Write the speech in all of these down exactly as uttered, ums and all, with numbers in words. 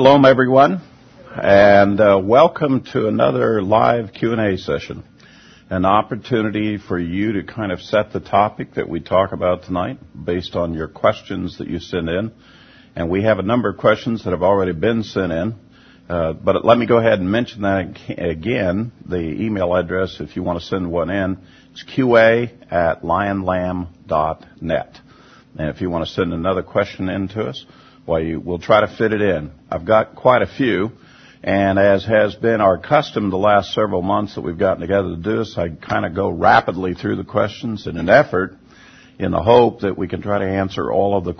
Shalom, everyone, and uh, welcome to another live Q and A session, an opportunity for you to kind of set the topic that we talk about tonight based on your questions that you send in. And we have a number of questions that have already been sent in, uh, but let me go ahead and mention that again. The email address, if you want to send one in, is Q A at lion lamb dot net. And if you want to send another question in to us, well, you, we'll try to fit it in. I've got quite a few, and as has been our custom the last several months that we've gotten together to do this, I kind of go rapidly through the questions in an effort in the hope that we can try to answer all of the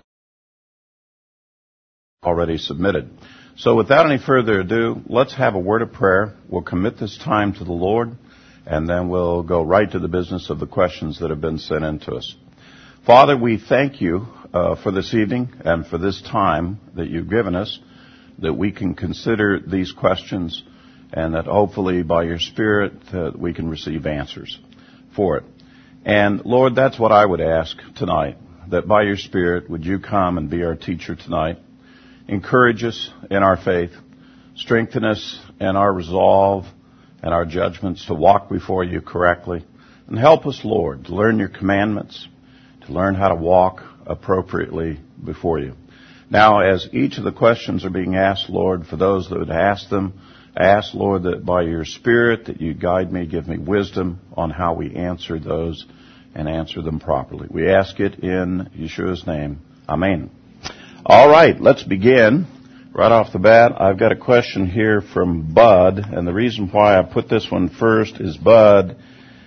already submitted. So without any further ado, let's have a word of prayer. We'll commit this time to the Lord, and then we'll go right to the business of the questions that have been sent in to us. Father, we thank you uh, for this evening and for this time that you've given us, that we can consider these questions and that hopefully by your Spirit uh, we can receive answers for it. And Lord, that's what I would ask tonight, that by your Spirit would you come and be our teacher tonight, encourage us in our faith, strengthen us in our resolve and our judgments to walk before you correctly, and help us, Lord, to learn your commandments, to learn how to walk appropriately before you. Now, as each of the questions are being asked, Lord, for those that would ask them, I ask, Lord, that by your Spirit that you guide me, give me wisdom on how we answer those and answer them properly. We ask it in Yeshua's name. Amen. All right, let's begin. Right off the bat, I've got a question here from Bud, and the reason why I put this one first is Bud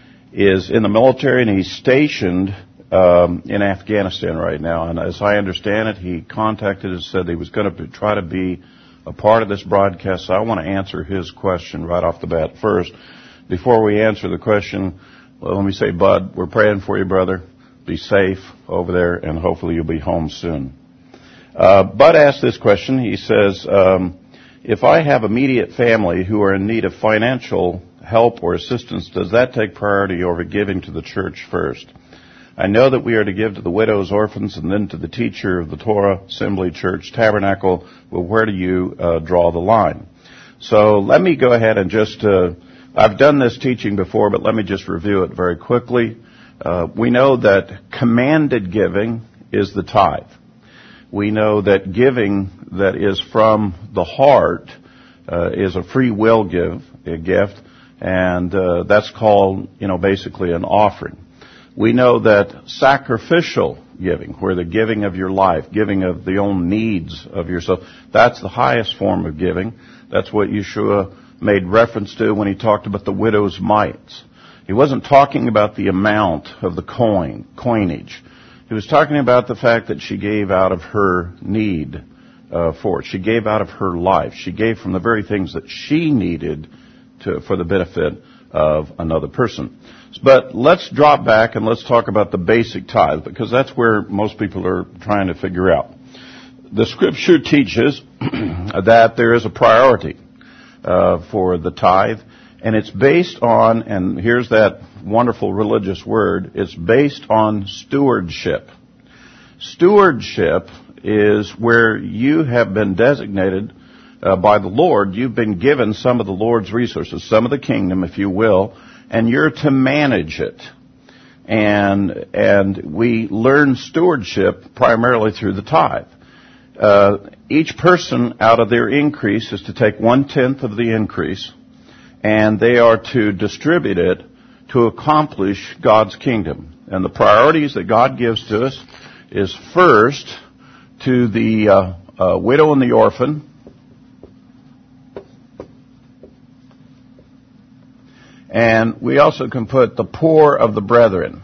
is in the military and he's stationed Um, in Afghanistan right now, and as I understand it, he contacted us, said he was going to try to be a part of this broadcast. So I want to answer his question right off the bat first. Before we answer the question, well, let me say, Bud, we're praying for you, brother. Be safe over there, and hopefully you'll be home soon. Uh, Bud asked this question. He says, um, if I have immediate family who are in need of financial help or assistance, does that take priority over giving to the church first? I know that we are to give to the widows, orphans, and then to the teacher of the Torah, Assembly, Church, Tabernacle. Well, where do you uh, draw the line? So let me go ahead and just, uh, I've done this teaching before, but let me just review it very quickly. Uh, we know that commanded giving is the tithe. We know that giving that is from the heart uh, is a free will give, a gift, and uh, that's called, you know, basically an offering. We know that sacrificial giving, where the giving of your life, giving of the own needs of yourself, that's the highest form of giving. That's what Yeshua made reference to when he talked about the widow's mites. He wasn't talking about the amount of the coin, coinage. He was talking about the fact that she gave out of her need uh, for it. She gave out of her life. She gave from the very things that she needed to, for the benefit of another person. But let's drop back and let's talk about the basic tithe, because that's where most people are trying to figure out. The Scripture teaches that there is a priority uh, for the tithe, and it's based on, and here's that wonderful religious word, it's based on stewardship. Stewardship is where you have been designated uh, by the Lord. You've been given some of the Lord's resources, some of the kingdom, if you will, and you're to manage it. And and we learn stewardship primarily through the tithe. Uh, each person out of their increase is to take one-tenth of the increase, and they are to distribute it to accomplish God's kingdom. And the priorities that God gives to us is first to the uh, uh, widow and the orphan, and we also can put the poor of the brethren.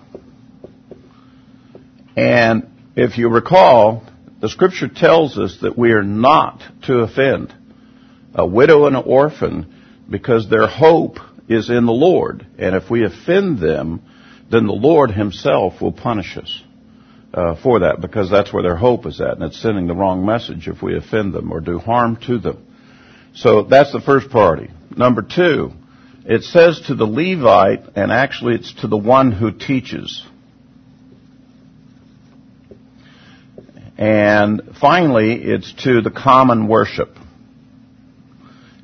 And if you recall, the Scripture tells us that we are not to offend a widow and an orphan because their hope is in the Lord. And if we offend them, then the Lord himself will punish us uh, for that, because that's where their hope is at. And it's sending the wrong message if we offend them or do harm to them. So that's the first priority. Number two, it says to the Levite, and actually it's to the one who teaches. And finally, it's to the common worship.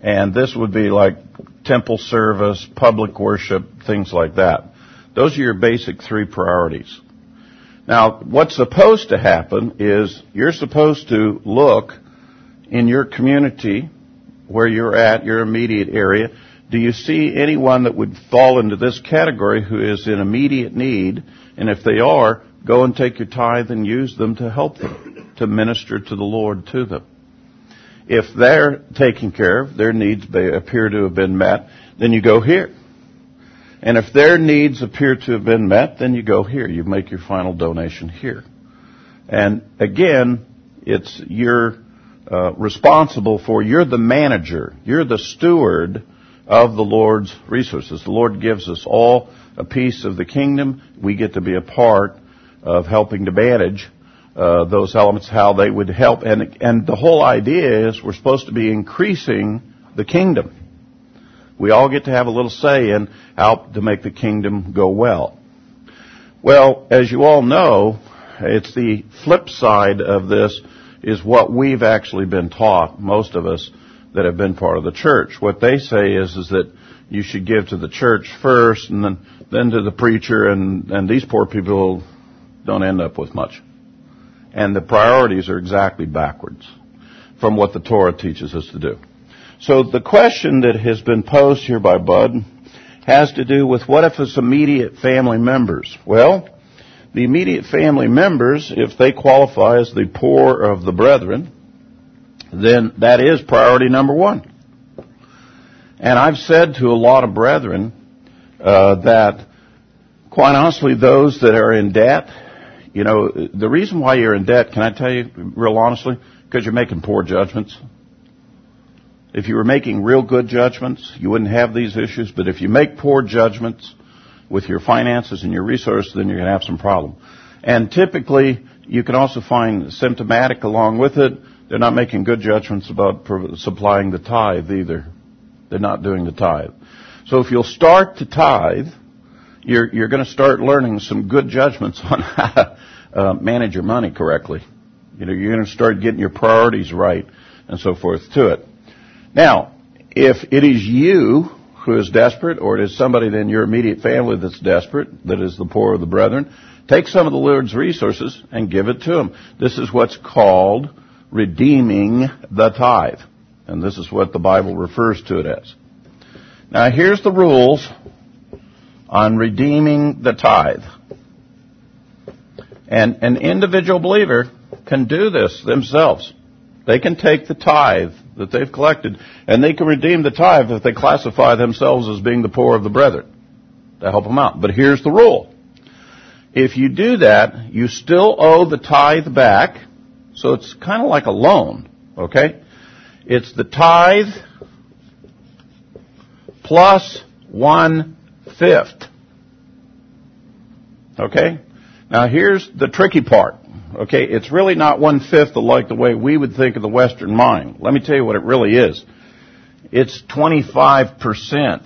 And this would be like temple service, public worship, things like that. Those are your basic three priorities. Now, what's supposed to happen is you're supposed to look in your community where you're at, your immediate area. Do you see anyone that would fall into this category who is in immediate need? And if they are, go and take your tithe and use them to help them, to minister to the Lord to them. If they're taken care of, their needs appear to have been met, then you go here. And if their needs appear to have been met, then you go here. You make your final donation here. And again, it's you're uh, responsible for, you're the manager, you're the steward of the Lord's resources. The Lord gives us all a piece of the kingdom. We get to be a part of helping to manage uh, those elements, how they would help. And, and the whole idea is we're supposed to be increasing the kingdom. We all get to have a little say in how to make the kingdom go well. Well, as you all know, it's the flip side of this is what we've actually been taught, most of us that have been part of the church. What they say is, is that you should give to the church first and then, then to the preacher, and, and these poor people don't end up with much. And the priorities are exactly backwards from what the Torah teaches us to do. So the question that has been posed here by Bud has to do with what if it's immediate family members? Well, the immediate family members, if they qualify as the poor of the brethren, then that is priority number one. And I've said to a lot of brethren uh, that, quite honestly, those that are in debt, you know, the reason why you're in debt, can I tell you real honestly? Because you're making poor judgments. If you were making real good judgments, you wouldn't have these issues. But if you make poor judgments with your finances and your resources, then you're going to have some problem. And typically, you can also find symptomatic along with it, they're not making good judgments about supplying the tithe either. They're not doing the tithe. So if you'll start to tithe, you're, you're going to start learning some good judgments on how to uh, manage your money correctly. You know, you're going to start getting your priorities right and so forth to it. Now, if it is you who is desperate, or it is somebody in your immediate family that's desperate, that is the poor of the brethren, take some of the Lord's resources and give it to them. This is what's called redeeming the tithe. And this is what the Bible refers to it as. Now, here's the rules on redeeming the tithe. And an individual believer can do this themselves. They can take the tithe that they've collected, and they can redeem the tithe if they classify themselves as being the poor of the brethren, to help them out. But here's the rule. If you do that, you still owe the tithe back, so it's kind of like a loan, okay? It's the tithe plus one-fifth, okay? Now here's the tricky part. Okay, it's really not one-fifth like the way we would think of the Western mind. Let me tell you what it really is. It's twenty-five percent.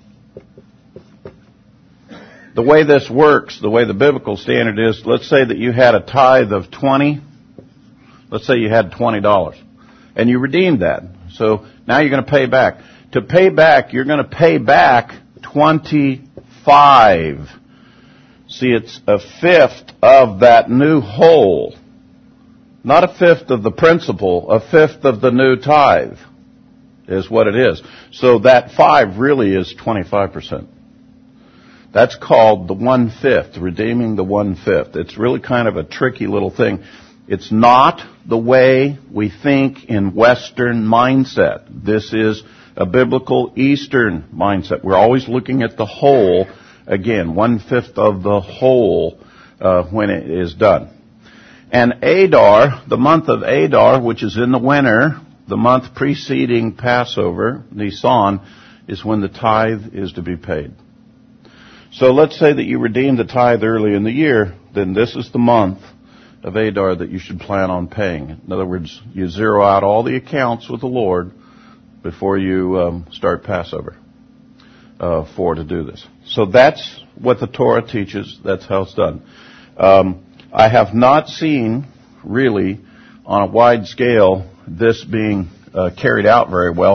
The way this works, the way the biblical standard is, let's say that you had a tithe of twenty. Let's say you had twenty dollars. And you redeemed that. So now you're going to pay back. To pay back, you're going to pay back twenty-five. See, it's a fifth of that new whole. Not a fifth of the principal, a fifth of the new tithe is what it is. So that five really is twenty-five percent. That's called the one-fifth, redeeming the one-fifth. It's really kind of a tricky little thing. It's not the way we think in Western mindset. This is a biblical Eastern mindset. We're always looking at the whole. Again, one-fifth of the whole uh, when it is done. And Adar, the month of Adar, which is in the winter, the month preceding Passover, Nisan, is when the tithe is to be paid. So let's say that you redeem the tithe early in the year, then this is the month of Adar that you should plan on paying. In other words, you zero out all the accounts with the Lord before you um, start Passover. Uh, for to do this. So that's what the Torah teaches. That's how it's done. Um, I have not seen, really, on a wide scale, this being uh, carried out very well.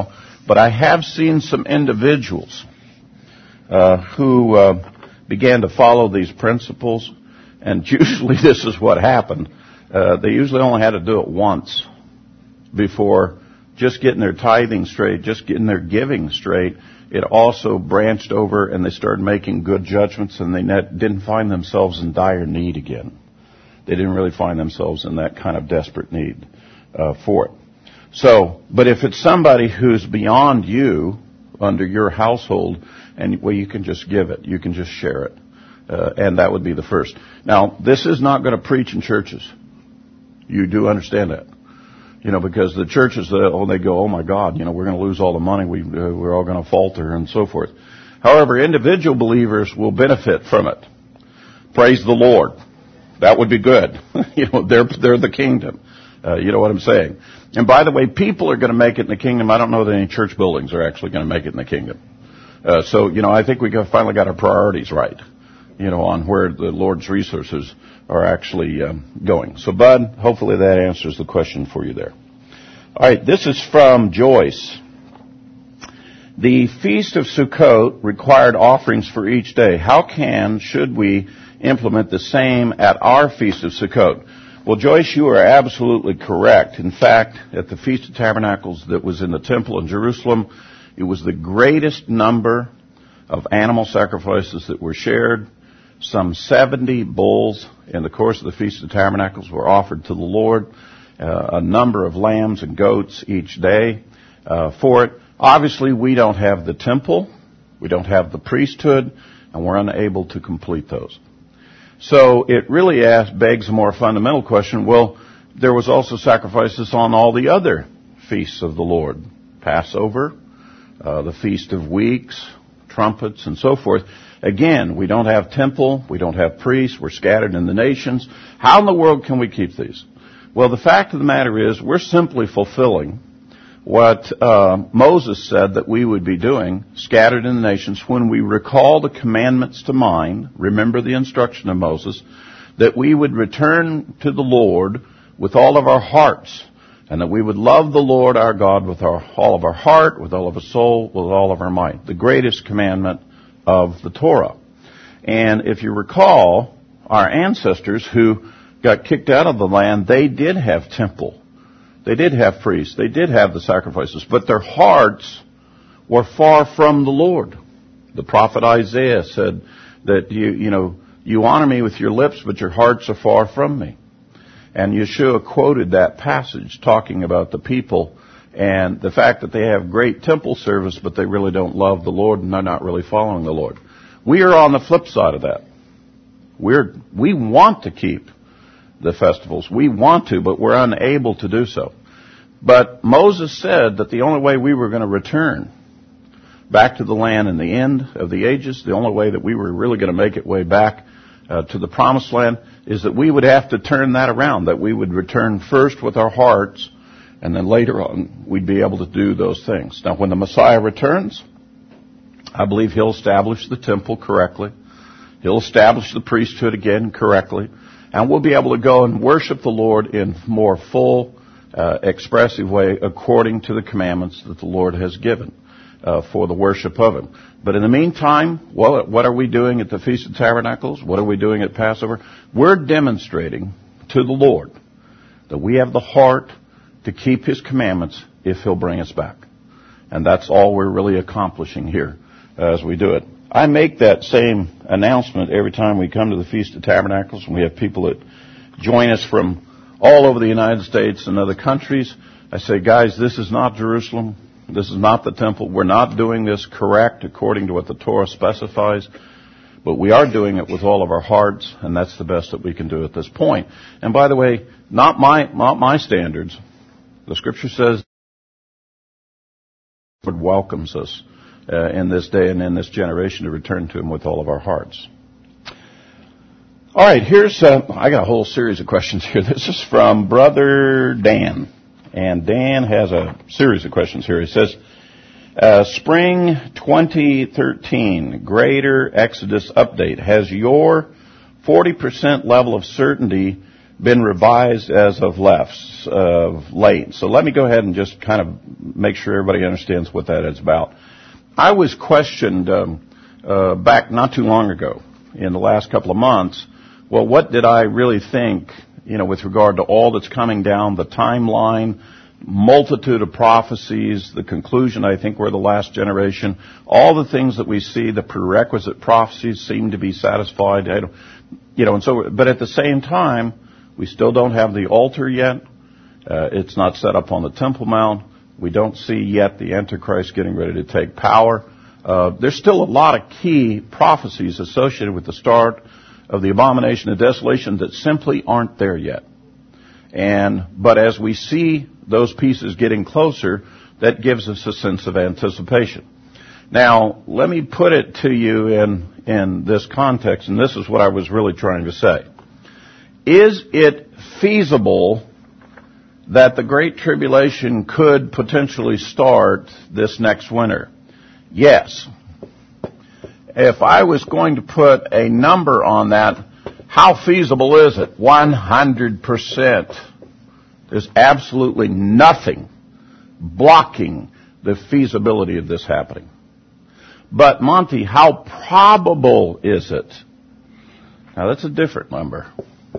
But I have seen some individuals uh, who uh, began to follow these principles, and usually this is what happened. Uh, they usually only had to do it once before just getting their tithing straight, just getting their giving straight. It also branched over, and they started making good judgments, and they net, didn't find themselves in dire need again. They didn't really find themselves in that kind of desperate need uh, for it. So, but if it's somebody who's beyond you, under your household, and well, you can just give it, you can just share it, uh, and that would be the first. Now, this is not going to preach in churches. You do understand that, you know, because the churches, oh, they go, oh my God, you know, we're going to lose all the money, we uh, we're all going to falter, and so forth. However, individual believers will benefit from it. Praise the Lord. That would be good. You know, they're they're the kingdom. Uh, you know what I'm saying? And by the way, people are going to make it in the kingdom. I don't know that any church buildings are actually going to make it in the kingdom. Uh, so, you know, I think we got, finally got our priorities right, you know, on where the Lord's resources are actually um, going. So, Bud, hopefully that answers the question for you there. All right, this is from Joyce. The Feast of Sukkot required offerings for each day. How can, should we implement the same at our Feast of Sukkot? Well, Joyce, you are absolutely correct. In fact, at the Feast of Tabernacles that was in the temple in Jerusalem, it was the greatest number of animal sacrifices that were shared. Some seventy bulls in the course of the Feast of Tabernacles were offered to the Lord, uh, a number of lambs and goats each day uh, for it. Obviously, we don't have the temple, we don't have the priesthood, and we're unable to complete those. So it really asks, begs a more fundamental question. Well, there was also sacrifices on all the other feasts of the Lord. Passover, uh, the Feast of Weeks, trumpets, and so forth. Again, we don't have temple, we don't have priests, we're scattered in the nations. How in the world can we keep these? Well, the fact of the matter is, we're simply fulfilling what uh, Moses said that we would be doing, scattered in the nations, when we recall the commandments to mind, remember the instruction of Moses, that we would return to the Lord with all of our hearts, and that we would love the Lord our God with our, all of our heart, with all of our soul, with all of our might. The greatest commandment of the Torah. And if you recall, our ancestors who got kicked out of the land, they did have temple. They did have priests. They did have the sacrifices. But their hearts were far from the Lord. The prophet Isaiah said that, you, you know, you honor me with your lips, but your hearts are far from me. And Yeshua quoted that passage talking about the people and the fact that they have great temple service, but they really don't love the Lord and they're not really following the Lord. We are on the flip side of that. We're, we want to keep the festivals. We want to, but we're unable to do so. But Moses said that the only way we were going to return back to the land in the end of the ages, the only way that we were really going to make it way back uh, to the promised land, is that we would have to turn that around, that we would return first with our hearts, and then later on we'd be able to do those things. Now, when the Messiah returns, I believe he'll establish the temple correctly. He'll establish the priesthood again correctly. And we'll be able to go and worship the Lord in more full, uh, expressive way according to the commandments that the Lord has given uh, for the worship of Him. But in the meantime, well, what are we doing at the Feast of Tabernacles? What are we doing at Passover? We're demonstrating to the Lord that we have the heart to keep His commandments if He'll bring us back. And that's all we're really accomplishing here as we do it. I make that same announcement every time we come to the Feast of Tabernacles, and we have people that join us from all over the United States and other countries. I say, guys, this is not Jerusalem. This is not the temple. We're not doing this correct according to what the Torah specifies, but we are doing it with all of our hearts, and that's the best that we can do at this point. And by the way, not my, not my standards. The Scripture says the Lord welcomes us Uh, in this day and in this generation to return to Him with all of our hearts. All right, here's, uh, I got a whole series of questions here. This is from Brother Dan. And Dan has a series of questions here. He says, uh, Spring twenty thirteen Greater Exodus Update. Has your forty percent level of certainty been revised as of left, uh, late. So let me go ahead and just kind of make sure everybody understands what that is about. I was questioned um, uh, back not too long ago, in the last couple of months, well, what did I really think, you know, with regard to all that's coming down the timeline, multitude of prophecies, the conclusion, I think we're the last generation, all the things that we see, the prerequisite prophecies seem to be satisfied, I don't, you know, and so, but at the same time, we still don't have the altar yet. Uh, it's not set up on the Temple Mount. We don't see yet the Antichrist getting ready to take power. Uh, there's still a lot of key prophecies associated with the start of the abomination of desolation that simply aren't there yet. And, but as we see those pieces getting closer, that gives us a sense of anticipation. Now, let me put it to you in, in this context, and this is what I was really trying to say. Is it feasible that the Great Tribulation could potentially start this next winter? Yes. If I was going to put a number on that, how feasible is it? one hundred percent. There's absolutely nothing blocking the feasibility of this happening. But, Monty, how probable is it? Now, that's a different number.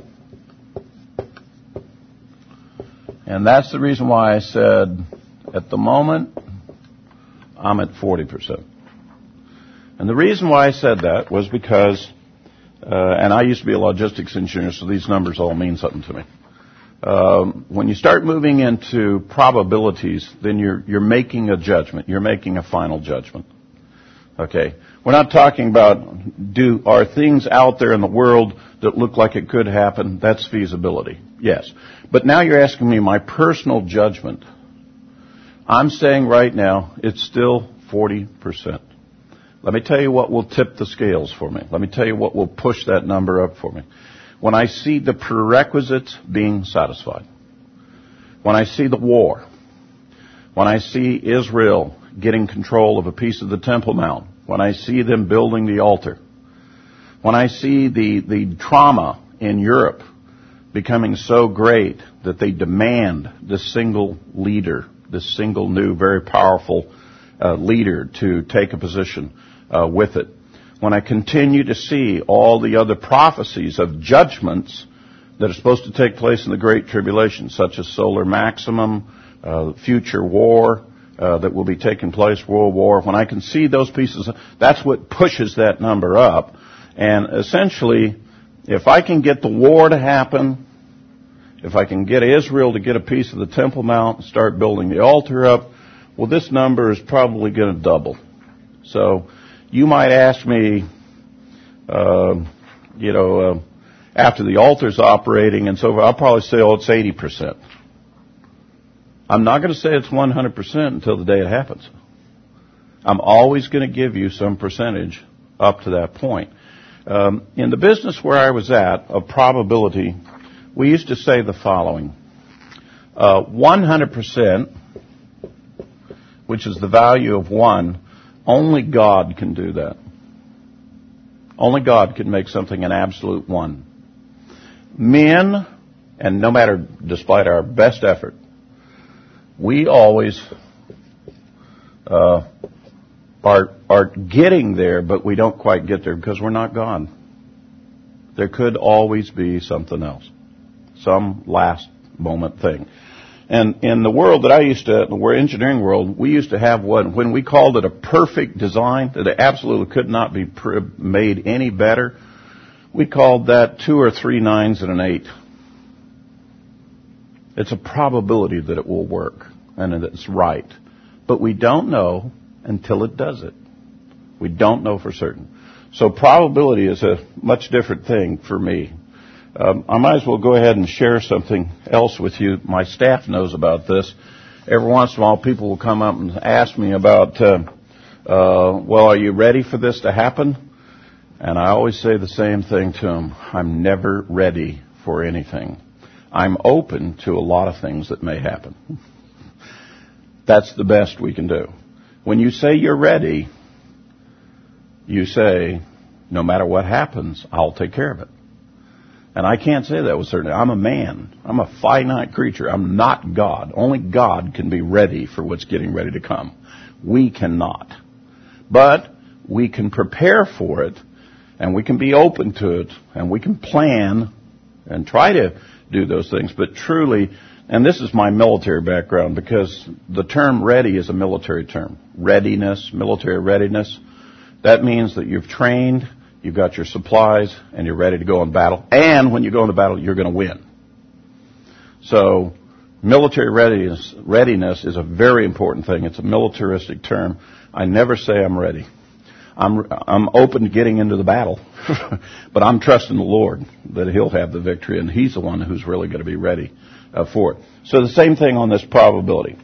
And that's the reason why I said, at the moment, I'm at forty percent. And the reason why I said that was because, uh, and I used to be a logistics engineer, so these numbers all mean something to me. Um, when you start moving into probabilities, then you're you're making a judgment. You're making a final judgment. Okay, we're not talking about do are things out there in the world that look like it could happen. That's feasibility, yes. But now you're asking me my personal judgment. I'm saying right now it's still forty percent. Let me tell you what will tip the scales for me. Let me tell you what will push that number up for me. When I see the prerequisites being satisfied, when I see the war, when I see Israel getting control of a piece of the Temple Mount, when I see them building the altar, when I see the, the trauma in Europe becoming so great that they demand this single leader, this single new, very powerful uh, leader to take a position uh, with it. When I continue to see all the other prophecies of judgments that are supposed to take place in the Great Tribulation, such as solar maximum, uh, future war uh, that will be taking place, world war, when I can see those pieces, that's what pushes that number up. And essentially, if I can get the war to happen, if I can get Israel to get a piece of the Temple Mount and start building the altar up, well, this number is probably going to double. So you might ask me, uh, you know, uh, after the altar's operating and so forth, I'll probably say, oh, it's eighty percent. I'm not going to say it's one hundred percent until the day it happens. I'm always going to give you some percentage up to that point. Um, in the business where I was at, of probability, we used to say the following. Uh, one hundred percent, which is the value of one, only God can do that. Only God can make something an absolute one. Men, and no matter, despite our best effort, we always uh, are are getting there, but we don't quite get there because we're not God. There could always be something else, some last moment thing. And in the world that I used to, the engineering world, we used to have one, when we called it a perfect design, that it absolutely could not be pr- made any better, we called that two or three nines and an eight. It's a probability that it will work and that it's right. But we don't know until it does it. We don't know for certain. So probability is a much different thing for me. Um, I might as well go ahead and share something else with you. My staff knows about this. Every once in a while, people will come up and ask me about, uh, uh, well, are you ready for this to happen? And I always say the same thing to them. I'm never ready for anything. I'm open to a lot of things that may happen. That's the best we can do. When you say you're ready, you say, no matter what happens, I'll take care of it. And I can't say that with certainty. I'm a man. I'm a finite creature. I'm not God. Only God can be ready for what's getting ready to come. We cannot. But we can prepare for it, and we can be open to it, and we can plan and try to do those things. But truly, and this is my military background, because the term ready is a military term. Readiness, military readiness. That means that you've trained, you've got your supplies, and you're ready to go in battle. And when you go into battle, you're going to win. So military readiness, readiness is a very important thing. It's a militaristic term. I never say I'm ready. I'm, I'm open to getting into the battle, but I'm trusting the Lord that He'll have the victory, and He's the one who's really going to be ready uh, for it. So the same thing on this probability.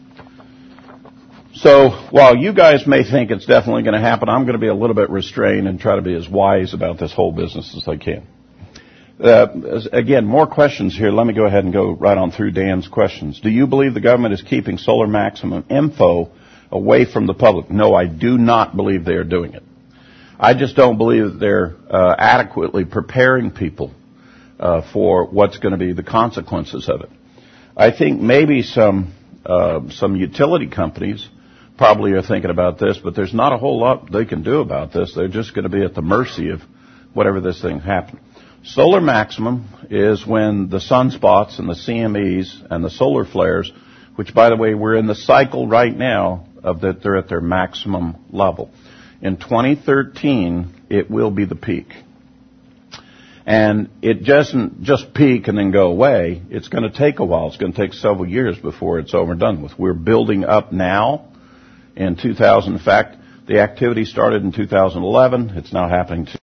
So while you guys may think it's definitely going to happen, I'm going to be a little bit restrained and try to be as wise about this whole business as I can. Uh, again, more questions here. Let me go ahead and go right on through Dan's questions. Do you believe the government is keeping Solar Maximum info away from the public? No, I do not believe they are doing it. I just don't believe that they're uh, adequately preparing people uh, for what's going to be the consequences of it. I think maybe some uh, some utility companies probably are thinking about this, but there's not a whole lot they can do about this. They're just going to be at the mercy of whatever this thing happens. Solar maximum is when the sunspots and the C M Es and the solar flares, which, by the way, we're in the cycle right now of that they're at their maximum level. In twenty thirteen, it will be the peak. And it doesn't just peak and then go away. It's going to take a while. It's going to take several years before it's over and done with. We're building up now in two thousand. In fact, the activity started in two thousand eleven. It's now happening to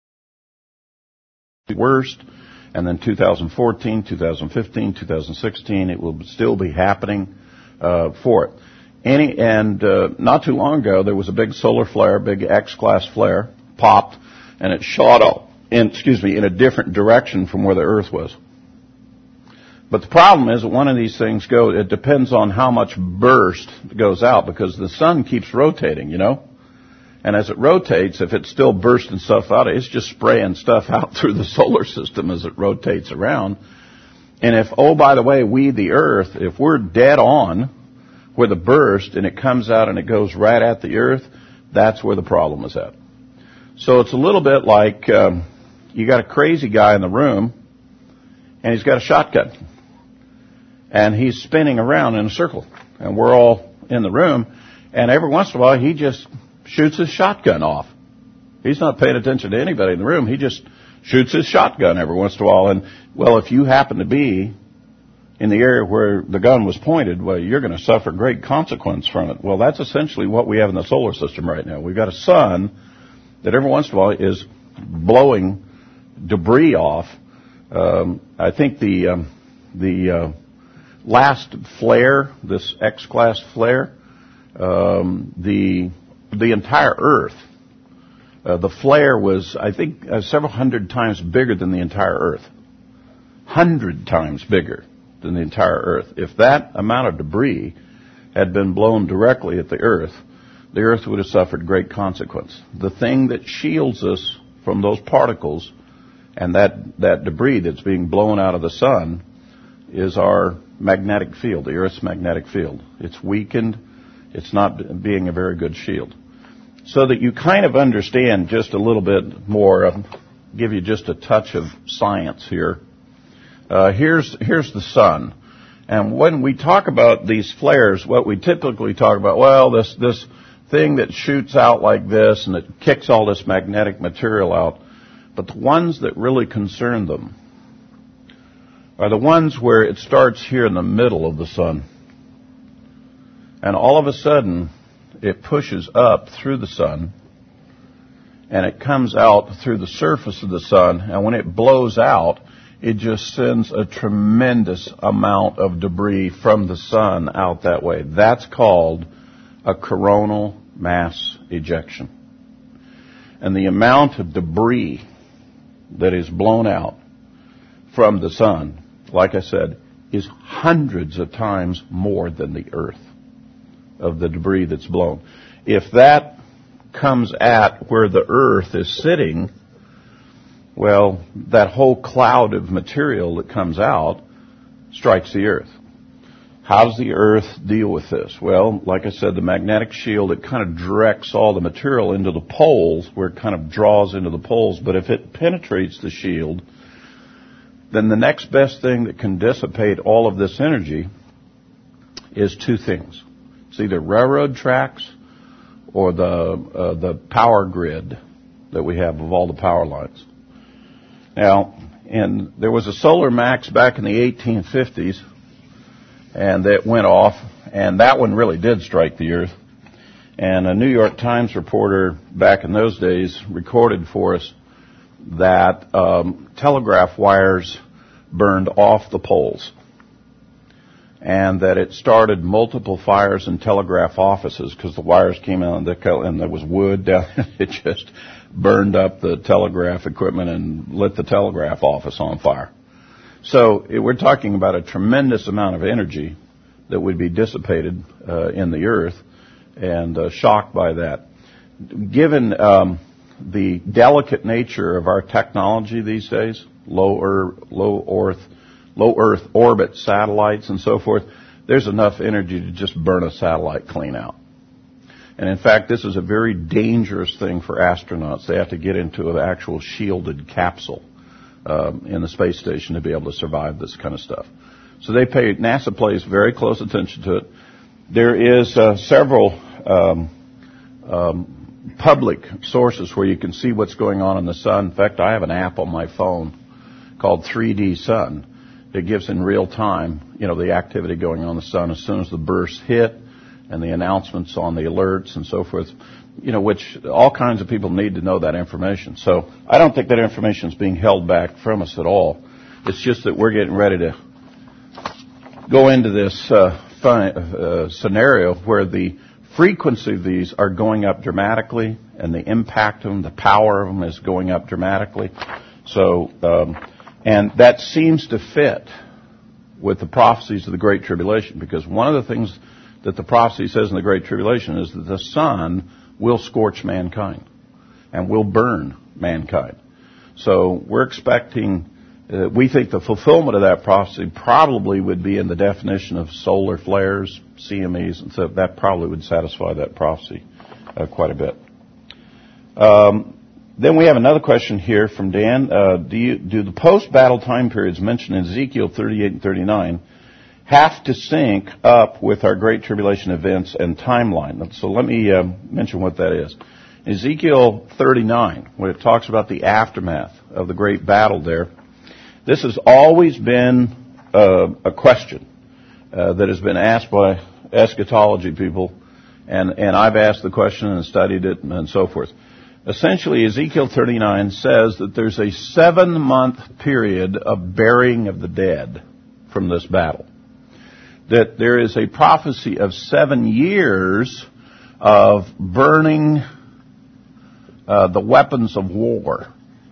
the worst. And then two thousand fourteen, two thousand fifteen, two thousand sixteen, it will still be happening uh, for it. Any, and uh, not too long ago, there was a big solar flare, big X-class flare, popped, and it shot up, in, excuse me, in a different direction from where the Earth was. But the problem is that one of these things go, it depends on how much burst goes out, because the sun keeps rotating, you know. And as it rotates, if it's still bursting stuff out, it's just spraying stuff out through the solar system as it rotates around. And if, oh, by the way, we, the Earth, if we're dead on where the burst and it comes out and it goes right at the Earth, that's where the problem is at. So it's a little bit like um, you got a crazy guy in the room and he's got a shotgun. And he's spinning around in a circle. And we're all in the room. And every once in a while, he just shoots his shotgun off. He's not paying attention to anybody in the room. He just shoots his shotgun every once in a while. And, well, if you happen to be in the area where the gun was pointed, well, you're going to suffer great consequence from it. Well, that's essentially what we have in the solar system right now. We've got a sun that every once in a while is blowing debris off. Um, I think the um, the uh, last flare, this X-class flare, um, the the entire Earth, uh, the flare was, I think, uh, several hundred times bigger than the entire Earth. Hundred times bigger than the entire Earth. If that amount of debris had been blown directly at the Earth, the Earth would have suffered great consequence. The thing that shields us from those particles and that, that debris that's being blown out of the sun is our magnetic field, the Earth's magnetic field. It's weakened. It's not being a very good shield. So that you kind of understand just a little bit more, uh, give you just a touch of science here. Uh, here's, here's the sun. And when we talk about these flares, what we typically talk about, well, this, this thing that shoots out like this and it kicks all this magnetic material out. But the ones that really concern them are the ones where it starts here in the middle of the sun. And all of a sudden, it pushes up through the sun, and it comes out through the surface of the sun, and when it blows out, it just sends a tremendous amount of debris from the sun out that way. That's called a coronal mass ejection. And the amount of debris that is blown out from the sun, like I said, is hundreds of times more than the Earth of the debris that's blown. If that comes at where the Earth is sitting, well, that whole cloud of material that comes out strikes the earth. How does the earth deal with this? Well, like I said, the magnetic shield, it kind of directs all the material into the poles, where it kind of draws into the poles. But if it penetrates the shield, then the next best thing that can dissipate all of this energy is two things. It's either railroad tracks or the uh, the power grid that we have of all the power lines. Now, and there was a solar max back in the eighteen fifties, and that went off, and that one really did strike the earth. And a New York Times reporter back in those days recorded for us that um, telegraph wires burned off the poles, and that it started multiple fires in telegraph offices because the wires came out and, the, and there was wood down. It just burned up the telegraph equipment and lit the telegraph office on fire. So it, we're talking about a tremendous amount of energy that would be dissipated uh, in the earth, and uh, shocked by that. Given um, the delicate nature of our technology these days, low earth, low earth, low Earth orbit satellites and so forth, there's enough energy to just burn a satellite clean out. And in fact, this is a very dangerous thing for astronauts. They have to get into an actual shielded capsule um, in the space station to be able to survive this kind of stuff. So they pay, NASA pays very close attention to it. There is uh, several um, um, public sources where you can see what's going on in the sun. In fact, I have an app on my phone called three D Sun. It gives in real time, you know, the activity going on in the sun as soon as the bursts hit, and the announcements on the alerts and so forth, you know, which all kinds of people need to know that information. So I don't think that information is being held back from us at all. It's just that we're getting ready to go into this uh, fun, uh, scenario where the frequency of these are going up dramatically, and the impact of them, the power of them is going up dramatically. So, um, and that seems to fit with the prophecies of the Great Tribulation, because one of the things that the prophecy says in the Great Tribulation is that the sun will scorch mankind and will burn mankind. So we're expecting, uh, we think the fulfillment of that prophecy probably would be in the definition of solar flares, C M Es, and so that probably would satisfy that prophecy uh, quite a bit. Um, then we have another question here from Dan. Uh, do, you, do the post-battle time periods mentioned in Ezekiel thirty-eight and thirty-nine have to sync up with our Great Tribulation events and timeline? So let me uh, mention what that is. Ezekiel thirty-nine, where it talks about the aftermath of the great battle there, this has always been uh, a question uh, that has been asked by eschatology people, and, and I've asked the question and studied it and so forth. Essentially, Ezekiel thirty-nine says that there's a seven-month period of burying of the dead from this battle. That there is a prophecy of seven years of burning uh, the weapons of war.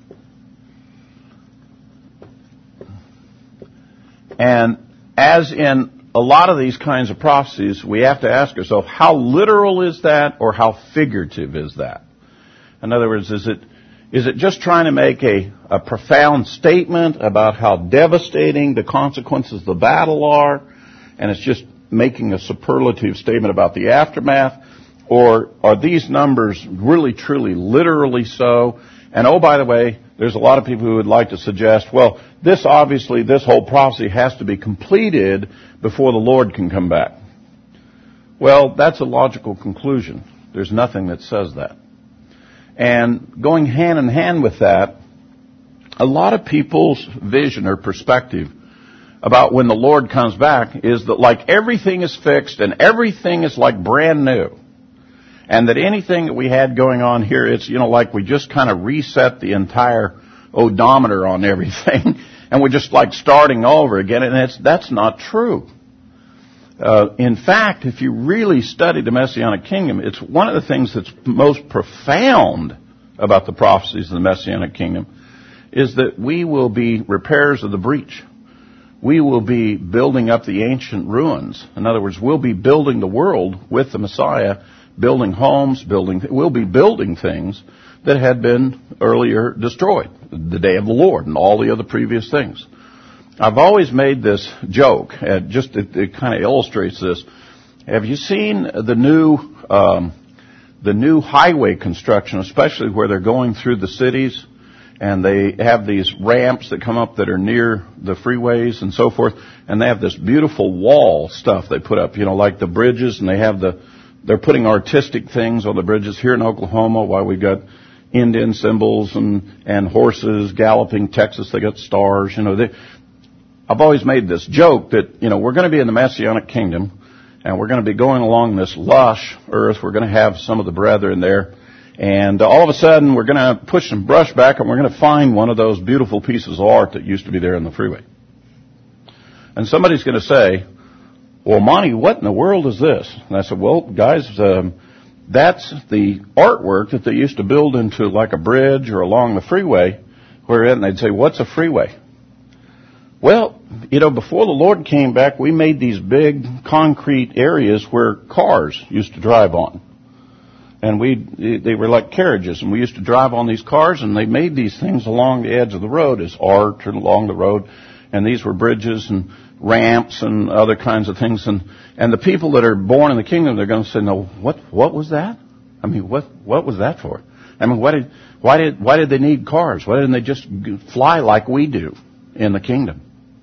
And as in a lot of these kinds of prophecies, we have to ask ourselves, how literal is that, or how figurative is that? In other words, is it is it just trying to make a, a profound statement about how devastating the consequences of the battle are, and it's just making a superlative statement about the aftermath? Or are these numbers really, truly, literally so? And oh, by the way, there's a lot of people who would like to suggest, well, this obviously, this whole prophecy has to be completed before the Lord can come back. Well, that's a logical conclusion. There's nothing that says that. And going hand in hand with that, a lot of people's vision or perspective about when the Lord comes back is that like everything is fixed and everything is like brand new. And that anything that we had going on here, it's, you know, like we just kind of reset the entire odometer on everything and we're just like starting over again. And it's, that's not true. Uh, in fact, if you really study the Messianic Kingdom, it's one of the things that's most profound about the prophecies of the Messianic Kingdom is that we will be repairers of the breach. We will be building up the ancient ruins. In other words, we'll be building the world with the Messiah, building homes, building, we'll be building things that had been earlier destroyed, the day of the Lord and all the other previous things. I've always made this joke, and just it, it kind of illustrates this. Have you seen the new um, the new highway construction, especially where they're going through the cities, and they have these ramps that come up that are near the freeways and so forth, and they have this beautiful wall stuff they put up, you know, like the bridges, and they have the they're putting artistic things on the bridges here in Oklahoma. While we've got Indian symbols and and horses galloping, Texas they got stars, you know. They, I've always made this joke that, you know, we're going to be in the Messianic kingdom, and we're going to be going along this lush earth. We're going to have some of the brethren there. And all of a sudden, we're going to push some brush back, and we're going to find one of those beautiful pieces of art that used to be there in the freeway. And somebody's going to say, well, Monty, what in the world is this? And I said, well, guys, um, that's the artwork that they used to build into like a bridge or along the freeway. Where and they'd say, what's a freeway? Well, you know, before the Lord came back, we made these big concrete areas where cars used to drive on. And we, they were like carriages, and we used to drive on these cars, and they made these things along the edge of the road as art along the road. And these were bridges and ramps and other kinds of things. And, and the people that are born in the kingdom, they're going to say, no, what, what was that? I mean, what, what was that for? I mean, why did, why did, why did they need cars? Why didn't they just fly like we do in the kingdom?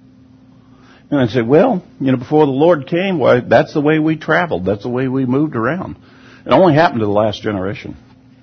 And I said, well, you know, before the Lord came, why, that's the way we traveled. That's the way we moved around. It only happened to the last generation.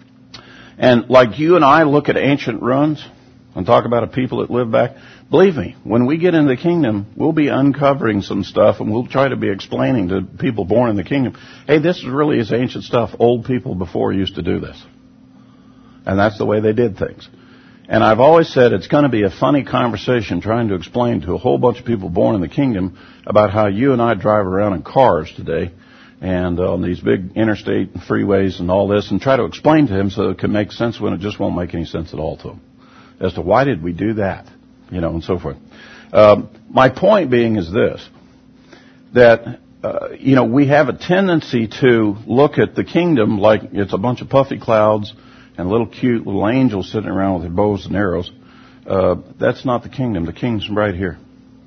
And like you and I look at ancient ruins and talk about a people that lived back, believe me, when we get into the kingdom, we'll be uncovering some stuff, and we'll try to be explaining to people born in the kingdom, hey, this really is ancient stuff. Old people before used to do this. And that's the way they did things. And I've always said it's going to be a funny conversation trying to explain to a whole bunch of people born in the kingdom about how you and I drive around in cars today and on these big interstate freeways and all this, and try to explain to him so it can make sense when it just won't make any sense at all to him as to why did we do that, you know, and so forth. Um, my point being is this, that, uh, you know, we have a tendency to look at the kingdom like it's a bunch of puffy clouds and little cute little angels sitting around with their bows and arrows. Uh, that's not the kingdom. The kingdom's right here.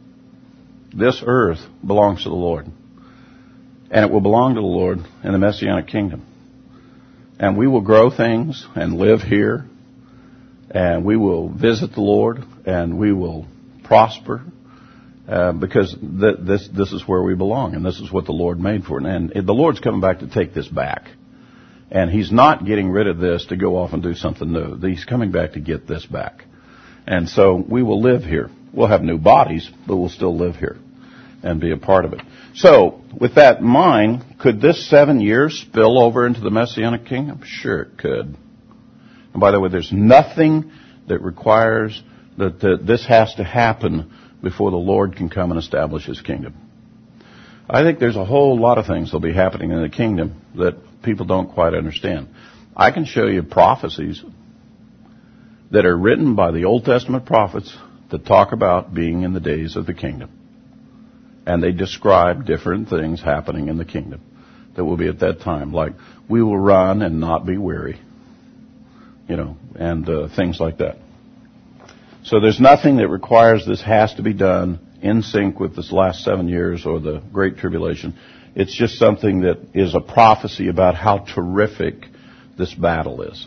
This earth belongs to the Lord. And it will belong to the Lord in the Messianic kingdom. And we will grow things and live here. And we will visit the Lord. And we will prosper. Uh, because th- this this is where we belong. And this is what the Lord made for it. And the Lord's coming back to take this back. And He's not getting rid of this to go off and do something new. He's coming back to get this back. And so we will live here. We'll have new bodies, but we'll still live here and be a part of it. So, with that in mind, could this seven years spill over into the Messianic kingdom? Sure it could. And by the way, there's nothing that requires that, that this has to happen before the Lord can come and establish His kingdom. I think there's a whole lot of things that will be happening in the kingdom that people don't quite understand. I can show you prophecies that are written by the Old Testament prophets that talk about being in the days of the kingdom. And they describe different things happening in the kingdom that will be at that time. Like, we will run and not be weary. You know, and uh, things like that. So there's nothing that requires this has to be done in sync with this last seven years or the Great Tribulation. It's just something that is a prophecy about how terrific this battle is.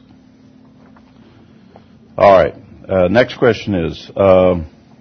All right. Uh, next question is, uh,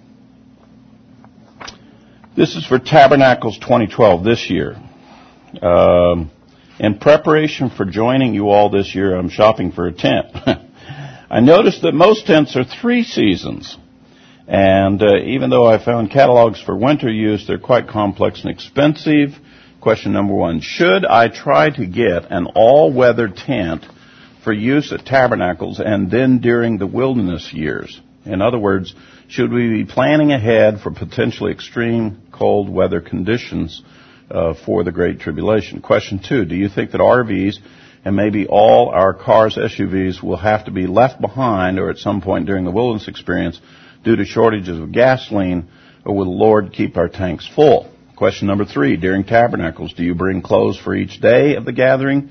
this is for Tabernacles twenty twelve this year. Um, in preparation for joining you all this year, I'm shopping for a tent. I noticed that most tents are three seasons. And uh, even though I found catalogs for winter use, they're quite complex and expensive. Question number one, should I try to get an all-weather tent for use at Tabernacles and then during the wilderness years? In other words, should we be planning ahead for potentially extreme cold weather conditions uh, for the Great Tribulation? Question two, do you think that R Vs and maybe all our cars, S U Vs, will have to be left behind or at some point during the wilderness experience due to shortages of gasoline, or will the Lord keep our tanks full? Question number three, during Tabernacles, do you bring clothes for each day of the gathering?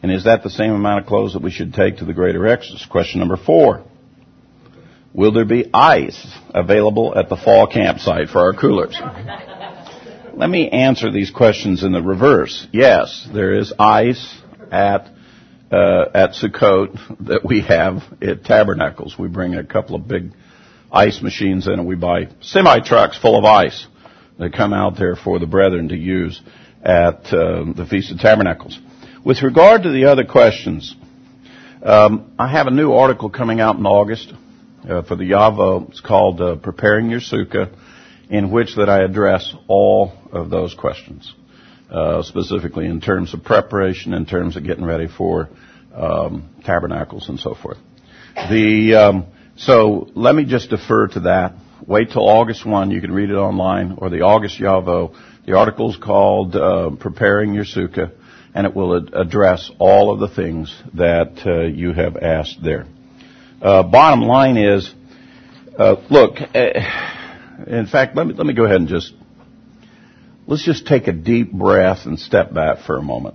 And is that the same amount of clothes that we should take to the greater Exodus? Question number four. Will there be ice available at the fall campsite for our coolers? Let me answer these questions in the reverse. Yes, there is ice at uh, at Sukkot that we have at Tabernacles. We bring a couple of big ice machines in and we buy semi-trucks full of ice that come out there for the brethren to use at uh, the Feast of Tabernacles. With regard to the other questions, um, I have a new article coming out in August uh, for the Yavo. It's called uh, Preparing Your Sukkah, in which that I address all of those questions, uh, specifically in terms of preparation, in terms of getting ready for um, tabernacles and so forth. The um, so let me just defer to that. Wait till August first. You can read it online, or the August Yavo. The article is called uh, Preparing Your Sukkah, and it will ad- address all of the things that uh, you have asked there. Uh, bottom line is, uh, look, uh, in fact, let me, let me go ahead and just, let's just take a deep breath and step back for a moment.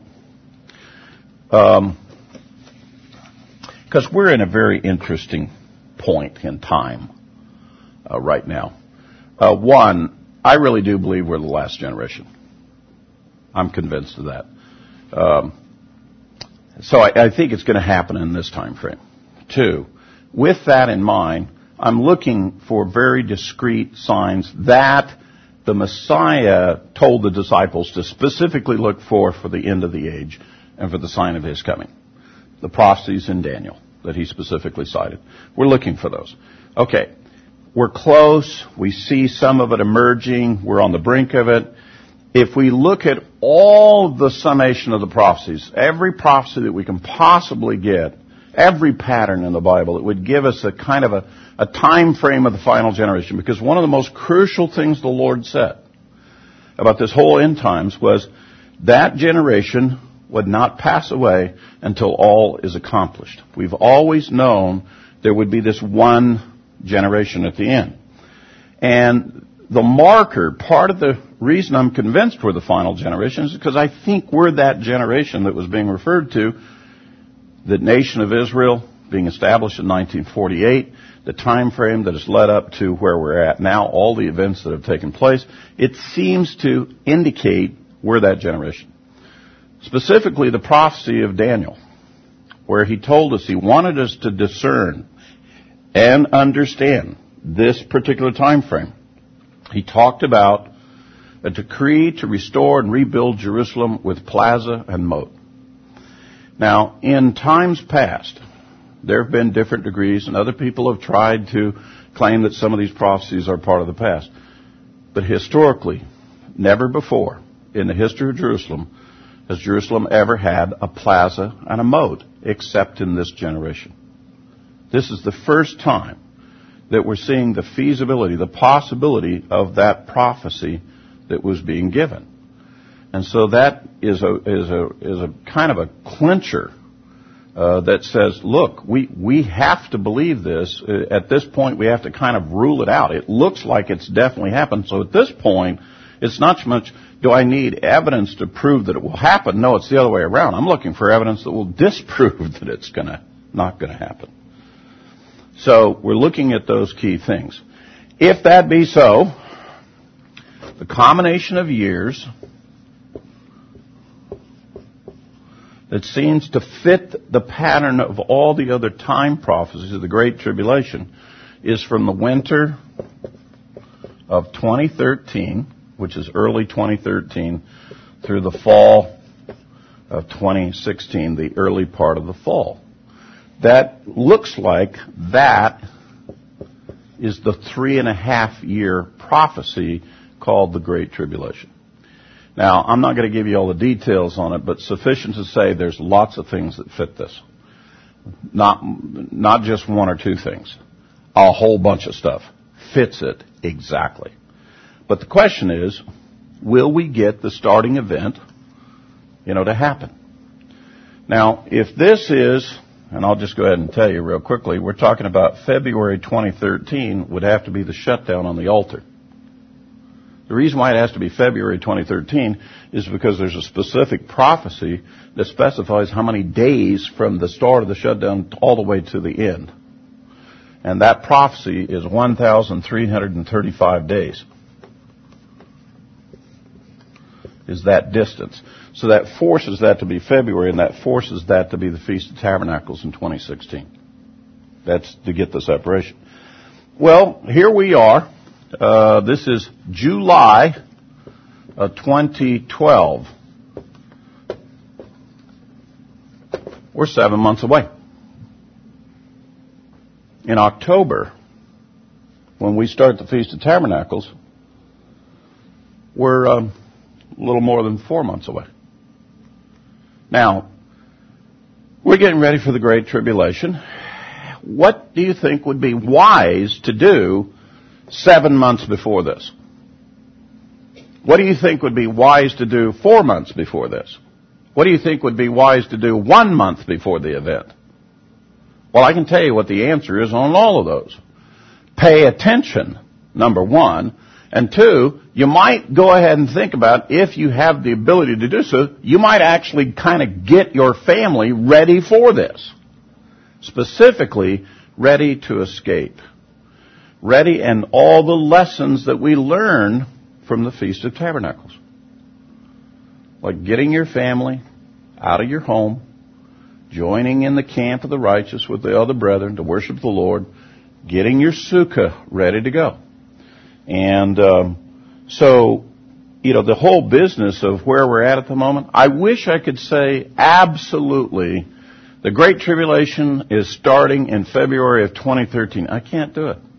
Um, because we're in a very interesting point in time uh, right now. Uh, one, I really do believe we're the last generation. I'm convinced of that. Um, so I, I think it's going to happen in this time frame. Two, with that in mind, I'm looking for very discrete signs that the Messiah told the disciples to specifically look for for the end of the age and for the sign of his coming. The prophecies in Daniel that he specifically cited. We're looking for those. Okay. We're close. We see some of it emerging. We're on the brink of it. If we look at all the summation of the prophecies, every prophecy that we can possibly get, every pattern in the Bible, it would give us a kind of a, a time frame of the final generation. Because one of the most crucial things the Lord said about this whole end times was that generation would not pass away until all is accomplished. We've always known there would be this one generation at the end. And the marker, part of the reason I'm convinced we're the final generation is because I think we're that generation that was being referred to, the nation of Israel being established in nineteen forty-eight, the time frame that has led up to where we're at now, all the events that have taken place. It seems to indicate we're that generation. Specifically, the prophecy of Daniel, where he told us, he wanted us to discern and understand this particular time frame. He talked about a decree to restore and rebuild Jerusalem with plaza and moat. Now, in times past, there have been different degrees, and other people have tried to claim that some of these prophecies are part of the past. But historically, never before in the history of Jerusalem has Jerusalem ever had a plaza and a moat, except in this generation. This is the first time that we're seeing the feasibility, the possibility of that prophecy that was being given. And so that is a is a is a kind of a clincher uh, that says, look, we we have to believe this. At this point, we have to kind of rule it out. It looks like it's definitely happened. So at this point, it's not so much, do I need evidence to prove that it will happen? No, it's the other way around. I'm looking for evidence that will disprove that it's gonna not going to happen. So we're looking at those key things. If that be so, the combination of years that seems to fit the pattern of all the other time prophecies of the Great Tribulation is from the winter of twenty thirteen, which is early twenty thirteen, through the fall of twenty sixteen, the early part of the fall. That looks like that is the three and a half year prophecy called the Great Tribulation. Now, I'm not going to give you all the details on it, but sufficient to say there's lots of things that fit this. Not, not just one or two things. A whole bunch of stuff fits it exactly. But the question is, will we get the starting event, you know, to happen? Now, if this is, and I'll just go ahead and tell you real quickly, we're talking about February twenty thirteen would have to be the shutdown on the altar. The reason why it has to be February twenty thirteen is because there's a specific prophecy that specifies how many days from the start of the shutdown all the way to the end. And that prophecy is one thousand three hundred thirty-five days. Is that distance. So that forces that to be February, and that forces that to be the Feast of Tabernacles in twenty sixteen. That's to get the separation. Well, here we are. Uh, this is July of twenty twelve. We're seven months away. In October, when we start the Feast of Tabernacles, we're um, a little more than four months away. Now, we're getting ready for the Great Tribulation. What do you think would be wise to do seven months before this? What do you think would be wise to do four months before this? What do you think would be wise to do one month before the event? Well, I can tell you what the answer is on all of those. Pay attention, number one. And two, you might go ahead and think about, if you have the ability to do so, you might actually kind of get your family ready for this. Specifically, ready to escape. Ready and all the lessons that we learn from the Feast of Tabernacles. Like getting your family out of your home, joining in the camp of the righteous with the other brethren to worship the Lord, getting your sukkah ready to go. And um, so, you know, the whole business of where we're at at the moment, I wish I could say absolutely the Great Tribulation is starting in February of twenty thirteen. I can't do it.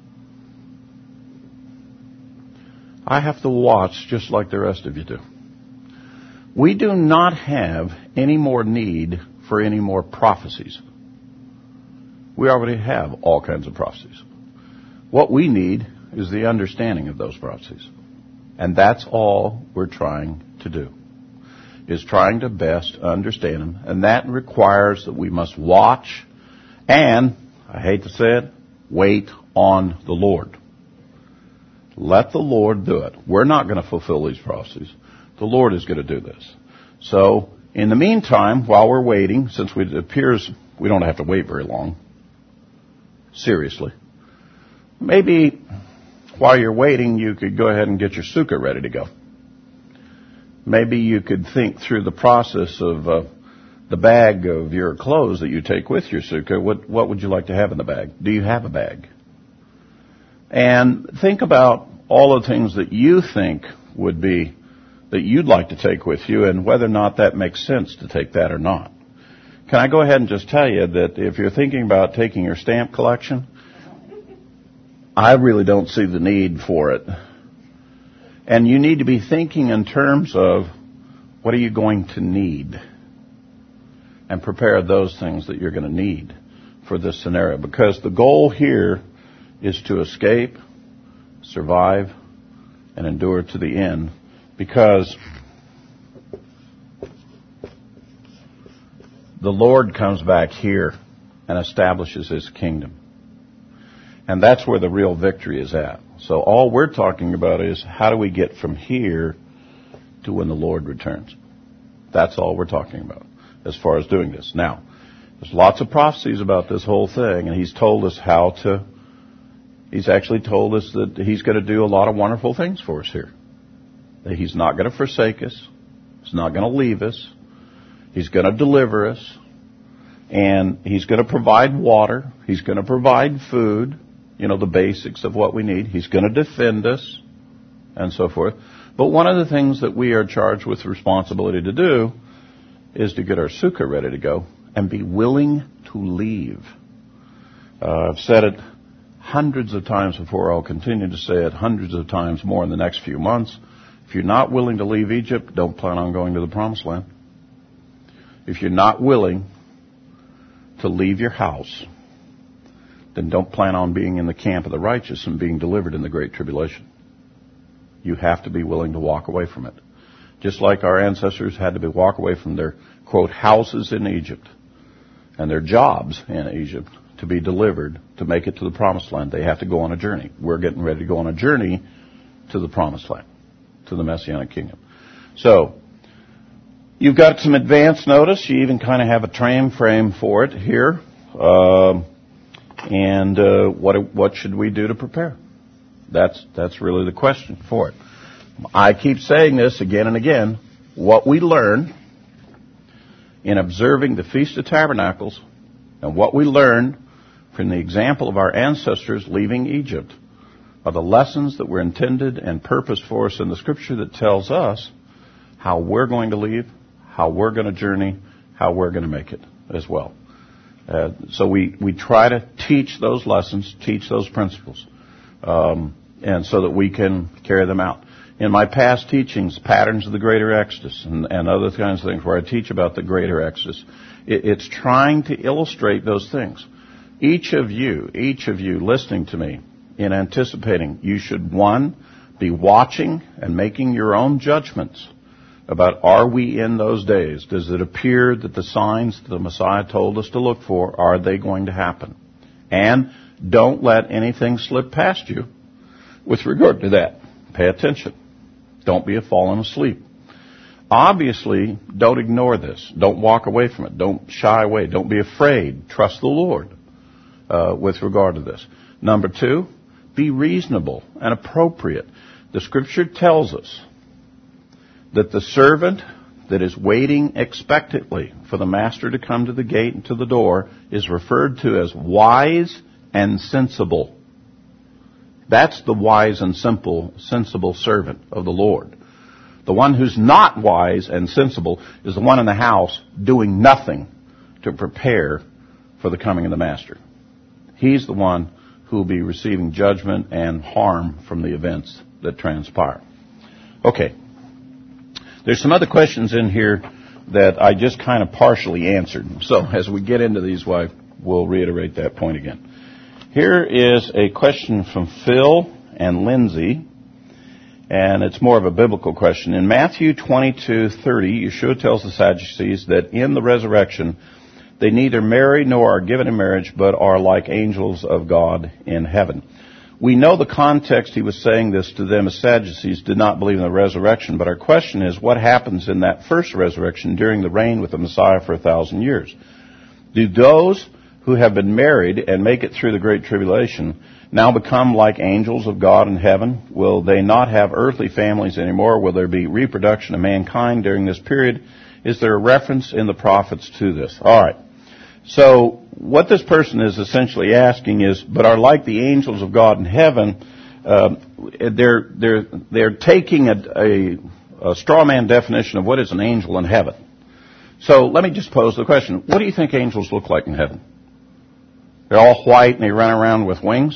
I have to watch just like the rest of you do. We do not have any more need for any more prophecies. We already have all kinds of prophecies. What we need is the understanding of those prophecies. And that's all we're trying to do, is trying to best understand them. And that requires that we must watch and, I hate to say it, wait on the Lord. Let the Lord do it. We're not going to fulfill these prophecies. The Lord is going to do this. So, in the meantime, while we're waiting, since it appears we don't have to wait very long, seriously, maybe while you're waiting, you could go ahead and get your sukkah ready to go. Maybe you could think through the process of uh, the bag of your clothes that you take with your sukkah. What, what would you like to have in the bag? Do you have a bag? And think about all the things that you think would be, that you'd like to take with you, and whether or not that makes sense to take that or not. Can I go ahead and just tell you that if you're thinking about taking your stamp collection, I really don't see the need for it. And you need to be thinking in terms of what are you going to need, and prepare those things that you're going to need for this scenario. Because the goal here is to escape, survive, and endure to the end. Because the Lord comes back here and establishes His kingdom. And that's where the real victory is at. So all we're talking about is how do we get from here to when the Lord returns. That's all we're talking about as far as doing this. Now, there's lots of prophecies about this whole thing, and He's told us how to, He's actually told us that He's going to do a lot of wonderful things for us here. That He's not going to forsake us. He's not going to leave us. He's going to deliver us. And He's going to provide water. He's going to provide food. You know, the basics of what we need. He's going to defend us, and so forth. But one of the things that we are charged with responsibility to do is to get our sukkah ready to go and be willing to leave. Uh, I've said it hundreds of times before. I'll continue to say it hundreds of times more in the next few months. If you're not willing to leave Egypt, don't plan on going to the Promised Land. If you're not willing to leave your house, then don't plan on being in the camp of the righteous and being delivered in the Great Tribulation. You have to be willing to walk away from it. Just like our ancestors had to be walk away from their, quote, houses in Egypt and their jobs in Egypt to be delivered, to make it to the Promised Land. They have to go on a journey. We're getting ready to go on a journey to the promised land, to the Messianic kingdom. So, you've got some advance notice. You even kind of have a time frame for it here. Uh, and uh, what what should we do to prepare? That's that's really the question for it. I keep saying this again and again. What we learn in observing the Feast of Tabernacles and what we learn from the example of our ancestors leaving Egypt are the lessons that were intended and purposed for us in the Scripture that tells us how we're going to leave, how we're going to journey, how we're going to make it as well. Uh, so we, we try to teach those lessons, teach those principles, um, and so that we can carry them out. In my past teachings, Patterns of the Greater Exodus and, and other kinds of things where I teach about the Greater Exodus, it, it's trying to illustrate those things. Each of you, each of you listening to me in anticipating, you should, one, be watching and making your own judgments about, are we in those days? Does it appear that the signs that the Messiah told us to look for, are they going to happen? And don't let anything slip past you with regard to that. Pay attention. Don't be a fallen asleep. Obviously, don't ignore this. Don't walk away from it. Don't shy away. Don't be afraid. Trust the Lord uh, with regard to this. Number two, be reasonable and appropriate. The Scripture tells us that the servant that is waiting expectantly for the master to come to the gate and to the door is referred to as wise and sensible. That's the wise and simple, sensible servant of the Lord. The one who's not wise and sensible is the one in the house doing nothing to prepare for the coming of the master. He's the one who will be receiving judgment and harm from the events that transpire. Okay. There's some other questions in here that I just kind of partially answered. So as we get into these, we'll reiterate that point again. Here is a question from Phil and Lindsay, and it's more of a biblical question. In Matthew twenty-two thirty, Yeshua tells the Sadducees that in the resurrection, they neither marry nor are given in marriage, but are like angels of God in heaven. We know the context he was saying this to them as Sadducees did not believe in the resurrection, but our question is, what happens in that first resurrection during the reign with the Messiah for a thousand years? Do those who have been married and make it through the Great Tribulation now become like angels of God in heaven? Will they not have earthly families anymore? Will there be reproduction of mankind during this period? Is there a reference in the prophets to this? All right. So what this person is essentially asking is, but are like the angels of God in heaven, uh, they're, they're, they're taking a, a, a straw man definition of what is an angel in heaven. So let me just pose the question. What do you think angels look like in heaven? They're all white and they run around with wings?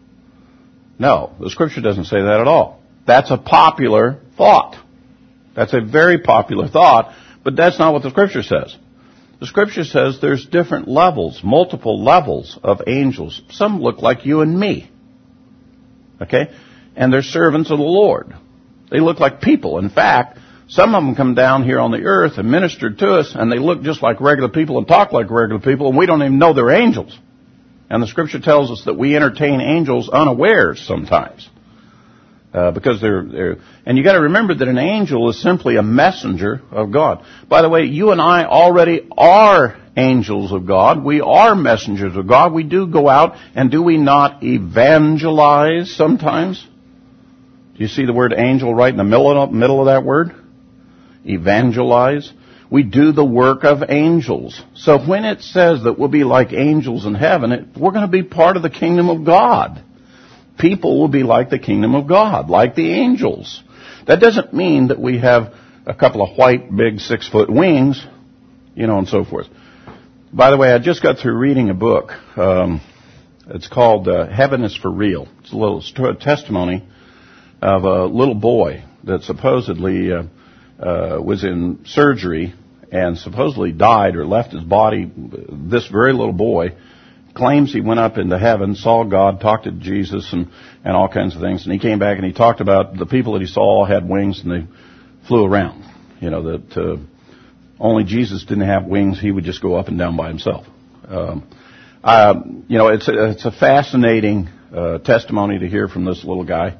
No, the Scripture doesn't say that at all. That's a popular thought. That's a very popular thought, but that's not what the Scripture says. The Scripture says there's different levels, multiple levels of angels. Some look like you and me. Okay? And they're servants of the Lord. They look like people. In fact, some of them come down here on the earth and minister to us, and they look just like regular people and talk like regular people, and we don't even know they're angels. And the Scripture tells us that we entertain angels unawares sometimes. Uh, because they're, they're, and you got to remember that an angel is simply a messenger of God. By the way, you and I already are angels of God. We are messengers of God. We do go out, and do we not evangelize sometimes? Do you see the word angel right in the middle of, middle of that word? Evangelize. We do the work of angels. So when it says that we'll be like angels in heaven, it, we're going to be part of the kingdom of God. People will be like the kingdom of God, like the angels. That doesn't mean that we have a couple of white, big, six-foot wings, you know, and so forth. By the way, I just got through reading a book. Um, it's called uh, Heaven is for Real. It's a little st- testimony of a little boy that supposedly uh, uh, was in surgery and supposedly died or left his body. This very little boy claims he went up into heaven, saw God, talked to Jesus and, and all kinds of things. And he came back and he talked about the people that he saw had wings and they flew around. You know, that uh, only Jesus didn't have wings. He would just go up and down by himself. Um, uh, you know, it's a, it's a fascinating uh, testimony to hear from this little guy.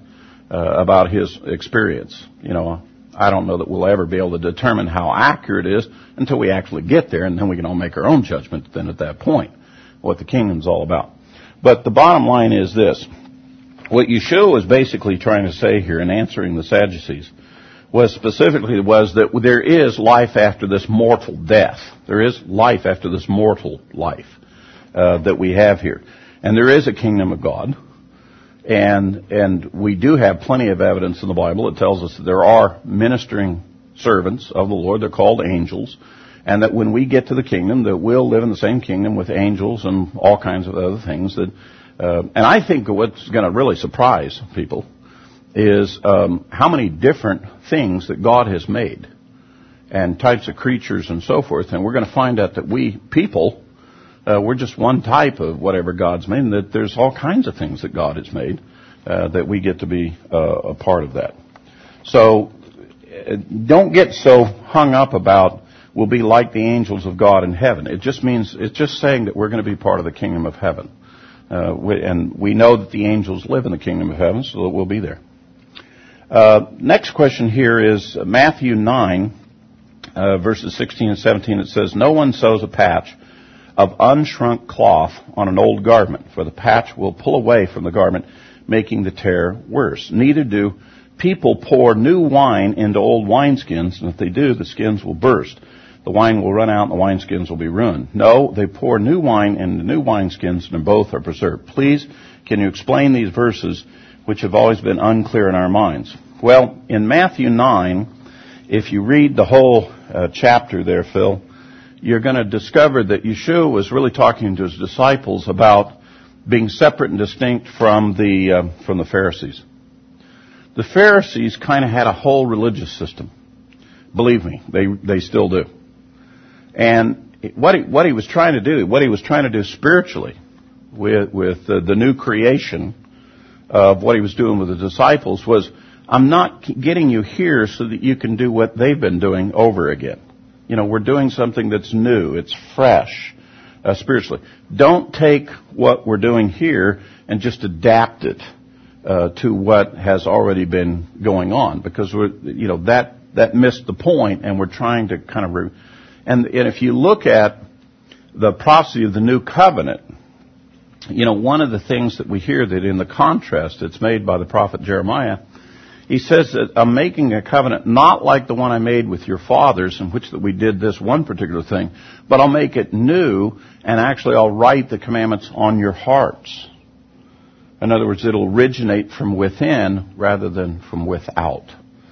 uh, about his experience. You know, I don't know that we'll ever be able to determine how accurate it is until we actually get there, and then we can all make our own judgment then at that point, what the kingdom's all about. But the bottom line is this. What Yeshua was basically trying to say here in answering the Sadducees was specifically was that there is life after this mortal death. There is life after this mortal life uh, that we have here. And there is a kingdom of God. And and we do have plenty of evidence in the Bible that tells us that there are ministering servants of the Lord. They're called angels. And that when we get to the kingdom, that we'll live in the same kingdom with angels and all kinds of other things. That, uh, and I think what's going to really surprise people is um, how many different things that God has made and types of creatures and so forth. And we're going to find out that we people, uh, we're just one type of whatever God's made, and that there's all kinds of things that God has made uh, that we get to be uh, a part of that. So uh, don't get so hung up about we'll be like the angels of God in heaven. It just means, it's just saying that we're going to be part of the kingdom of heaven. Uh, we, and we know that the angels live in the kingdom of heaven, so that we'll be there. Uh, next question here is Matthew nine, uh, verses sixteen and seventeen. It says, "No one sews a patch of unshrunk cloth on an old garment, for the patch will pull away from the garment, making the tear worse. Neither do people pour new wine into old wineskins, and if they do, the skins will burst. The wine will run out and the wineskins will be ruined. No, they pour new wine into new wineskins, and both are preserved." Please, can you explain these verses which have always been unclear in our minds? Well, in Matthew nine, if you read the whole uh, chapter there, Phil, you're going to discover that Yeshua was really talking to his disciples about being separate and distinct from the uh, from the Pharisees. The Pharisees kind of had a whole religious system. Believe me, they they still do. And what he, what he was trying to do, what he was trying to do spiritually with with the, the new creation of what he was doing with the disciples was, I'm not getting you here so that you can do what they've been doing over again. You know, we're doing something that's new. It's fresh, uh, spiritually. Don't take what we're doing here and just adapt it uh, to what has already been going on, because we're, you know, that that missed the point, and we're trying to kind of, re- and and if you look at the prophecy of the new covenant, you know, one of the things that we hear that in the contrast that's made by the prophet Jeremiah, he says that I'm making a covenant not like the one I made with your fathers, in which that we did this one particular thing, but I'll make it new, and actually I'll write the commandments on your hearts. In other words, it'll originate from within rather than from without.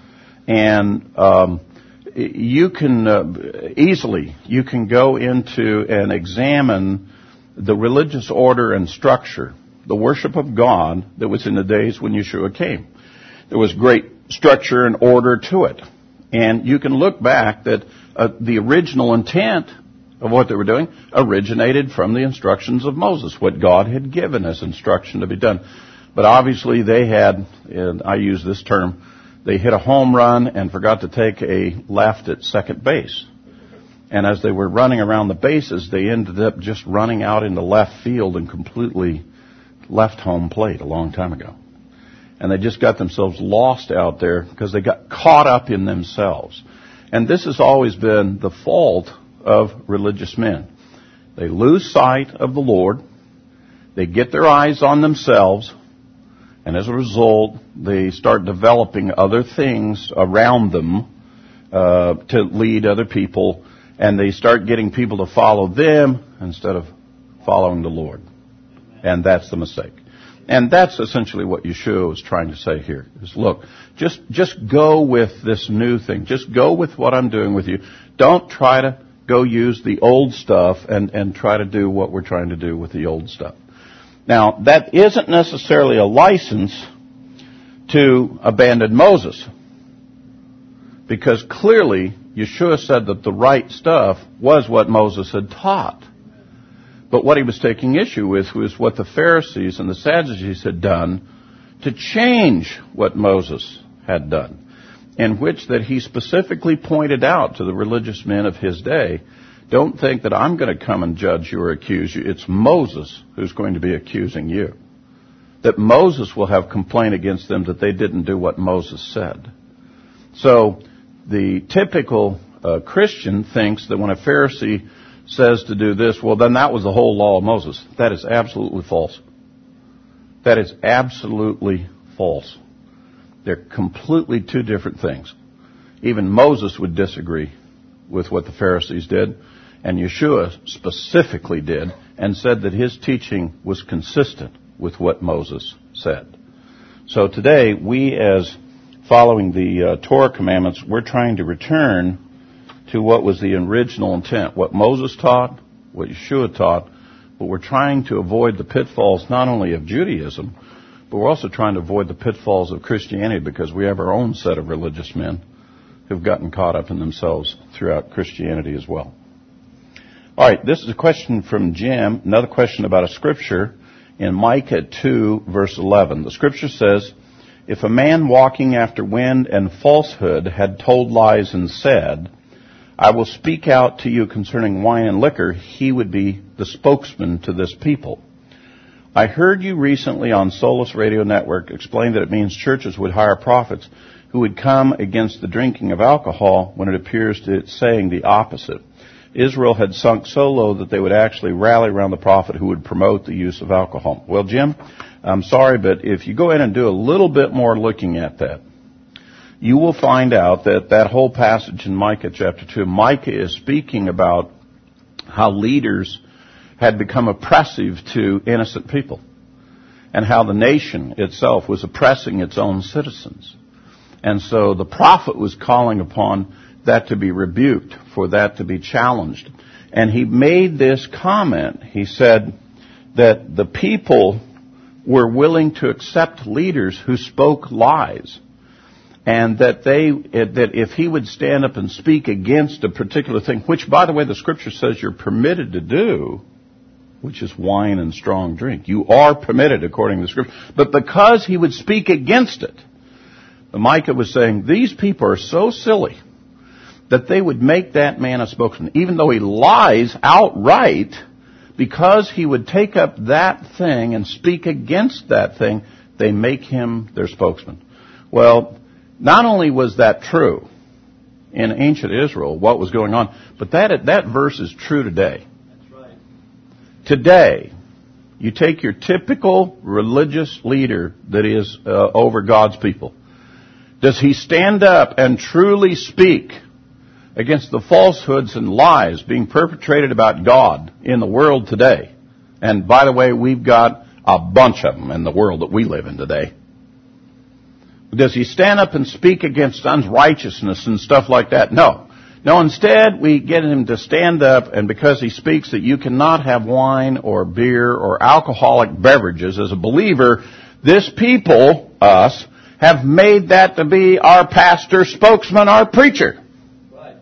And um, you can uh, easily, you can go into and examine the religious order and structure, the worship of God that was in the days when Yeshua came. There was great structure and order to it. And you can look back that uh, the original intent of what they were doing originated from the instructions of Moses, what God had given as instruction to be done. But obviously they had, and I use this term, they hit a home run and forgot to take a left at second base. And as they were running around the bases, they ended up just running out into left field and completely left home plate a long time ago. And they just got themselves lost out there because they got caught up in themselves. And this has always been the fault of religious men. They lose sight of the Lord. They get their eyes on themselves. And as a result, they start developing other things around them uh, to lead other people. And they start getting people to follow them instead of following the Lord. And that's the mistake. And that's essentially what Yeshua was trying to say here. Is look, just just go with this new thing. Just go with what I'm doing with you. Don't try to go use the old stuff and, and try to do what we're trying to do with the old stuff. Now, that isn't necessarily a license to abandon Moses. Because clearly, Yeshua said that the right stuff was what Moses had taught. But what he was taking issue with was what the Pharisees and the Sadducees had done to change what Moses had done, in which that he specifically pointed out to the religious men of his day, don't think that I'm going to come and judge you or accuse you. It's Moses who's going to be accusing you. that Moses will have complaint against them that they didn't do what Moses said. So the typical uh, Christian thinks that when a Pharisee says to do this, well, then that was the whole law of Moses. That is absolutely false. That is absolutely false. They're completely two different things. Even Moses would disagree with what the Pharisees did, and Yeshua specifically did, and said that his teaching was consistent with what Moses said. So today, we as following the uh, Torah commandments, we're trying to return to what was the original intent, what Moses taught, what Yeshua taught, but we're trying to avoid the pitfalls not only of Judaism, but we're also trying to avoid the pitfalls of Christianity because we have our own set of religious men who've gotten caught up in themselves throughout Christianity as well. All right, this is a question from Jim, another question about a scripture in Micah two, verse eleven. The scripture says, if a man walking after wind and falsehood had told lies and said, I will speak out to you concerning wine and liquor, he would be the spokesman to this people. I heard you recently on Solus Radio Network explain that it means churches would hire prophets who would come against the drinking of alcohol when it appears to it's saying the opposite. Israel had sunk so low that they would actually rally around the prophet who would promote the use of alcohol. Well, Jim, I'm sorry, but if you go in and do a little bit more looking at that, you will find out that that whole passage in Micah chapter two, Micah is speaking about how leaders had become oppressive to innocent people and how the nation itself was oppressing its own citizens. And so the prophet was calling upon that to be rebuked, for that to be challenged. And he made this comment. He said that the people were willing to accept leaders who spoke lies. And that they, that if he would stand up and speak against a particular thing, which, by the way, the scripture says you're permitted to do, which is wine and strong drink. You are permitted according to the scripture. But because he would speak against it, the Micah was saying, these people are so silly that they would make that man a spokesman. Even though he lies outright, because he would take up that thing and speak against that thing, they make him their spokesman. Well, not only was that true in ancient Israel, what was going on, but that that verse is true today. That's right. Today, you take your typical religious leader that is uh, over God's people. Does he stand up and truly speak against the falsehoods and lies being perpetrated about God in the world today? And by the way, we've got a bunch of them in the world that we live in today. Does he stand up and speak against unrighteousness and stuff like that? No. No, instead, we get him to stand up, and because he speaks that you cannot have wine or beer or alcoholic beverages as a believer, this people, us, have made that to be our pastor, spokesman, our preacher. Right.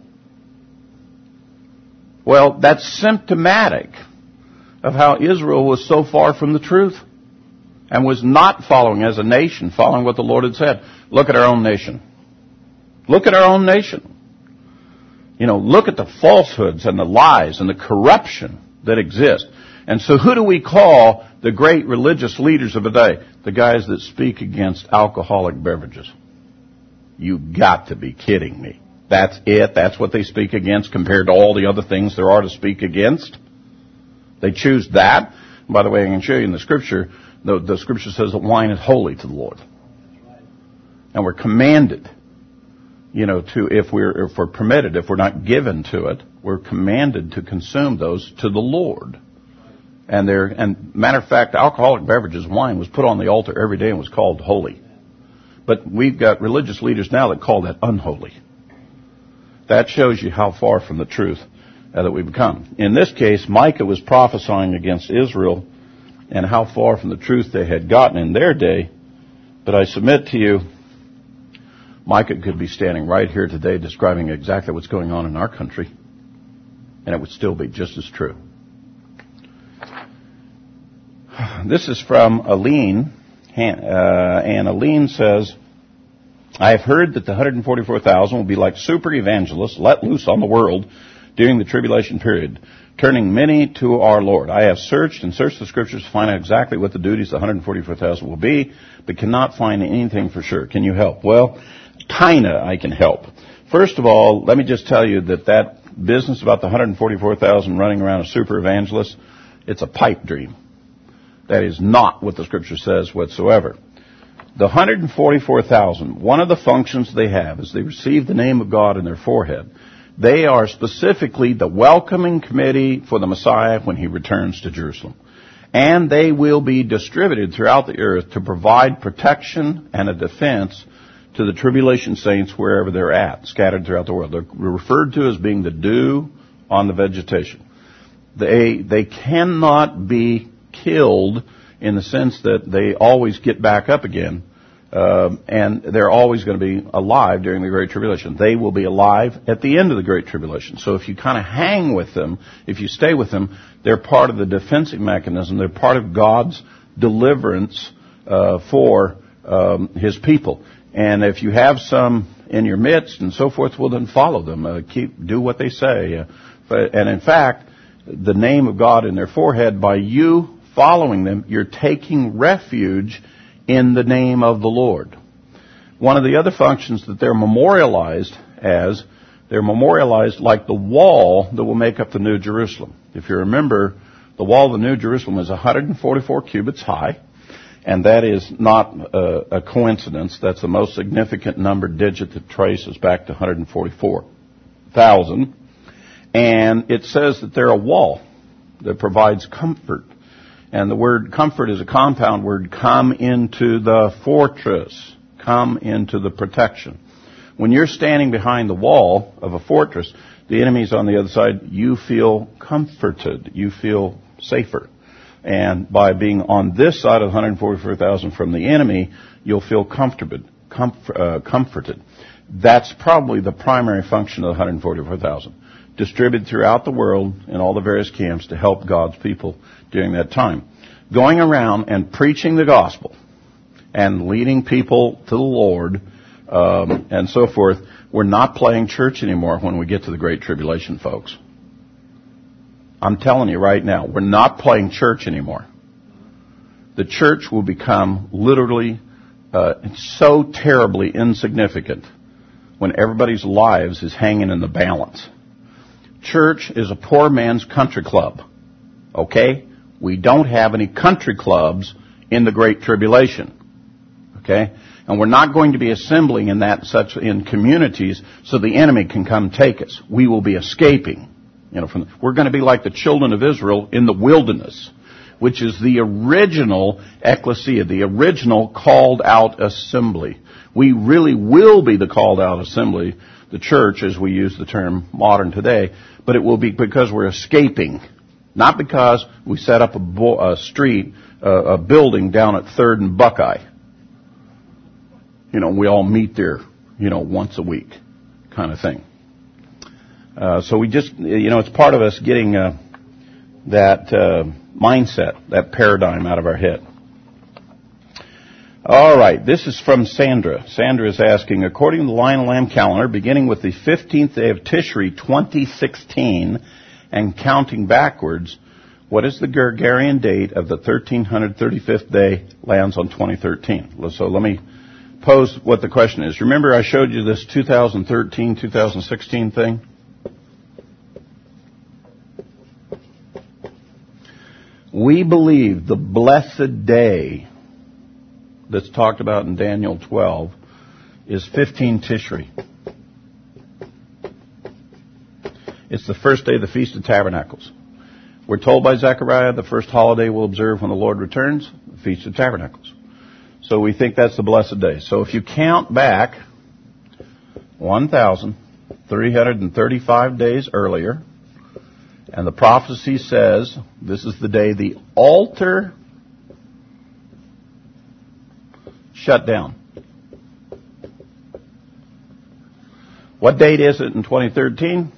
Well, that's symptomatic of how Israel was so far from the truth and was not following as a nation, following what the Lord had said. Look at our own nation. Look at our own nation. You know, look at the falsehoods and the lies and the corruption that exist. And so who do we call the great religious leaders of the day? The guys that speak against alcoholic beverages. You got to be kidding me. That's it? That's what they speak against compared to all the other things there are to speak against? They choose that. And by the way, I can show you in the scripture, the, the scripture says that wine is holy to the Lord. And we're commanded, you know, to, if we're, if we're permitted, if we're not given to it, we're commanded to consume those to the Lord. And there, and matter of fact, alcoholic beverages, wine was put on the altar every day and was called holy. But we've got religious leaders now that call that unholy. That shows you how far from the truth uh, that we've become. In this case, Micah was prophesying against Israel and how far from the truth they had gotten in their day. But I submit to you, Micah could be standing right here today describing exactly what's going on in our country, and it would still be just as true. This is from Aline, uh, and Aline says, I have heard that the one hundred forty-four thousand will be like super evangelists let loose on the world during the tribulation period, turning many to our Lord. I have searched and searched the Scriptures to find out exactly what the duties of the one hundred forty-four thousand will be, but cannot find anything for sure. Can you help? Well, kinda I can help. First of all, let me just tell you that that business about the one hundred forty-four thousand running around as super evangelists, it's a pipe dream. That is not what the Scripture says whatsoever. The one hundred forty-four thousand, one of the functions they have is they receive the name of God in their forehead. They are specifically the welcoming committee for the Messiah when he returns to Jerusalem. And they will be distributed throughout the earth to provide protection and a defense to the tribulation saints wherever they're at, scattered throughout the world. They're referred to as being the dew on the vegetation. They, they cannot be killed in the sense that they always get back up again. Uh, and they're always going to be alive during the Great Tribulation. They will be alive at the end of the Great Tribulation. So if you kind of hang with them, if you stay with them, they're part of the defensive mechanism. They're part of God's deliverance uh, for um, His people. And if you have some in your midst and so forth, well, then follow them. Uh, keep do what they say. Uh, but, and in fact, the name of God in their forehead, by you following them, you're taking refuge in the name of the Lord. One of the other functions that they're memorialized as, they're memorialized like the wall that will make up the New Jerusalem. If you remember, the wall of the New Jerusalem is one hundred forty-four cubits high, and that is not a, a coincidence. That's the most significant number digit that traces back to one hundred forty-four thousand. And it says that they're a wall that provides comfort. And the word comfort is a compound word. Come into the fortress. Come into the protection. When you're standing behind the wall of a fortress, the enemy's on the other side, you feel comforted. You feel safer. And by being on this side of one hundred forty-four thousand from the enemy, you'll feel comforted. Comf- uh, comforted. That's probably the primary function of the one hundred forty-four thousand. Distributed throughout the world in all the various camps to help God's people during that time. Going around and preaching the gospel and leading people to the Lord um, and so forth. We're not playing church anymore when we get to the Great Tribulation, folks. I'm telling you right now, we're not playing church anymore. The church will become literally uh, so terribly insignificant when everybody's lives is hanging in the balance. Church is a poor man's country club. Okay? We don't have any country clubs in the Great Tribulation. Okay? And we're not going to be assembling in that such in communities so the enemy can come take us. We will be escaping. You know, from we're going to be like the children of Israel in the wilderness, which is the original ecclesia, the original called out assembly. We really will be the called out assembly, the church, as we use the term modern today, but it will be because we're escaping, not because we set up a, bo- a street, uh, a building down at Third and Buckeye. You know, we all meet there, you know, once a week, kind of thing. Uh, so we just, you know, it's part of us getting uh, that uh, mindset, that paradigm out of our head. All right, this is from Sandra. Sandra is asking, according to the Lion and Lamb calendar, beginning with the fifteenth day of Tishri, twenty sixteen, and counting backwards, what is the Gregorian date of the thirteen thirty-fifth day lands on twenty thirteen? So let me pose what the question is. Remember I showed you this two thousand thirteen, two thousand sixteen thing? We believe the blessed day that's talked about in Daniel twelve is fifteen Tishri. It's the first day of the Feast of Tabernacles. We're told by Zechariah the first holiday we'll observe when the Lord returns, the Feast of Tabernacles. So we think that's the blessed day. So if you count back one thousand three hundred thirty-five days earlier, and the prophecy says this is the day the altar shut down. What date is it in twenty thirteen?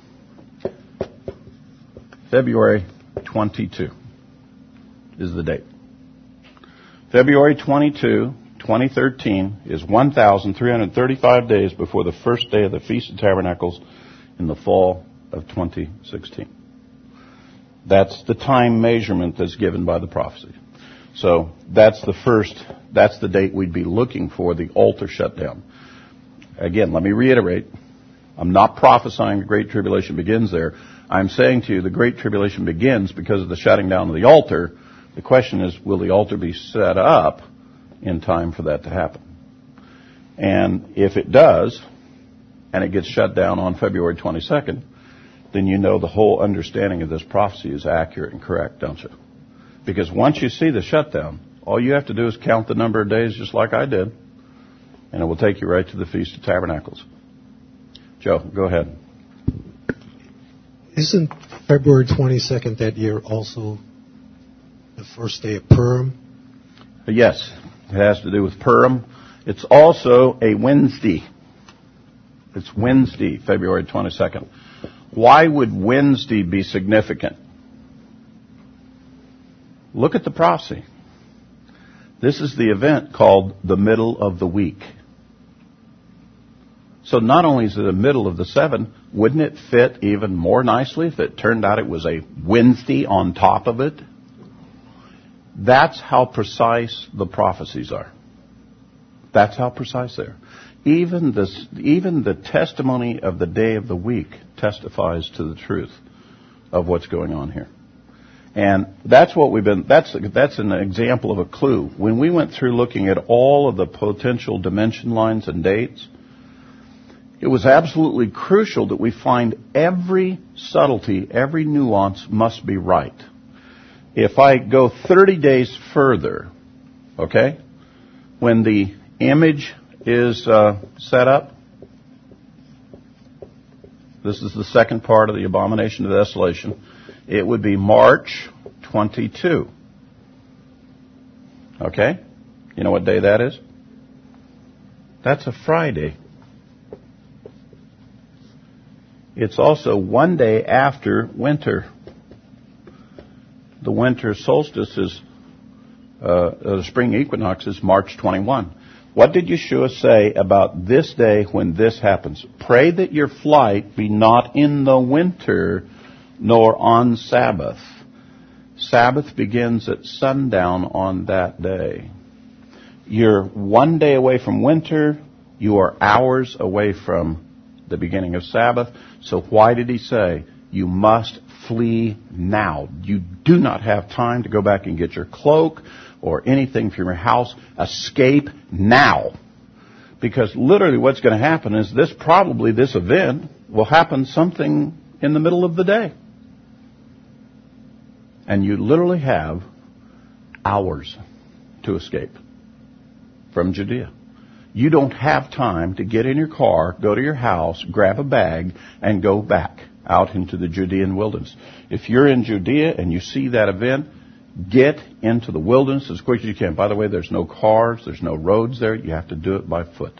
February twenty-second is the date. February twenty-second, twenty thirteen is one thousand three hundred thirty-five days before the first day of the Feast of Tabernacles in the fall of twenty sixteen. That's the time measurement that's given by the prophecy. So that's the first, that's the date we'd be looking for, the altar shutdown. Again, let me reiterate, I'm not prophesying the Great Tribulation begins there. I'm saying to you the Great Tribulation begins because of the shutting down of the altar. The question is, will the altar be set up in time for that to happen? And if it does, and it gets shut down on February twenty-second, then you know the whole understanding of this prophecy is accurate and correct, don't you? Because once you see the shutdown, all you have to do is count the number of days just like I did, and it will take you right to the Feast of Tabernacles. Joe, go ahead. Isn't February twenty-second that year also the first day of Purim? Yes, it has to do with Purim. It's also a Wednesday. It's Wednesday, February twenty-second. Why would Wednesday be significant? Look at the prophecy. This is the event called the middle of the week. So not only is it the middle of the seven, wouldn't it fit even more nicely if it turned out it was a Wednesday on top of it? That's how precise the prophecies are. That's how precise they are. Even this, even the testimony of the day of the week testifies to the truth of what's going on here. And that's what we've been, that's, that's an example of a clue. When we went through looking at all of the potential dimension lines and dates, it was absolutely crucial that we find every subtlety, every nuance must be right. If I go thirty days further, okay, when the image is uh, set up, this is the second part of the abomination of desolation, it would be March twenty-second. Okay? You know what day that is? That's a Friday. It's also one day after winter. The winter solstice is, uh, the spring equinox is March twenty-first. What did Yeshua say about this day when this happens? Pray that your flight be not in the winter, nor on Sabbath. Sabbath begins at sundown on that day. You're one day away from winter. You are hours away from the beginning of Sabbath. So why did he say, you must flee now? You do not have time to go back and get your cloak or anything from your house. Escape now. Because literally what's going to happen is this, probably this event will happen something in the middle of the day. And you literally have hours to escape from Judea. You don't have time to get in your car, go to your house, grab a bag, and go back out into the Judean wilderness. If you're in Judea and you see that event, get into the wilderness as quick as you can. By the way, there's no cars, there's no roads there. You have to do it by foot.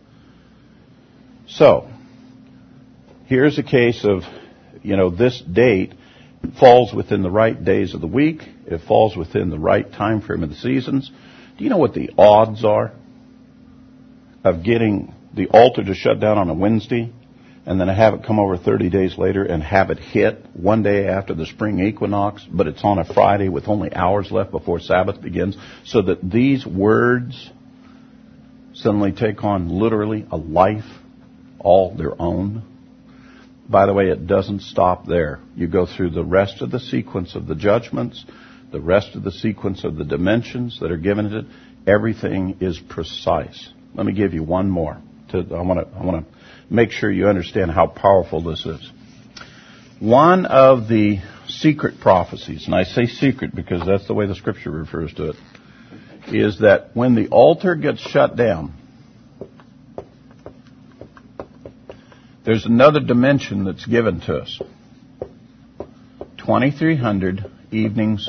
So, here's a case of, you know, this date falls within the right days of the week. It falls within the right time frame of the seasons. Do you know what the odds are of getting the altar to shut down on a Wednesday and then have it come over thirty days later and have it hit one day after the spring equinox, but it's on a Friday with only hours left before Sabbath begins, so that these words suddenly take on literally a life all their own? By the way, it doesn't stop there. You go through the rest of the sequence of the judgments, the rest of the sequence of the dimensions that are given to it. Everything is precise. Let me give you one more. To, I want to I want to make sure you understand how powerful this is. One of the secret prophecies, and I say secret because that's the way the Scripture refers to it, is that when the altar gets shut down, there's another dimension that's given to us. twenty-three hundred evenings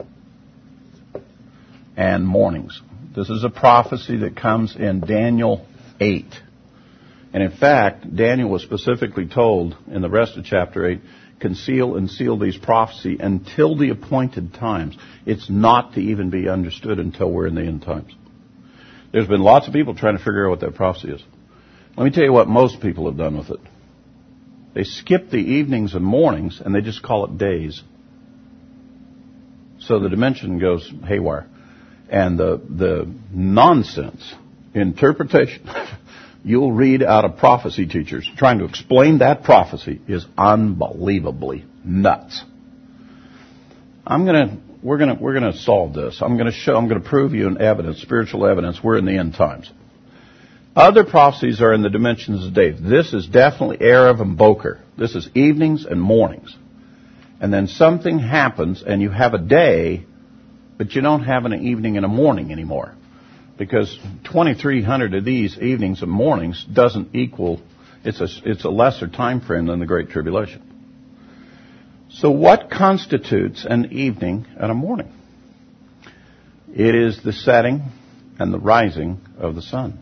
and mornings. This is a prophecy that comes in Daniel eight. And in fact, Daniel was specifically told in the rest of chapter eight, conceal and seal these prophecy until the appointed times. It's not to even be understood until we're in the end times. There's been lots of people trying to figure out what that prophecy is. Let me tell you what most people have done with it. They skip the evenings and mornings, and they just call it days. So the dimension goes haywire. And the, the nonsense interpretation you'll read out of prophecy teachers trying to explain that prophecy is unbelievably nuts. I'm gonna, we're gonna, we're gonna solve this. I'm gonna show, I'm gonna prove you in evidence, spiritual evidence, we're in the end times. Other prophecies are in the dimensions of days. This is definitely Erev and Boker. This is evenings and mornings. And then something happens and you have a day, but you don't have an evening and a morning anymore. Because twenty-three hundred of these evenings and mornings doesn't equal, it's a, it's a lesser time frame than the Great Tribulation. So what constitutes an evening and a morning? It is the setting and the rising of the sun.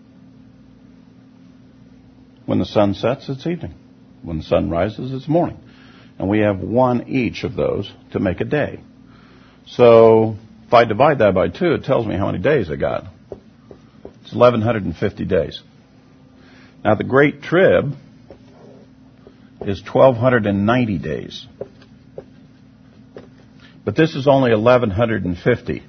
When the sun sets, it's evening. When the sun rises, it's morning. And we have one each of those to make a day. So if I divide that by two, it tells me how many days I got. It's eleven fifty days. Now the Great Trib is twelve ninety days. But this is only eleven fifty.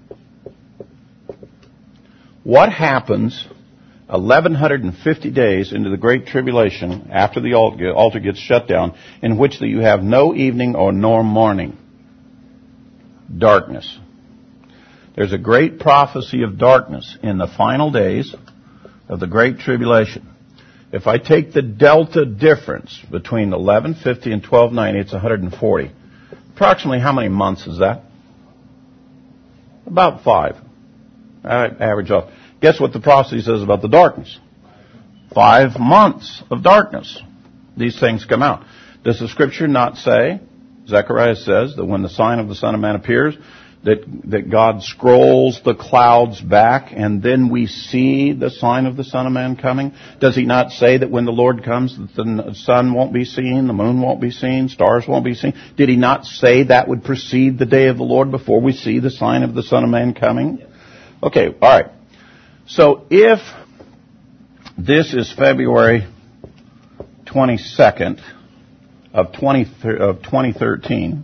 What happens eleven fifty days into the Great Tribulation after the altar gets shut down, in which you have no evening or nor morning? Darkness. There's a great prophecy of darkness in the final days of the Great Tribulation. If I take the delta difference between eleven fifty and twelve ninety, it's one hundred forty. Approximately how many months is that? About five. I average off. Guess what the prophecy says about the darkness? Five months of darkness. These things come out. Does the Scripture not say, Zechariah says, that when the sign of the Son of Man appears, that, that God scrolls the clouds back and then we see the sign of the Son of Man coming? Does he not say that when the Lord comes, the sun won't be seen, the moon won't be seen, stars won't be seen? Did he not say that would precede the day of the Lord before we see the sign of the Son of Man coming? Okay, all right. So if this is February twenty-second of twenty thirteen,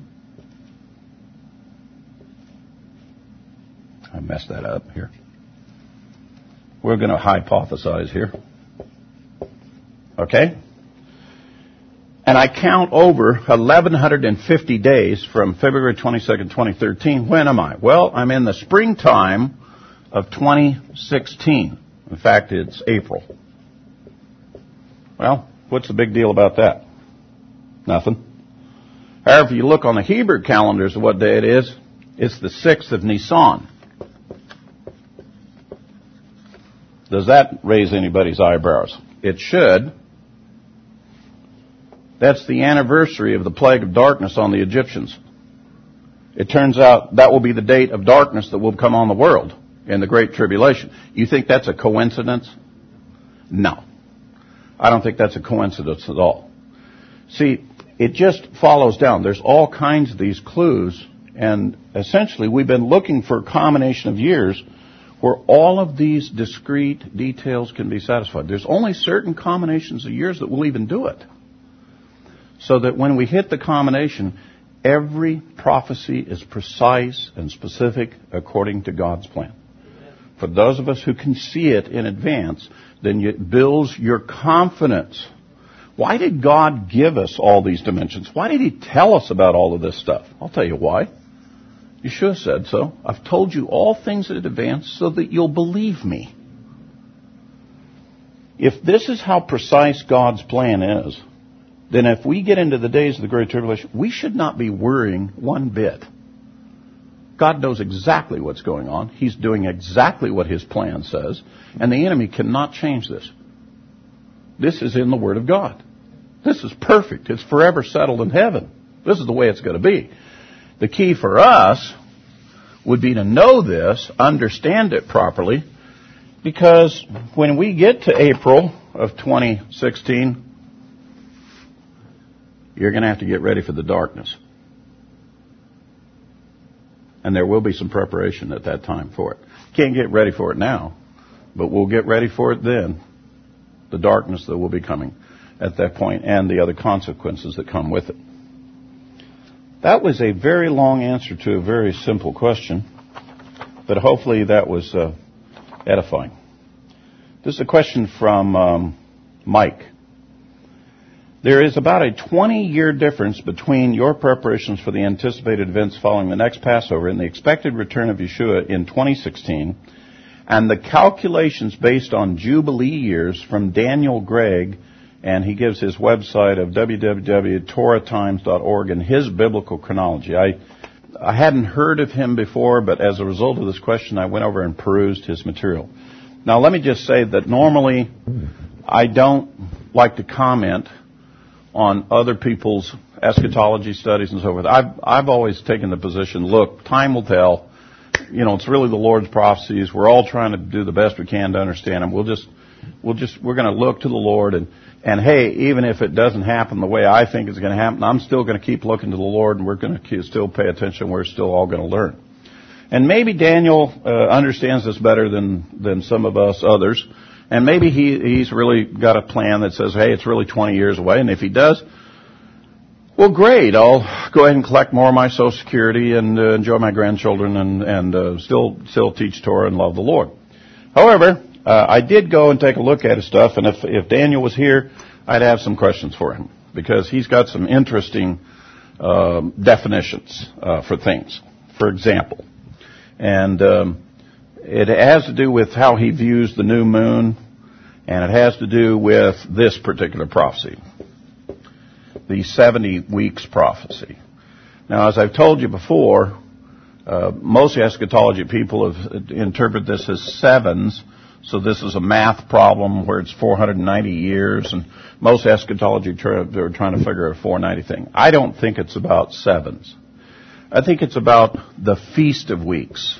I messed that up here. We're going to hypothesize here. Okay? And I count over eleven fifty days from February twenty-second, twenty thirteen. When am I? Well, I'm in the springtime of twenty sixteen. In fact, it's April. Well, what's the big deal about that? Nothing. However, if you look on the Hebrew calendars of what day it is, it's the sixth of Nisan. Does that raise anybody's eyebrows? It should. That's the anniversary of the plague of darkness on the Egyptians. It turns out that will be the date of darkness that will come on the world in the Great Tribulation. You think that's a coincidence? No. I don't think that's a coincidence at all. See, it just follows down. There's all kinds of these clues, and essentially we've been looking for a combination of years where all of these discrete details can be satisfied. There's only certain combinations of years that will even do it. So that when we hit the combination, every prophecy is precise and specific according to God's plan. For those of us who can see it in advance, then it builds your confidence. Why did God give us all these dimensions? Why did He tell us about all of this stuff? I'll tell you why. You should have said so. I've told you all things in advance so that you'll believe me. If this is how precise God's plan is, then if we get into the days of the Great Tribulation, we should not be worrying one bit. God knows exactly what's going on. He's doing exactly what His plan says, and the enemy cannot change this. This is in the Word of God. This is perfect. It's forever settled in heaven. This is the way it's going to be. The key for us would be to know this, understand it properly, because when we get to April of twenty sixteen, you're going to have to get ready for the darkness. And there will be some preparation at that time for it. Can't get ready for it now, but we'll get ready for it then. The darkness that will be coming. at that point and the other consequences that come with it. That was a very long answer to a very simple question, but hopefully that was uh, edifying. This is a question from um, Mike. There is about a twenty-year difference between your preparations for the anticipated events following the next Passover and the expected return of Yeshua in twenty sixteen, and the calculations based on Jubilee years from Daniel Gregg, and he gives his website of w w w dot torah times dot org and his biblical chronology. I I hadn't heard of him before, but as a result of this question, I went over and perused his material. Now, let me just say that normally I don't like to comment on other people's eschatology studies and so forth. I've, I've always taken the position, look, time will tell. You know, it's really the Lord's prophecies. We're all trying to do the best we can to understand them. We'll just, we'll just, we're going to look to the Lord and, and hey, even if it doesn't happen the way I think it's going to happen, I'm still going to keep looking to the Lord and we're going to still pay attention. We're still all going to learn. And maybe Daniel uh, understands this better than, than some of us others. And maybe he, he's really got a plan that says, hey, it's really twenty years away. And if he does, well, great. I'll go ahead and collect more of my Social Security and uh, enjoy my grandchildren and, and uh, still still teach Torah and love the Lord. However, uh, I did go and take a look at his stuff. And if, if Daniel was here, I'd have some questions for him because he's got some interesting uh, definitions uh, for things. For example, and um, it has to do with how he views the new moon, and it has to do with this particular prophecy, the seventy weeks prophecy. Now, as I've told you before, uh, most eschatology people have interpreted this as sevens, so this is a math problem where it's four hundred ninety years, and most eschatology are trying to figure out a four ninety thing. I don't think it's about sevens. I think it's about the Feast of Weeks.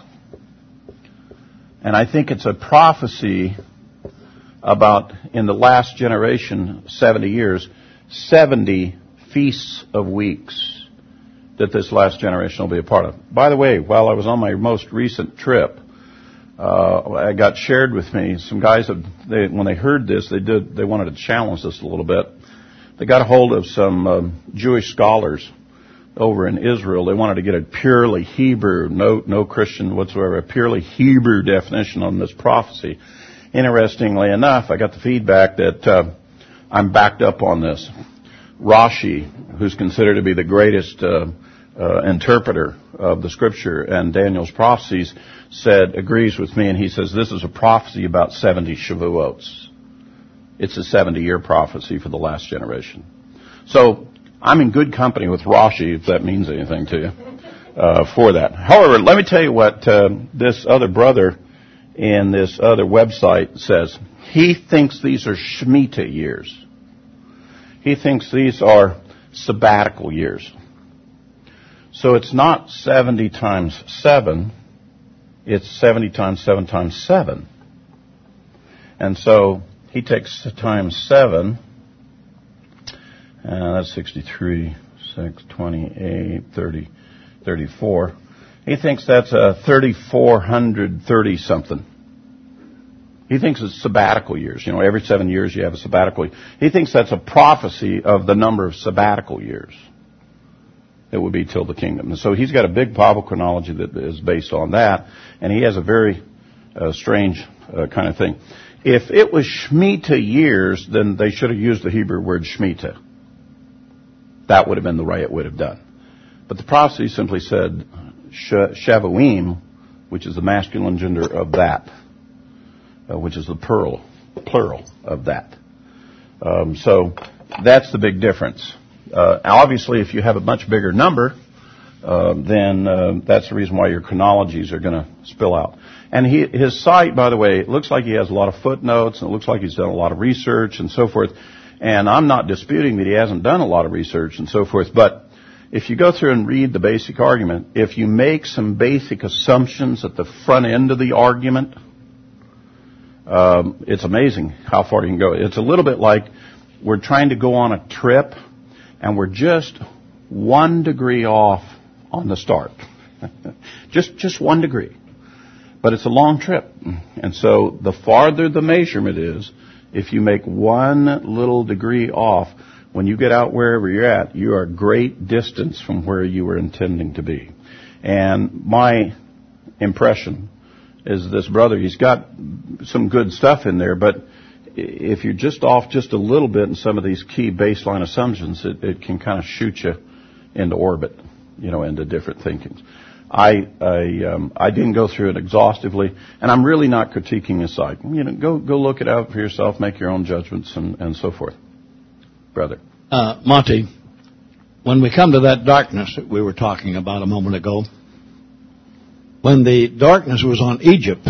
And I think it's a prophecy about, in the last generation, seventy years, seventy feasts of weeks that this last generation will be a part of. By the way, while I was on my most recent trip, uh, I got shared with me, some guys, have, they, when they heard this, they did, they wanted to challenge this a little bit. They got a hold of some um, Jewish scholars over in Israel. They wanted to get a purely Hebrew, no no Christian whatsoever, a purely Hebrew definition on this prophecy. Interestingly enough, I got the feedback that uh, I'm backed up on this. Rashi, who's considered to be the greatest uh, uh, interpreter of the Scripture and Daniel's prophecies, said, agrees with me, and he says this is a prophecy about seventy Shavuots. It's a seventy-year prophecy for the last generation. So, I'm in good company with Rashi, if that means anything to you, uh, for that. However, let me tell you what uh, this other brother in this other website says. He thinks these are Shemitah years. He thinks these are sabbatical years. So it's not seventy times seven, it's seventy times seven times seven. And so he takes times seven, Uh, that's sixty-three, six, twenty-eight, thirty, thirty-four. He thinks that's a thirty-four thirty something. He thinks it's sabbatical years. You know, every seven years you have a sabbatical. He thinks that's a prophecy of the number of sabbatical years. It would be till the kingdom. And so he's got a big Bible chronology that is based on that, and he has a very uh, strange uh, kind of thing. If it was Shemitah years, then they should have used the Hebrew word Shemitah. That would have been the way it would have done. But the prophecy simply said Shavuim, which is the masculine gender of that, uh, which is the plural, plural of that. Um, so that's the big difference. Uh, obviously, if you have a much bigger number, uh, then uh, that's the reason why your chronologies are going to spill out. And he, his site, by the way, it looks like he has a lot of footnotes, and it looks like he's done a lot of research and so forth. And I'm not disputing that he hasn't done a lot of research and so forth, but if you go through and read the basic argument, if you make some basic assumptions at the front end of the argument, um, it's amazing how far you can go. It's a little bit like we're trying to go on a trip, and we're just one degree off on the start. just just one degree. But it's a long trip. And so the farther the measurement is, If you make one little degree off, when you get out wherever you're at, you are a great distance from where you were intending to be. And my impression is this brother, he's got some good stuff in there, but if you're just off just a little bit in some of these key baseline assumptions, it, it can kind of shoot you into orbit, you know, into different thinkings. I I, um, I didn't go through it exhaustively, and I'm really not critiquing his side. You know, go go look it out for yourself, make your own judgments, and, and so forth. Brother. Uh, Monty, when we come to that darkness that we were talking about a moment ago, when the darkness was on Egypt,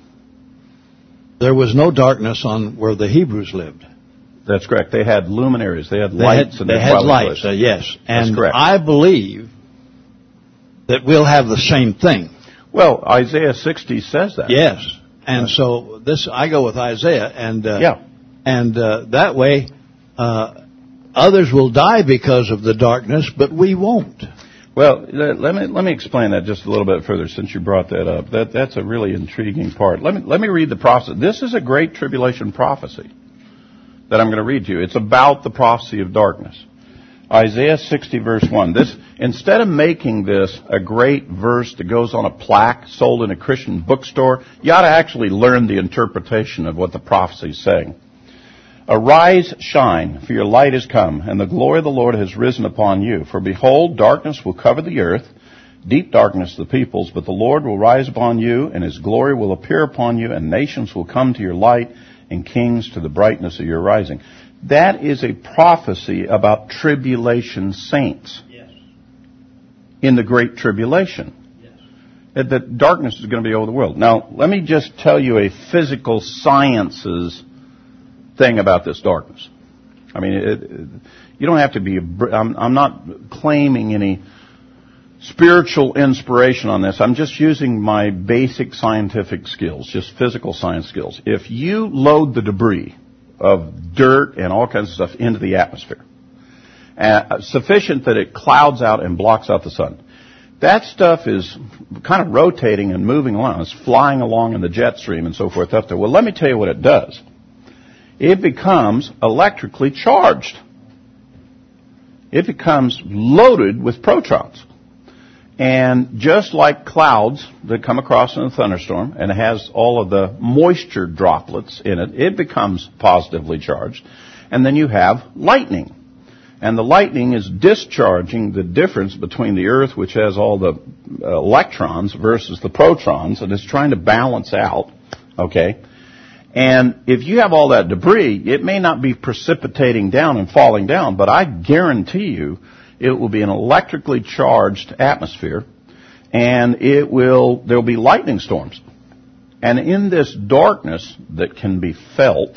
there was no darkness on where the Hebrews lived. That's correct. They had luminaries. They had they lights. Had, in they their had lights, uh, yes. And That's correct. I believe that we'll have the same thing. Well, Isaiah sixty says that. Yes. And so this, I go with Isaiah, and uh, yeah. and uh, that way uh, others will die because of the darkness, but we won't. Well, let me let me explain that just a little bit further since you brought that up. That that's a really intriguing part. Let me let me read the prophecy. This is a great tribulation prophecy that I'm going to read to you. It's about the prophecy of darkness. Isaiah sixty verse one. This, instead of making this a great verse that goes on a plaque sold in a Christian bookstore, you ought to actually learn the interpretation of what the prophecy is saying. Arise, shine, for your light is come, and the glory of the Lord has risen upon you. For behold, darkness will cover the earth, deep darkness the peoples, but the Lord will rise upon you, and his glory will appear upon you, and nations will come to your light, and kings to the brightness of your rising. That is a prophecy about tribulation saints. Yes. In the Great Tribulation. Yes. That, that darkness is going to be over the world. Now, let me just tell you a physical sciences thing about this darkness. I mean, it, it, you don't have to be, a, I'm, I'm not claiming any spiritual inspiration on this. I'm just using my basic scientific skills, just physical science skills. If you load the debris of dirt and all kinds of stuff into the atmosphere, uh, sufficient that it clouds out and blocks out the sun, that stuff is kind of rotating and moving along. It's flying along in the jet stream and so forth up there. Well, let me tell you what it does. It becomes electrically charged. It becomes loaded with protons. And just like clouds that come across in a thunderstorm, and it has all of the moisture droplets in it, it becomes positively charged. And then you have lightning. And the lightning is discharging the difference between the Earth, which has all the uh, electrons, versus the protons, and it's trying to balance out, okay? And if you have all that debris, it may not be precipitating down and falling down, but I guarantee you it will be an electrically charged atmosphere, and it will, there will be lightning storms. And in this darkness that can be felt,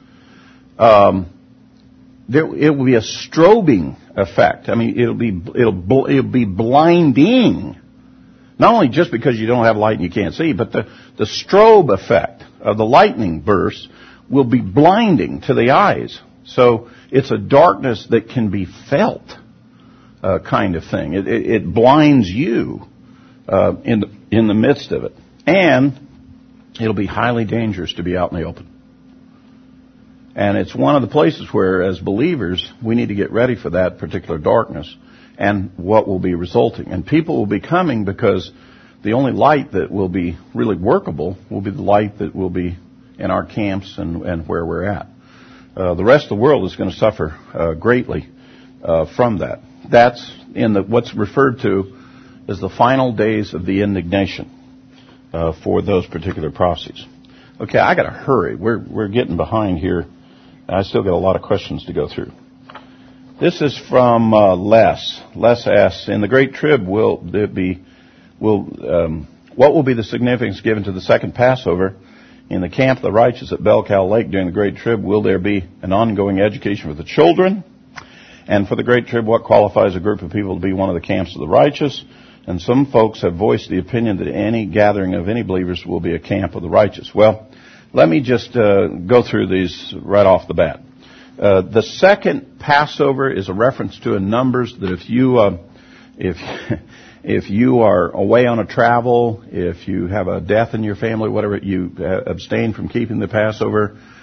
um, there, it will be a strobing effect. I mean, it'll be, it'll, it'll be blinding. Not only just because you don't have light and you can't see, but the, the strobe effect of the lightning bursts will be blinding to the eyes. So it's a darkness that can be felt. Uh, kind of thing. It, it, it blinds you uh, in the, in the midst of it, and it'll be highly dangerous to be out in the open. And it's one of the places where, as believers, we need to get ready for that particular darkness and what will be resulting. And people will be coming because the only light that will be really workable will be the light that will be in our camps and, and where we're at. Uh, the rest of the world is going to suffer uh, greatly uh, from that. That's in the what's referred to as the final days of the indignation uh, for those particular prophecies. Okay, I got to hurry. We're we're getting behind here. I still got a lot of questions to go through. This is from uh, Les. Les asks, "In the Great Trib, will there be will um, what will be the significance given to the second Passover in the camp of the righteous at Belcal Lake during the Great Trib? Will there be an ongoing education for the children? And for the Great Trib, what qualifies a group of people to be one of the camps of the righteous? And some folks have voiced the opinion that any gathering of any believers will be a camp of the righteous." Well, let me just uh, go through these right off the bat. Uh, the second Passover is a reference to in Numbers that if you uh, if if you are away on a travel, if you have a death in your family, whatever, you uh, abstain from keeping the Passover.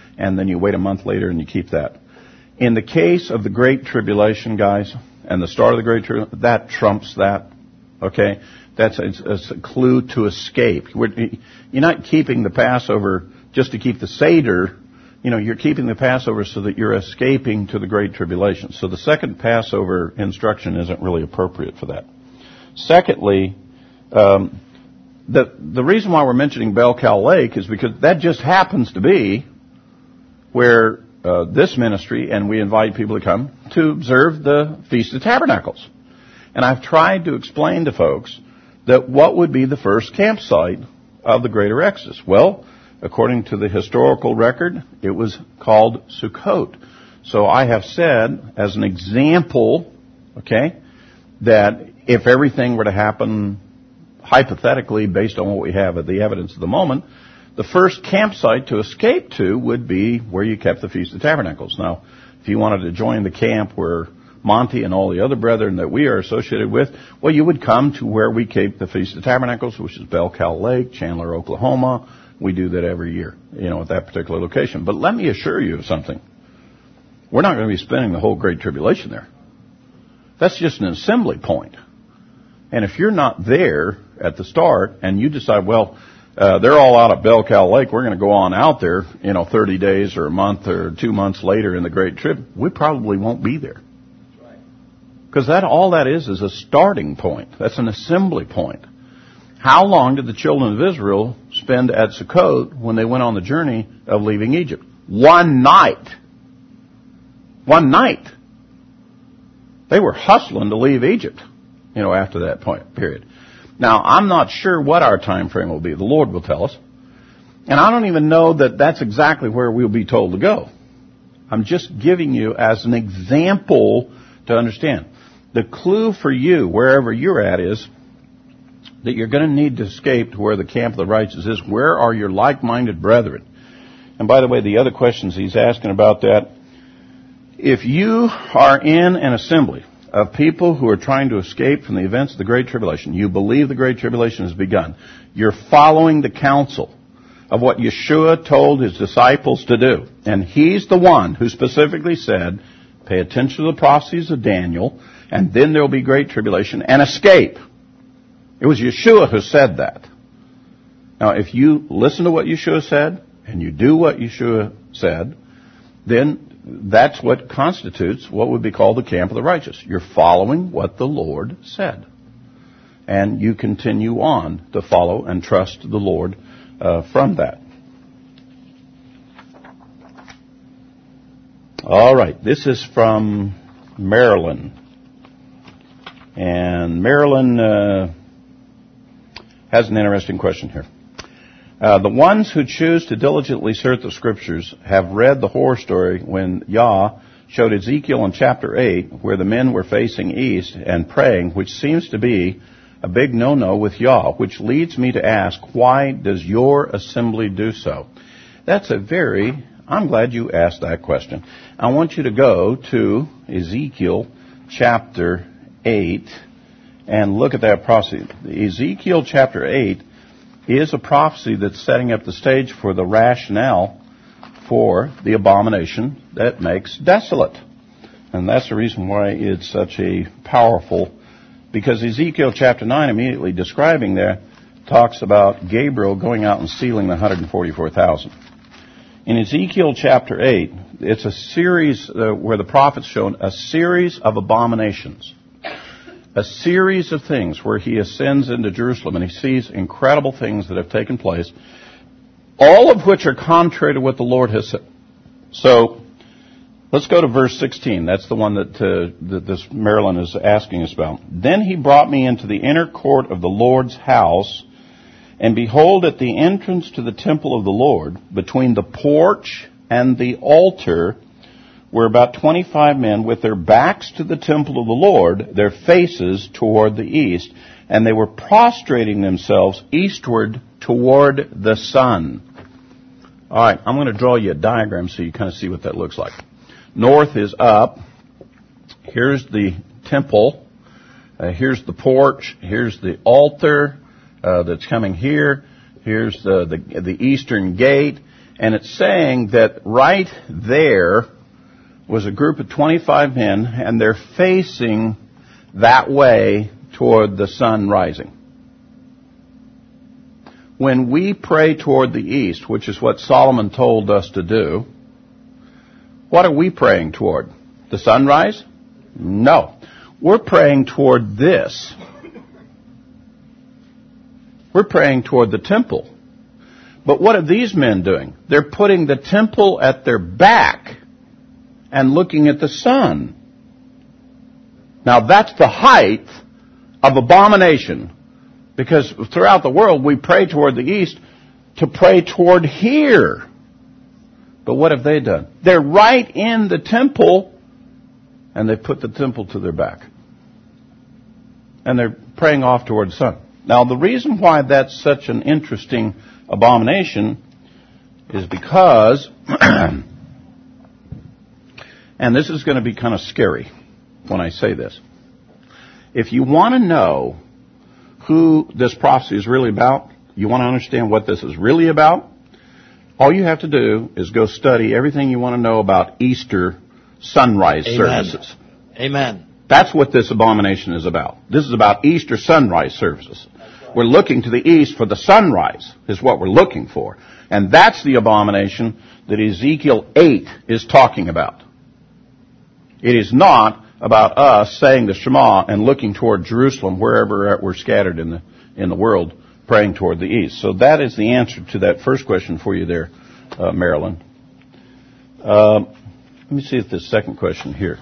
and then you wait a month later and you keep that. In the case of the Great Tribulation, guys, and the start of the Great Tribulation, that trumps that, okay? That's a, a clue to escape. You're not keeping the Passover just to keep the Seder. You know, you're keeping the Passover so that you're escaping to the Great Tribulation. So the second Passover instruction isn't really appropriate for that. Secondly, um, the the reason why we're mentioning Bel-Cal Lake is because that just happens to be where uh, this ministry, and we invite people to come to observe the Feast of Tabernacles. And I've tried to explain to folks that what would be the first campsite of the Greater Exodus. Well, according to the historical record, it was called Sukkot. So I have said, as an example, okay, that if everything were to happen hypothetically based on what we have at the evidence of the moment, the first campsite to escape to would be where you kept the Feast of Tabernacles. Now, if you wanted to join the camp where Monty and all the other brethren that we are associated with, well, you would come to where we keep the Feast of Tabernacles, which is Bel-Cal Lake, Chandler, Oklahoma. We do that every year, you know, at that particular location. But let me assure you of something. We're not going to be spending the whole Great Tribulation there. That's just an assembly point. And if you're not there at the start and you decide, well, uh, they're all out at Bel-Cal Lake, we're going to go on out there, you know, thirty days or a month or two months later in the Great Trib, we probably won't be there. Because that all that is is a starting point. That's an assembly point. How long did the children of Israel spend at Sukkot when they went on the journey of leaving Egypt? One night. One night. They were hustling to leave Egypt, you know, after that point, period. Now, I'm not sure what our time frame will be. The Lord will tell us. And I don't even know that that's exactly where we'll be told to go. I'm just giving you as an example to understand. The clue for you, wherever you're at, is that you're going to need to escape to where the camp of the righteous is. Where are your like-minded brethren? And by the way, the other questions he's asking about that, if you are in an assembly of people who are trying to escape from the events of the Great Tribulation, you believe the Great Tribulation has begun, you're following the counsel of what Yeshua told his disciples to do. And he's the one who specifically said, pay attention to the prophecies of Daniel, and then there will be great tribulation, and escape. It was Yeshua who said that. Now, if you listen to what Yeshua said, and you do what Yeshua said, then that's what constitutes what would be called the camp of the righteous. You're following what the Lord said. And you continue on to follow and trust the Lord uh, from that. All right, this is from Maryland. And Marilyn uh, has an interesting question here. Uh, the ones who choose to diligently search the Scriptures have read the horror story when Yah showed Ezekiel in chapter eight, where the men were facing east and praying, which seems to be a big no-no with Yah, which leads me to ask, why does your assembly do so? That's a very... I'm glad you asked that question. I want you to go to Ezekiel chapter eight and look at that prophecy. Ezekiel chapter eight is a prophecy that's setting up the stage for the rationale for the abomination that makes desolate. And that's the reason why it's such a powerful, because Ezekiel chapter nine, immediately describing there, talks about Gabriel going out and sealing the one hundred forty-four thousand. In Ezekiel chapter eight, it's a series uh, where the prophet's shown a series of abominations. A series of things where he ascends into Jerusalem and he sees incredible things that have taken place, all of which are contrary to what the Lord has said. So, let's go to verse sixteen. That's the one that, uh, that this Marilyn is asking us about. Then he brought me into the inner court of the Lord's house, and behold, at the entrance to the temple of the Lord, between the porch and the altar, were about twenty-five men with their backs to the temple of the Lord, their faces toward the east, and they were prostrating themselves eastward toward the sun. All right, I'm going to draw you a diagram so you kind of see what that looks like. North is up. Here's the temple. Uh, here's the porch. Here's the altar uh, that's coming here. Here's the, the the eastern gate. And it's saying that right there was a group of twenty-five men, and they're facing that way toward the sun rising. When we pray toward the east, which is what Solomon told us to do, what are we praying toward? The sunrise? No. We're praying toward this. We're praying toward the temple. But what are these men doing? They're putting the temple at their back and looking at the sun. Now that's the height of abomination. Because throughout the world we pray toward the east to pray toward here. But what have they done? They're right in the temple, and they put the temple to their back. And they're praying off toward the sun. Now the reason why that's such an interesting abomination is because, and this is going to be kind of scary when I say this. If you want to know who this prophecy is really about, you want to understand what this is really about, all you have to do is go study everything you want to know about Easter sunrise Amen. services. Amen. That's what this abomination is about. This is about Easter sunrise services. Right. We're looking to the east for the sunrise, is what we're looking for. And that's the abomination that Ezekiel eight is talking about. It is not about us saying the Shema and looking toward Jerusalem wherever we're scattered in the in the world, praying toward the east. So that is the answer to that first question for you there, uh, Marilyn. Uh, let me see if this second question here.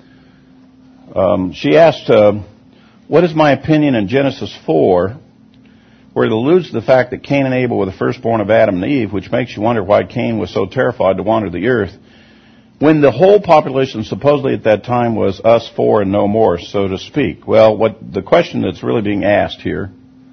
Um, she asked, uh, what is my opinion in Genesis four, where it alludes to the fact that Cain and Abel were the firstborn of Adam and Eve, which makes you wonder why Cain was so terrified to wander the earth, when the whole population supposedly at that time was us four and no more, so to speak. Well, what the question that's really being asked here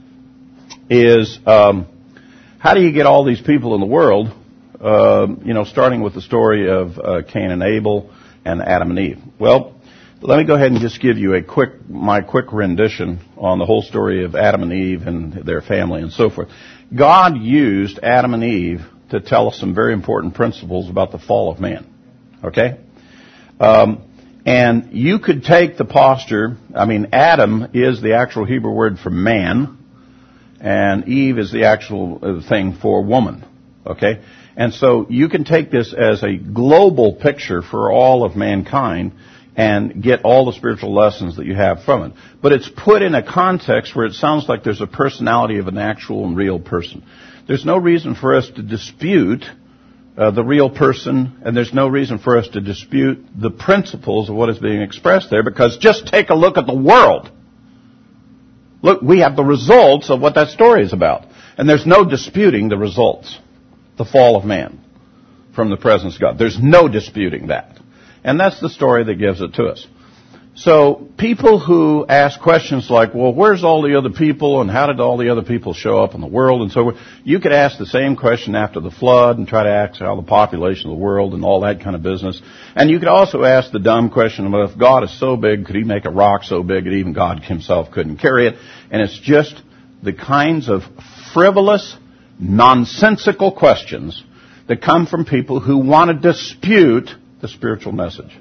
is, um, how do you get all these people in the world, uh, you know, starting with the story of uh, Cain and Abel and Adam and Eve? Well, let me go ahead and just give you a quick, my quick rendition on the whole story of Adam and Eve and their family and so forth. God used Adam and Eve to tell us some very important principles about the fall of man. Okay? Um, and you could take the posture, I mean, Adam is the actual Hebrew word for man, and Eve is the actual thing for woman. Okay? And so you can take this as a global picture for all of mankind and get all the spiritual lessons that you have from it. But it's put in a context where it sounds like there's a personality of an actual and real person. There's no reason for us to dispute Uh, the real person, and there's no reason for us to dispute the principles of what is being expressed there, because just take a look at the world. Look, we have the results of what that story is about. And there's no disputing the results. The fall of man from the presence of God. There's no disputing that. And that's the story that gives it to us. So people who ask questions like, well, where's all the other people and how did all the other people show up in the world and so forth? You could ask the same question after the flood and try to ask how the population of the world and all that kind of business. And you could also ask the dumb question about if God is so big, could he make a rock so big that even God himself couldn't carry it? And it's just the kinds of frivolous, nonsensical questions that come from people who want to dispute the spiritual message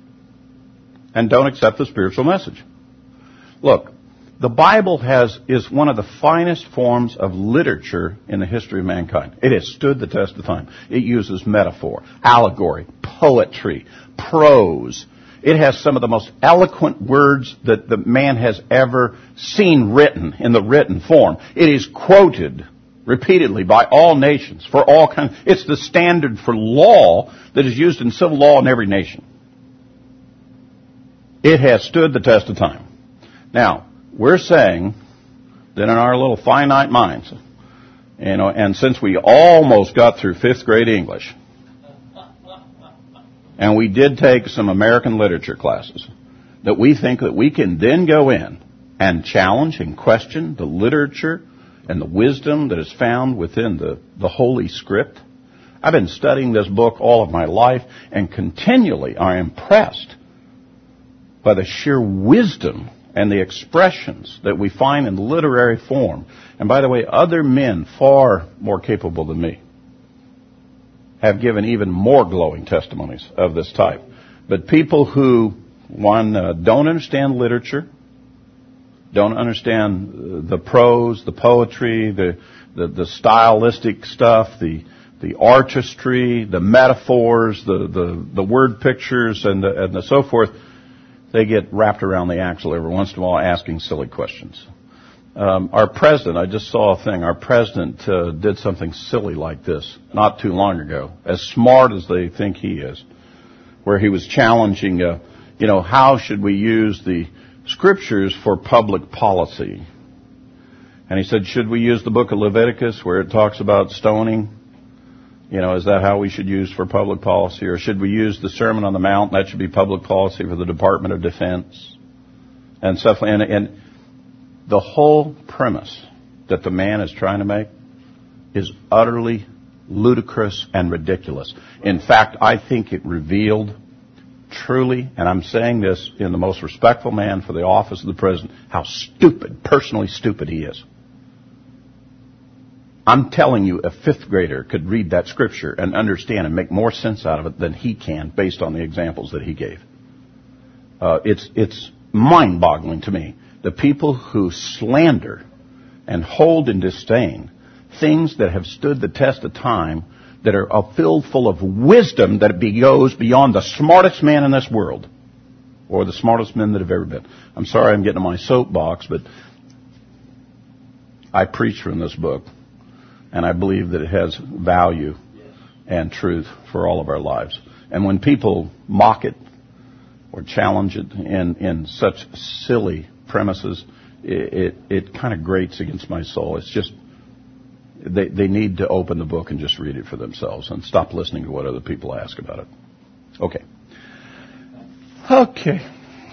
and don't accept the spiritual message. Look, the Bible has is one of the finest forms of literature in the history of mankind. It has stood the test of time. It uses metaphor, allegory, poetry, prose. It has some of the most eloquent words that the man has ever seen written in the written form. It is quoted repeatedly by all nations for all kinds. It's the standard for law that is used in civil law in every nation. It has stood the test of time. Now, we're saying that in our little finite minds, you know, and since we almost got through fifth grade English, and we did take some American literature classes, that we think that we can then go in and challenge and question the literature and the wisdom that is found within the, the Holy Script. I've been studying this book all of my life, and continually are impressed by the sheer wisdom and the expressions that we find in literary form. And by the way, other men far more capable than me have given even more glowing testimonies of this type. But people who, one, uh, don't understand literature, don't understand the prose, the poetry, the, the, the stylistic stuff, the the artistry, the metaphors, the, the, the word pictures, and the, and the so forth, they get wrapped around the axle every once in a while asking silly questions. Um, our president, I just saw a thing, our president uh, did something silly like this not too long ago, as smart as they think he is, where he was challenging, uh, you know, how should we use the scriptures for public policy? And he said, should we use the book of Leviticus where it talks about stoning? You know, is that how we should use for public policy? Or should we use the Sermon on the Mount? That should be public policy for the Department of Defense. And stuff. And, and the whole premise that the man is trying to make is utterly ludicrous and ridiculous. In fact, I think it revealed truly, and I'm saying this in the most respectful manner for the office of the president, how stupid, personally stupid he is. I'm telling you, a fifth grader could read that scripture and understand and make more sense out of it than he can based on the examples that he gave. Uh, it's, it's mind-boggling to me. The people who slander and hold in disdain things that have stood the test of time, that are filled full of wisdom that goes beyond the smartest man in this world, or the smartest men that have ever been. I'm sorry I'm getting on my soapbox, but I preach from this book. And I believe that it has value and truth for all of our lives. And when people mock it or challenge it in, in such silly premises, it, it, it kind of grates against my soul. It's just, they, they need to open the book and just read it for themselves and stop listening to what other people ask about it. Okay. Okay.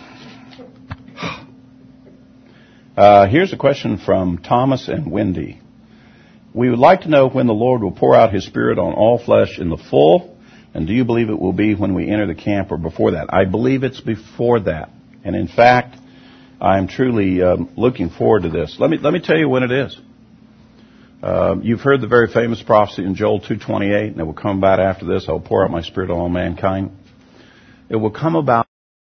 Uh, here's a question from Thomas and Wendy. We would like to know when the Lord will pour out His Spirit on all flesh in the full, and do you believe it will be when we enter the camp or before that? I believe it's before that. And in fact, I'm truly um, looking forward to this. Let me let me tell you when it is. Uh, you've heard the very famous prophecy in Joel two twenty-eight, and it will come about after this. I will pour out my Spirit on all mankind. It will come about.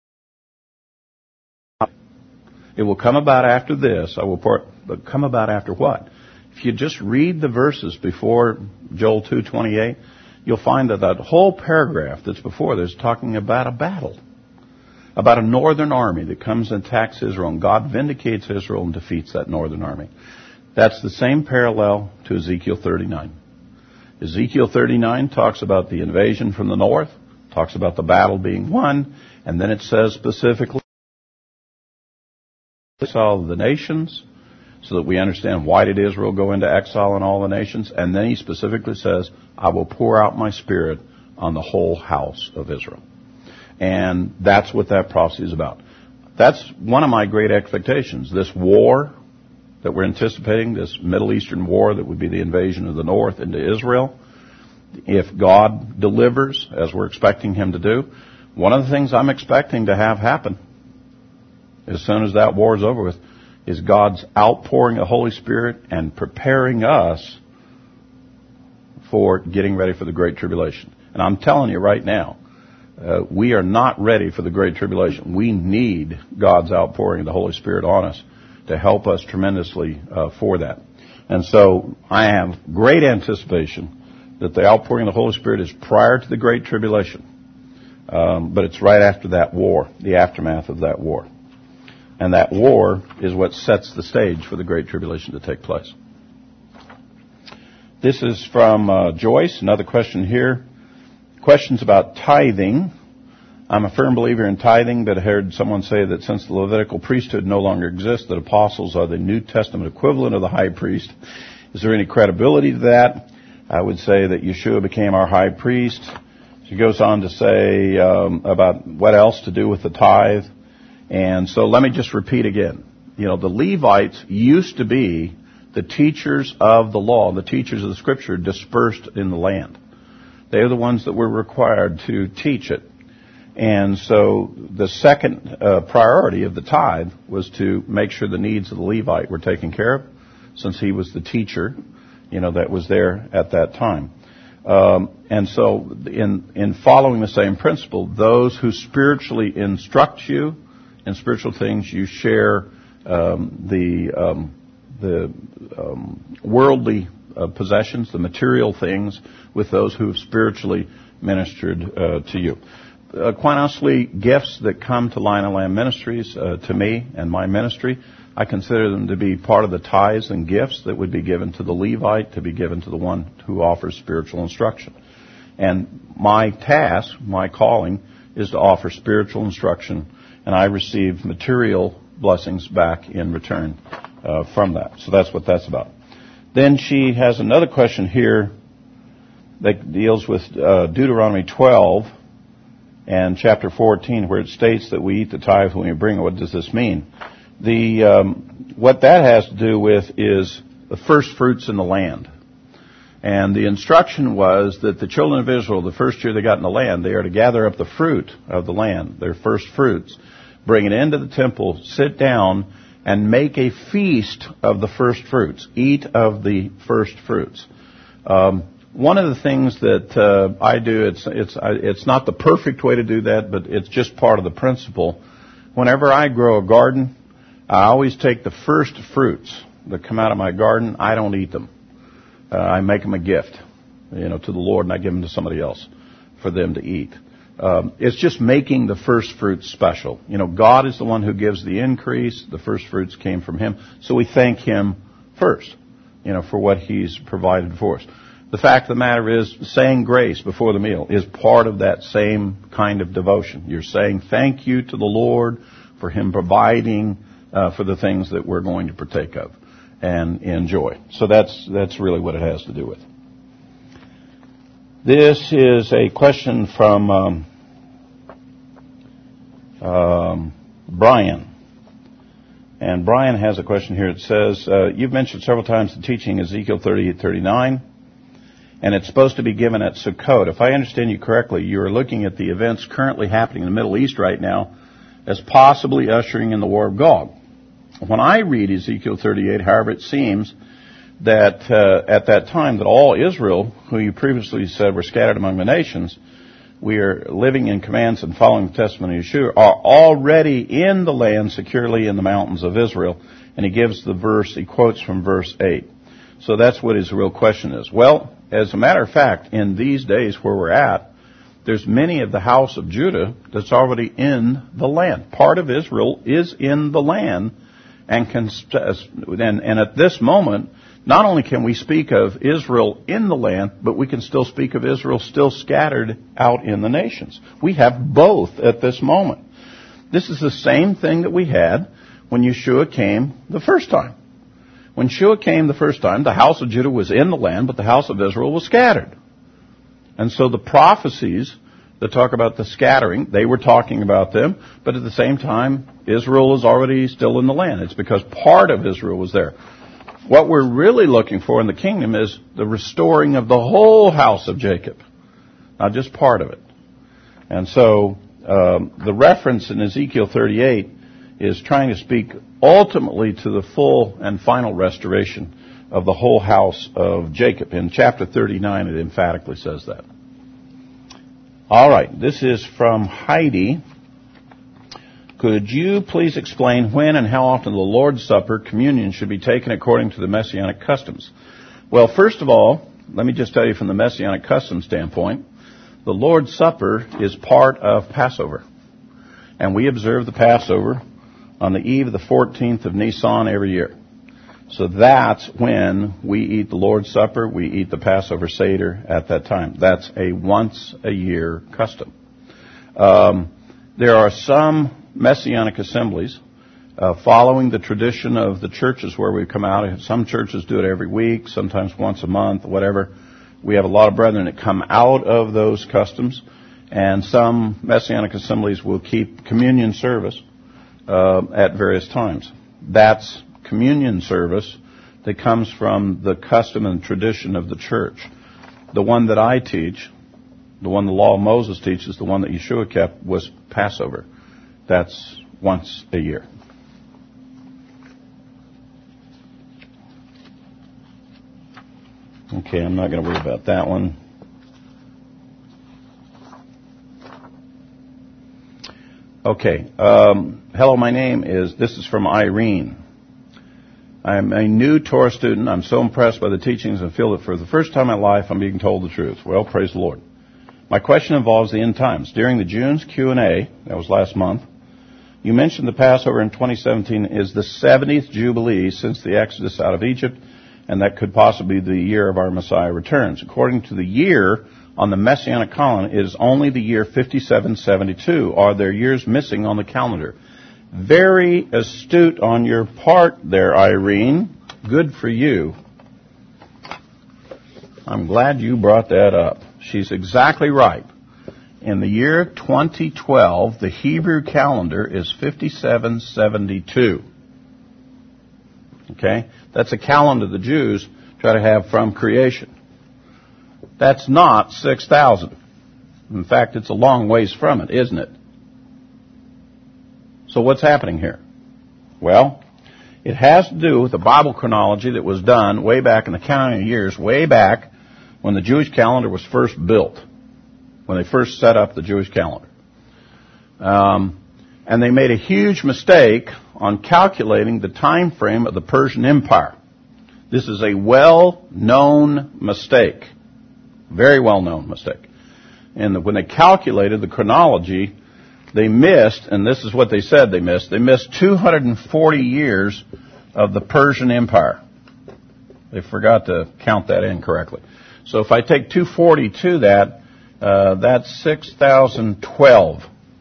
It will come about after this. I will pour. But come about after what? If you just read the verses before Joel two twenty-eight, you'll find that that whole paragraph that's before there's talking about a battle, about a northern army that comes and attacks Israel, and God vindicates Israel and defeats that northern army. That's the same parallel to Ezekiel thirty-nine. Ezekiel thirty-nine talks about the invasion from the north, talks about the battle being won, and then it says specifically exile of the nations, so that we understand why did Israel go into exile in all the nations. And then he specifically says, I will pour out my Spirit on the whole house of Israel. And that's what that prophecy is about. That's one of my great expectations. This war that we're anticipating, this Middle Eastern war that would be the invasion of the north into Israel, if God delivers, as we're expecting Him to do, one of the things I'm expecting to have happen as soon as that war is over with is God's outpouring of the Holy Spirit and preparing us for getting ready for the Great Tribulation. And I'm telling you right now, uh, we are not ready for the Great Tribulation. We need God's outpouring of the Holy Spirit on us to help us tremendously uh, for that. And so I have great anticipation that the outpouring of the Holy Spirit is prior to the Great Tribulation. Um, but it's right after that war, the aftermath of that war. And that war is what sets the stage for the Great Tribulation to take place. This is from uh, Joyce. Another question here. Questions about tithing. I'm a firm believer in tithing, but I heard someone say that since the Levitical priesthood no longer exists, that apostles are the New Testament equivalent of the high priest. Is there any credibility to that? I would say that Yeshua became our high priest. She goes on to say um, about what else to do with the tithe. And so let me just repeat again. You know, the Levites used to be the teachers of the law, the teachers of the Scripture dispersed in the land. They are the ones that were required to teach it. And so the second uh, priority of the tithe was to make sure the needs of the Levite were taken care of, since he was the teacher, you know, that was there at that time. Um, and so in, in following the same principle, those who spiritually instruct you in spiritual things, you share um, the, um, the um, worldly uh, possessions, the material things, with those who have spiritually ministered uh, to you. Uh, quite honestly, gifts that come to Lion and Lamb Ministries, uh, to me and my ministry, I consider them to be part of the tithes and gifts that would be given to the Levite, to be given to the one who offers spiritual instruction. And my task, my calling, is to offer spiritual instruction, and I receive material blessings back in return uh, from that. So that's what that's about. Then she has another question here that deals with uh, Deuteronomy twelve and chapter fourteen, where it states that we eat the tithe when we bring it. What does this mean? The um, what that has to do with is the first fruits in the land. And the instruction was that the children of Israel, the first year they got in the land, they are to gather up the fruit of the land, their first fruits, bring it into the temple, sit down, and make a feast of the first fruits. Eat of the first fruits. Um, one of the things that uh, I do, it's it's it's not the perfect way to do that, but it's just part of the principle. Whenever I grow a garden, I always take the first fruits that come out of my garden. I don't eat them. Uh, I make them a gift, you know, to the Lord, and I give them to somebody else for them to eat. Um, it's just making the first fruits special. You know, God is the one who gives the increase. The first fruits came from Him, so we thank Him first, you know, for what He's provided for us. The fact of the matter is, saying grace before the meal is part of that same kind of devotion. You're saying thank you to the Lord for Him providing Uh, for the things that we're going to partake of and enjoy. So that's that's really what it has to do with. This is a question from um, um, Brian. And Brian has a question here. It says, uh, you've mentioned several times the teaching Ezekiel thirty-eight thirty-nine, and it's supposed to be given at Sukkot. If I understand you correctly, you're looking at the events currently happening in the Middle East right now as possibly ushering in the War of Gog. When I read Ezekiel thirty-eight, however, it seems that uh, at that time that all Israel, who you previously said were scattered among the nations, we are living in commands and following the testimony of Yeshua, are already in the land securely in the mountains of Israel. And he gives the verse, he quotes from verse eight. So that's what his real question is. Well, as a matter of fact, in these days where we're at, there's many of the house of Judah that's already in the land. Part of Israel is in the land. And, can, and, and at this moment, not only can we speak of Israel in the land, but we can still speak of Israel still scattered out in the nations. We have both at this moment. This is the same thing that we had when Yeshua came the first time. When Yeshua came the first time, the house of Judah was in the land, but the house of Israel was scattered. And so the prophecies that talk about the scattering, they were talking about them, but at the same time, Israel is already still in the land. It's because part of Israel was there. What we're really looking for in the kingdom is the restoring of the whole house of Jacob, not just part of it. And so um, the reference in Ezekiel thirty-eight is trying to speak ultimately to the full and final restoration of the whole house of Jacob. In chapter thirty-nine, it emphatically says that. All right, this is from Heidi. Could you please explain when and how often the Lord's Supper, communion, should be taken according to the Messianic customs? Well, first of all, let me just tell you from the Messianic custom standpoint, the Lord's Supper is part of Passover. And we observe the Passover on the eve of the fourteenth of Nisan every year. So that's when we eat the Lord's Supper, we eat the Passover Seder at that time. That's a once-a-year custom. Um, there are some Messianic assemblies uh, following the tradition of the churches where we come out. Some churches do it every week, sometimes once a month, whatever. We have a lot of brethren that come out of those customs, and some Messianic assemblies will keep communion service uh, at various times. That's communion service that comes from the custom and tradition of the church. The one that I teach, the one the law of Moses teaches, the one that Yeshua kept, was Passover. That's once a year. Okay, I'm not going to worry about that one. Okay. Um, hello, my name is, this is from Irene. I'm a new Torah student. I'm so impressed by the teachings and feel that for the first time in my life I'm being told the truth. Well, praise the Lord. My question involves the end times. During the June's Q and A, that was last month, you mentioned the Passover in twenty seventeen is the seventieth Jubilee since the Exodus out of Egypt, and that could possibly be the year of our Messiah returns. According to the year on the Messianic calendar, it is only the year fifty-seven seventy-two. Are there years missing on the calendar? Very astute on your part there, Irene. Good for you. I'm glad you brought that up. She's exactly right. In the year twenty twelve, the Hebrew calendar is fifty-seven seventy-two. Okay? That's a calendar the Jews try to have from creation. That's not six thousand. In fact, it's a long ways from it, isn't it? So what's happening here? Well, it has to do with the Bible chronology that was done way back in the counting of years, way back when the Jewish calendar was first built, when they first set up the Jewish calendar. Um, and they made a huge mistake on calculating the time frame of the Persian Empire. This is a well-known mistake, very well-known mistake. And when they calculated the chronology, they missed, and this is what they said they missed, they missed two hundred forty years of the Persian Empire. They forgot to count that in correctly. So if I take two hundred forty to that, uh, that's six thousand twelve.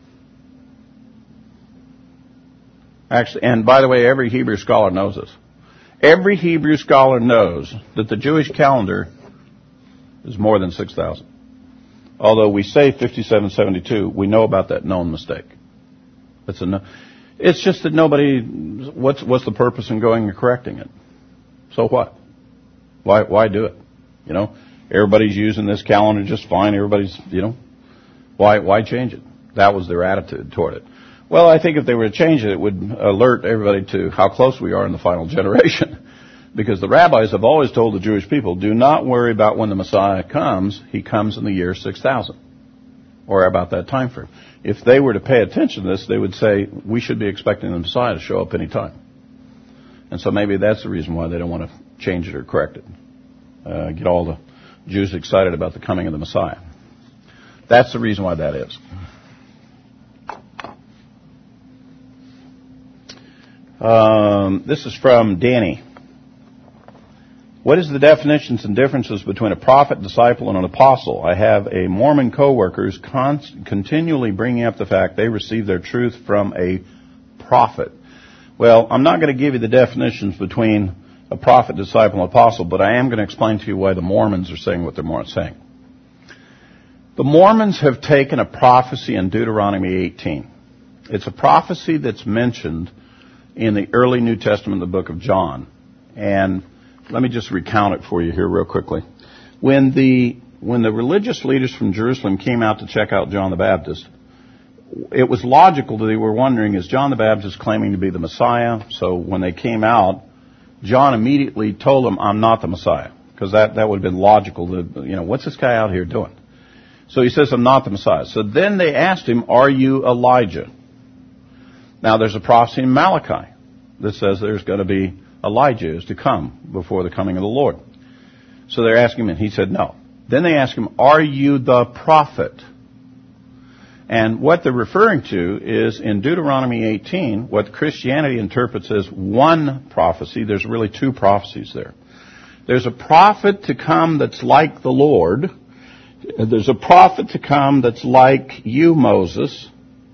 Actually, and by the way, every Hebrew scholar knows this. Every Hebrew scholar knows that the Jewish calendar is more than six thousand. Although we say fifty-seven seventy-two, we know about that known mistake. It's a no, it's just that nobody, what's, what's the purpose in going and correcting it? So what? Why, why do it? You know, everybody's using this calendar just fine. Everybody's, you know, why, why change it? That was their attitude toward it. Well, I think if they were to change it, it would alert everybody to how close we are in the final generation. Because the rabbis have always told the Jewish people, do not worry about when the Messiah comes. He comes in the year six thousand, or about that time frame. If they were to pay attention to this, they would say, we should be expecting the Messiah to show up any time. And so maybe that's the reason why they don't want to change it or correct it. Uh, get all the Jews excited about the coming of the Messiah. That's the reason why that is. Um, this is from Danny. What is the definitions and differences between a prophet, disciple, and an apostle? I have a Mormon coworker who's con- continually bringing up the fact they receive their truth from a prophet. Well, I'm not going to give you the definitions between a prophet, disciple, and apostle, but I am going to explain to you why the Mormons are saying what they're saying. The Mormons have taken a prophecy in Deuteronomy eighteen. It's a prophecy that's mentioned in the early New Testament, the book of John. And let me just recount it for you here real quickly. When the when the religious leaders from Jerusalem came out to check out John the Baptist, it was logical that they were wondering, is John the Baptist claiming to be the Messiah? So when they came out, John immediately told them, I'm not the Messiah. Because that, that would have been logical. To, you know, what's this guy out here doing? So he says, I'm not the Messiah. So then they asked him, are you Elijah? Now there's a prophecy in Malachi that says there's going to be Elijah is to come before the coming of the Lord. So they're asking him, and he said no. Then they ask him, are you the prophet? And what they're referring to is in Deuteronomy eighteen, what Christianity interprets as one prophecy. There's really two prophecies there. There's a prophet to come that's like the Lord. There's a prophet to come that's like you, Moses.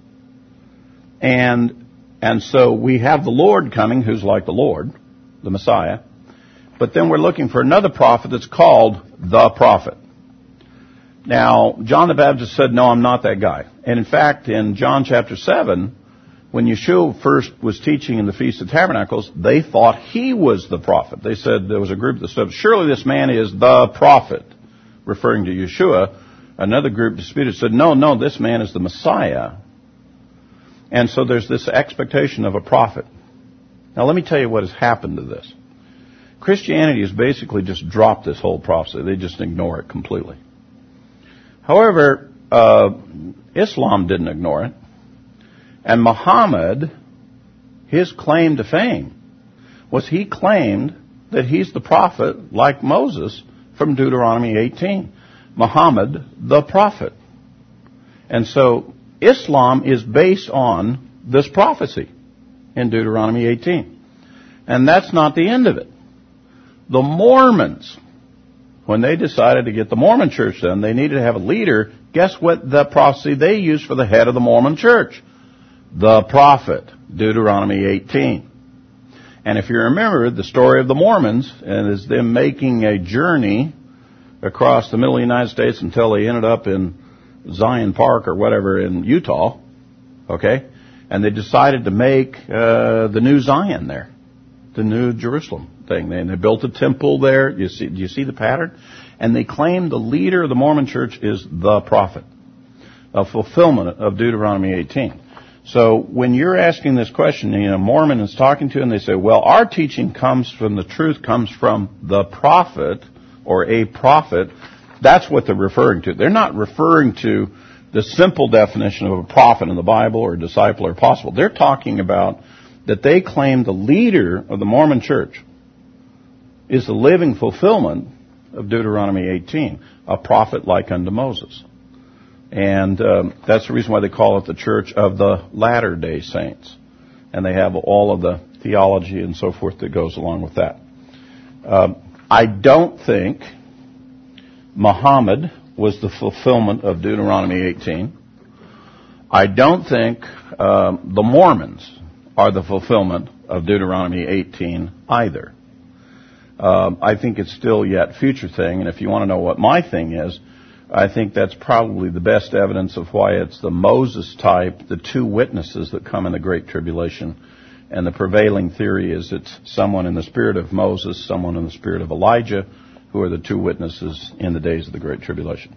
And, and so we have the Lord coming who's like the Lord, the Messiah. But then we're looking for another prophet that's called the prophet. Now, John the Baptist said, no, I'm not that guy. And in fact, in John chapter seven, when Yeshua first was teaching in the Feast of Tabernacles, they thought he was the prophet. They said, there was a group that said, surely this man is the prophet, referring to Yeshua. Another group disputed, said, no, no, this man is the Messiah. And so there's this expectation of a prophet. Now let me tell you what has happened to this. Christianity has basically just dropped this whole prophecy. They just ignore it completely. However, uh, Islam didn't ignore it. And Muhammad, his claim to fame was he claimed that he's the prophet like Moses from Deuteronomy eighteen. Muhammad, the prophet. And so Islam is based on this prophecy in Deuteronomy eighteen. And that's not the end of it. The Mormons, when they decided to get the Mormon church done, they needed to have a leader. Guess what the prophecy they used for the head of the Mormon church? The prophet, Deuteronomy eighteen. And if you remember the story of the Mormons, and is them making a journey across the middle of the United States until they ended up in Zion Park or whatever in Utah, okay? And they decided to make uh, the new Zion there, the new Jerusalem thing. And they built a temple there. You see, do you see the pattern? And they claimed the leader of the Mormon church is the prophet, a fulfillment of Deuteronomy eighteen. So when you're asking this question, you know, Mormon is talking to you and they say, well, our teaching comes from, the truth comes from the prophet or a prophet. That's what they're referring to. They're not referring to the simple definition of a prophet in the Bible or a disciple or apostle. They're talking about that they claim the leader of the Mormon church is the living fulfillment of Deuteronomy eighteen, a prophet like unto Moses. And um, that's the reason why they call it the Church of the Latter-day Saints. And they have all of the theology and so forth that goes along with that. Um, I don't think Muhammad was the fulfillment of Deuteronomy eighteen. I don't think um, the Mormons are the fulfillment of Deuteronomy eighteen either. Um, I think it's still yet future thing. And if you want to know what my thing is, I think that's probably the best evidence of why it's the Moses type, the two witnesses that come in the Great Tribulation. And the prevailing theory is it's someone in the spirit of Moses, someone in the spirit of Elijah, who are the two witnesses in the days of the Great Tribulation.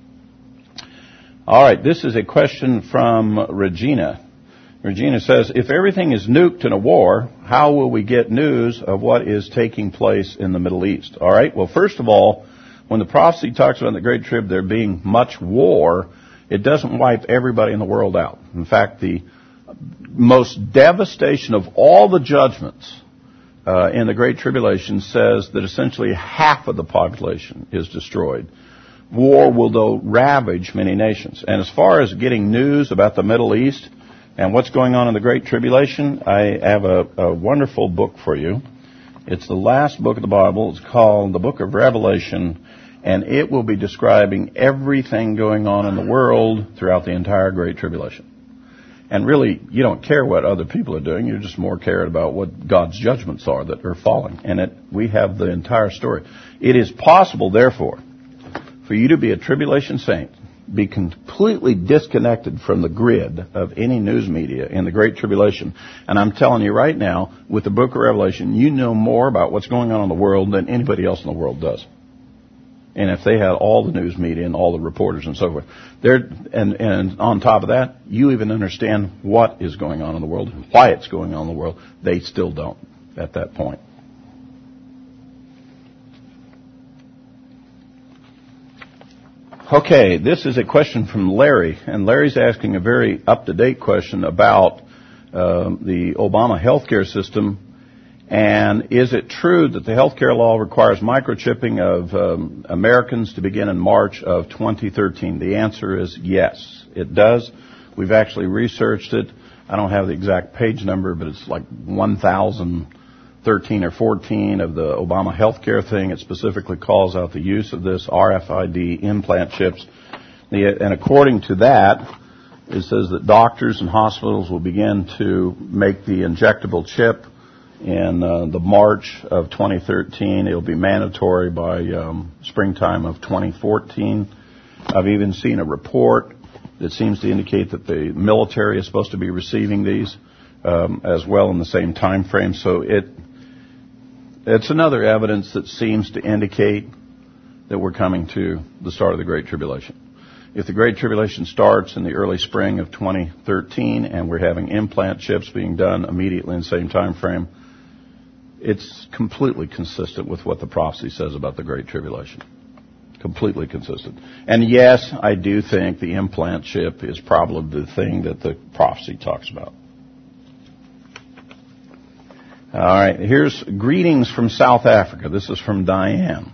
All right, this is a question from Regina. Regina says, if everything is nuked in a war, how will we get news of what is taking place in the Middle East? All right, well, first of all, when the prophecy talks about the Great Trib there being much war, it doesn't wipe everybody in the world out. In fact, the most devastation of all the judgments uh, in the Great Tribulation says that essentially half of the population is destroyed. War will, though, ravage many nations. And as far as getting news about the Middle East and what's going on in the Great Tribulation, I have a, a wonderful book for you. It's the last book of the Bible. It's called the Book of Revelation, and it will be describing everything going on in the world throughout the entire Great Tribulation. And really, you don't care what other people are doing. You're just more cared about what God's judgments are that are falling. And it, we have the entire story. It is possible, therefore, for you to be a tribulation saint, be completely disconnected from the grid of any news media in the Great Tribulation. And I'm telling you right now, with the book of Revelation, you know more about what's going on in the world than anybody else in the world does. And if they had all the news media and all the reporters and so forth, they're, and, and on top of that, you even understand what is going on in the world, why it's going on in the world. They still don't at that point. Okay, this is a question from Larry, and Larry's asking a very up-to-date question about um, the Obama healthcare system. And is it true that the healthcare law requires microchipping of um, Americans to begin in March of twenty thirteen? The answer is yes, it does. We've actually researched it. I don't have the exact page number, but it's like one thousand thirteen or fourteen of the Obama healthcare thing. It specifically calls out the use of this R F I D implant chips. And according to that, it says that doctors and hospitals will begin to make the injectable chip in uh, the March of twenty thirteen. It'll be mandatory by um, springtime of twenty fourteen. I've even seen a report that seems to indicate that the military is supposed to be receiving these um, as well in the same time frame. So it it's another evidence that seems to indicate that we're coming to the start of the Great Tribulation. If the Great Tribulation starts in the early spring of twenty thirteen and we're having implant chips being done immediately in the same time frame, it's completely consistent with what the prophecy says about the Great Tribulation. Completely consistent. And yes, I do think the implant chip is probably the thing that the prophecy talks about. All right, here's greetings from South Africa. This is from Diane.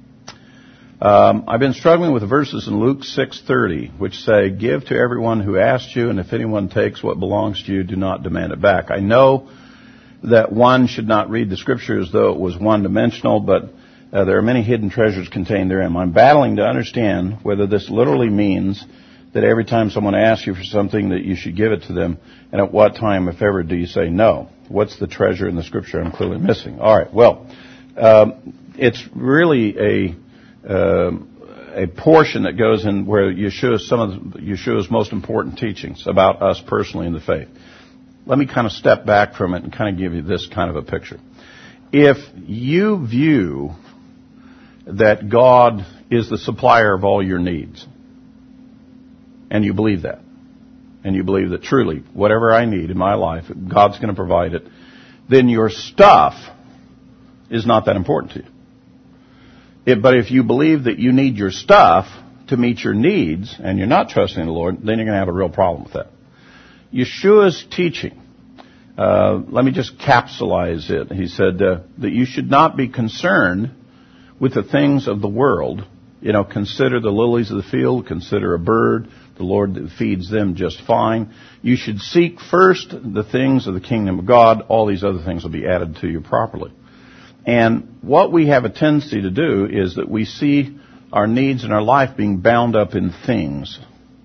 Um, I've been struggling with the verses in Luke six thirty, which say, "Give to everyone who asks you, and if anyone takes what belongs to you, do not demand it back." I know that one should not read the Scripture as though it was one-dimensional, but uh, there are many hidden treasures contained therein. I'm battling to understand whether this literally means that every time someone asks you for something that you should give it to them, and at what time, if ever, do you say no? What's the treasure in the Scripture I'm clearly missing? All right, well, um, it's really a uh, a portion that goes in where Yeshua, some of Yeshua's most important teachings about us personally in the faith. Let me kind of step back from it and kind of give you this kind of a picture. If you view that God is the supplier of all your needs, and you believe that, and you believe that truly, whatever I need in my life, God's going to provide it, then your stuff is not that important to you. It, but if you believe that you need your stuff to meet your needs, and you're not trusting the Lord, then you're going to have a real problem with that. Yeshua's teaching, uh, let me just capsulize it. He said uh, that you should not be concerned with the things of the world. You know, consider the lilies of the field, consider a bird, the Lord that feeds them just fine. You should seek first the things of the kingdom of God. All these other things will be added to you properly. And what we have a tendency to do is that we see our needs in our life being bound up in things.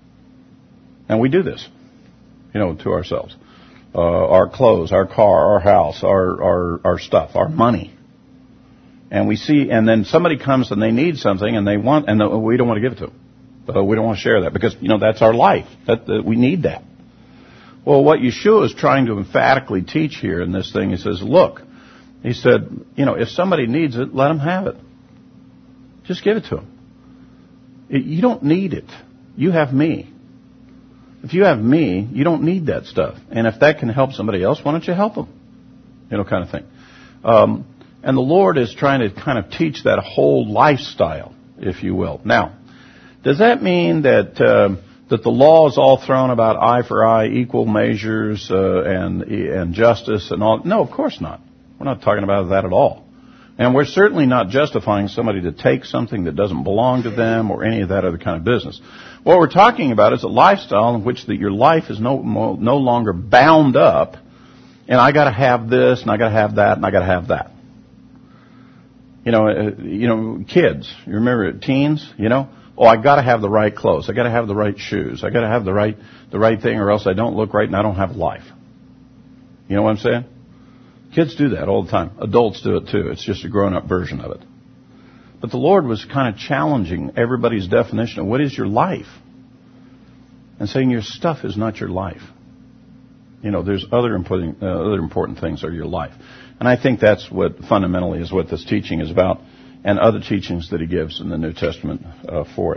And we do this, you know, to ourselves. Uh, our clothes, our car, our house, our, our, our stuff, our money. And we see, and then somebody comes and they need something and they want, and we don't want to give it to them. Uh, we don't want to share that because, you know, that's our life. That, that we need that. Well, what Yeshua is trying to emphatically teach here in this thing, he says, look, he said, you know, if somebody needs it, let them have it. Just give it to them. It, you don't need it. You have me. If you have me, you don't need that stuff. And if that can help somebody else, why don't you help them? You know, kind of thing. Um, and the Lord is trying to kind of teach that whole lifestyle, if you will. Now, does that mean that uh, that the law is all thrown about eye for eye, equal measures, uh, and and justice and all? No, of course not. We're not talking about that at all. And we're certainly not justifying somebody to take something that doesn't belong to them or any of that other kind of business. What we're talking about is a lifestyle in which that your life is no no longer bound up, and I got to have this, and I got to have that, and I got to have that. You know, uh, you know, kids. You remember teens? You know, oh, I got to have the right clothes. I got to have the right shoes. I got to have the right the right thing, or else I don't look right and I don't have a life. You know what I'm saying? Kids do that all the time. Adults do it too. It's just a grown-up version of it. But the Lord was kind of challenging everybody's definition of what is your life, and saying your stuff is not your life. You know, there's other important, uh, other important things are your life. And I think that's what fundamentally is what this teaching is about, and other teachings that he gives in the New Testament uh, for it.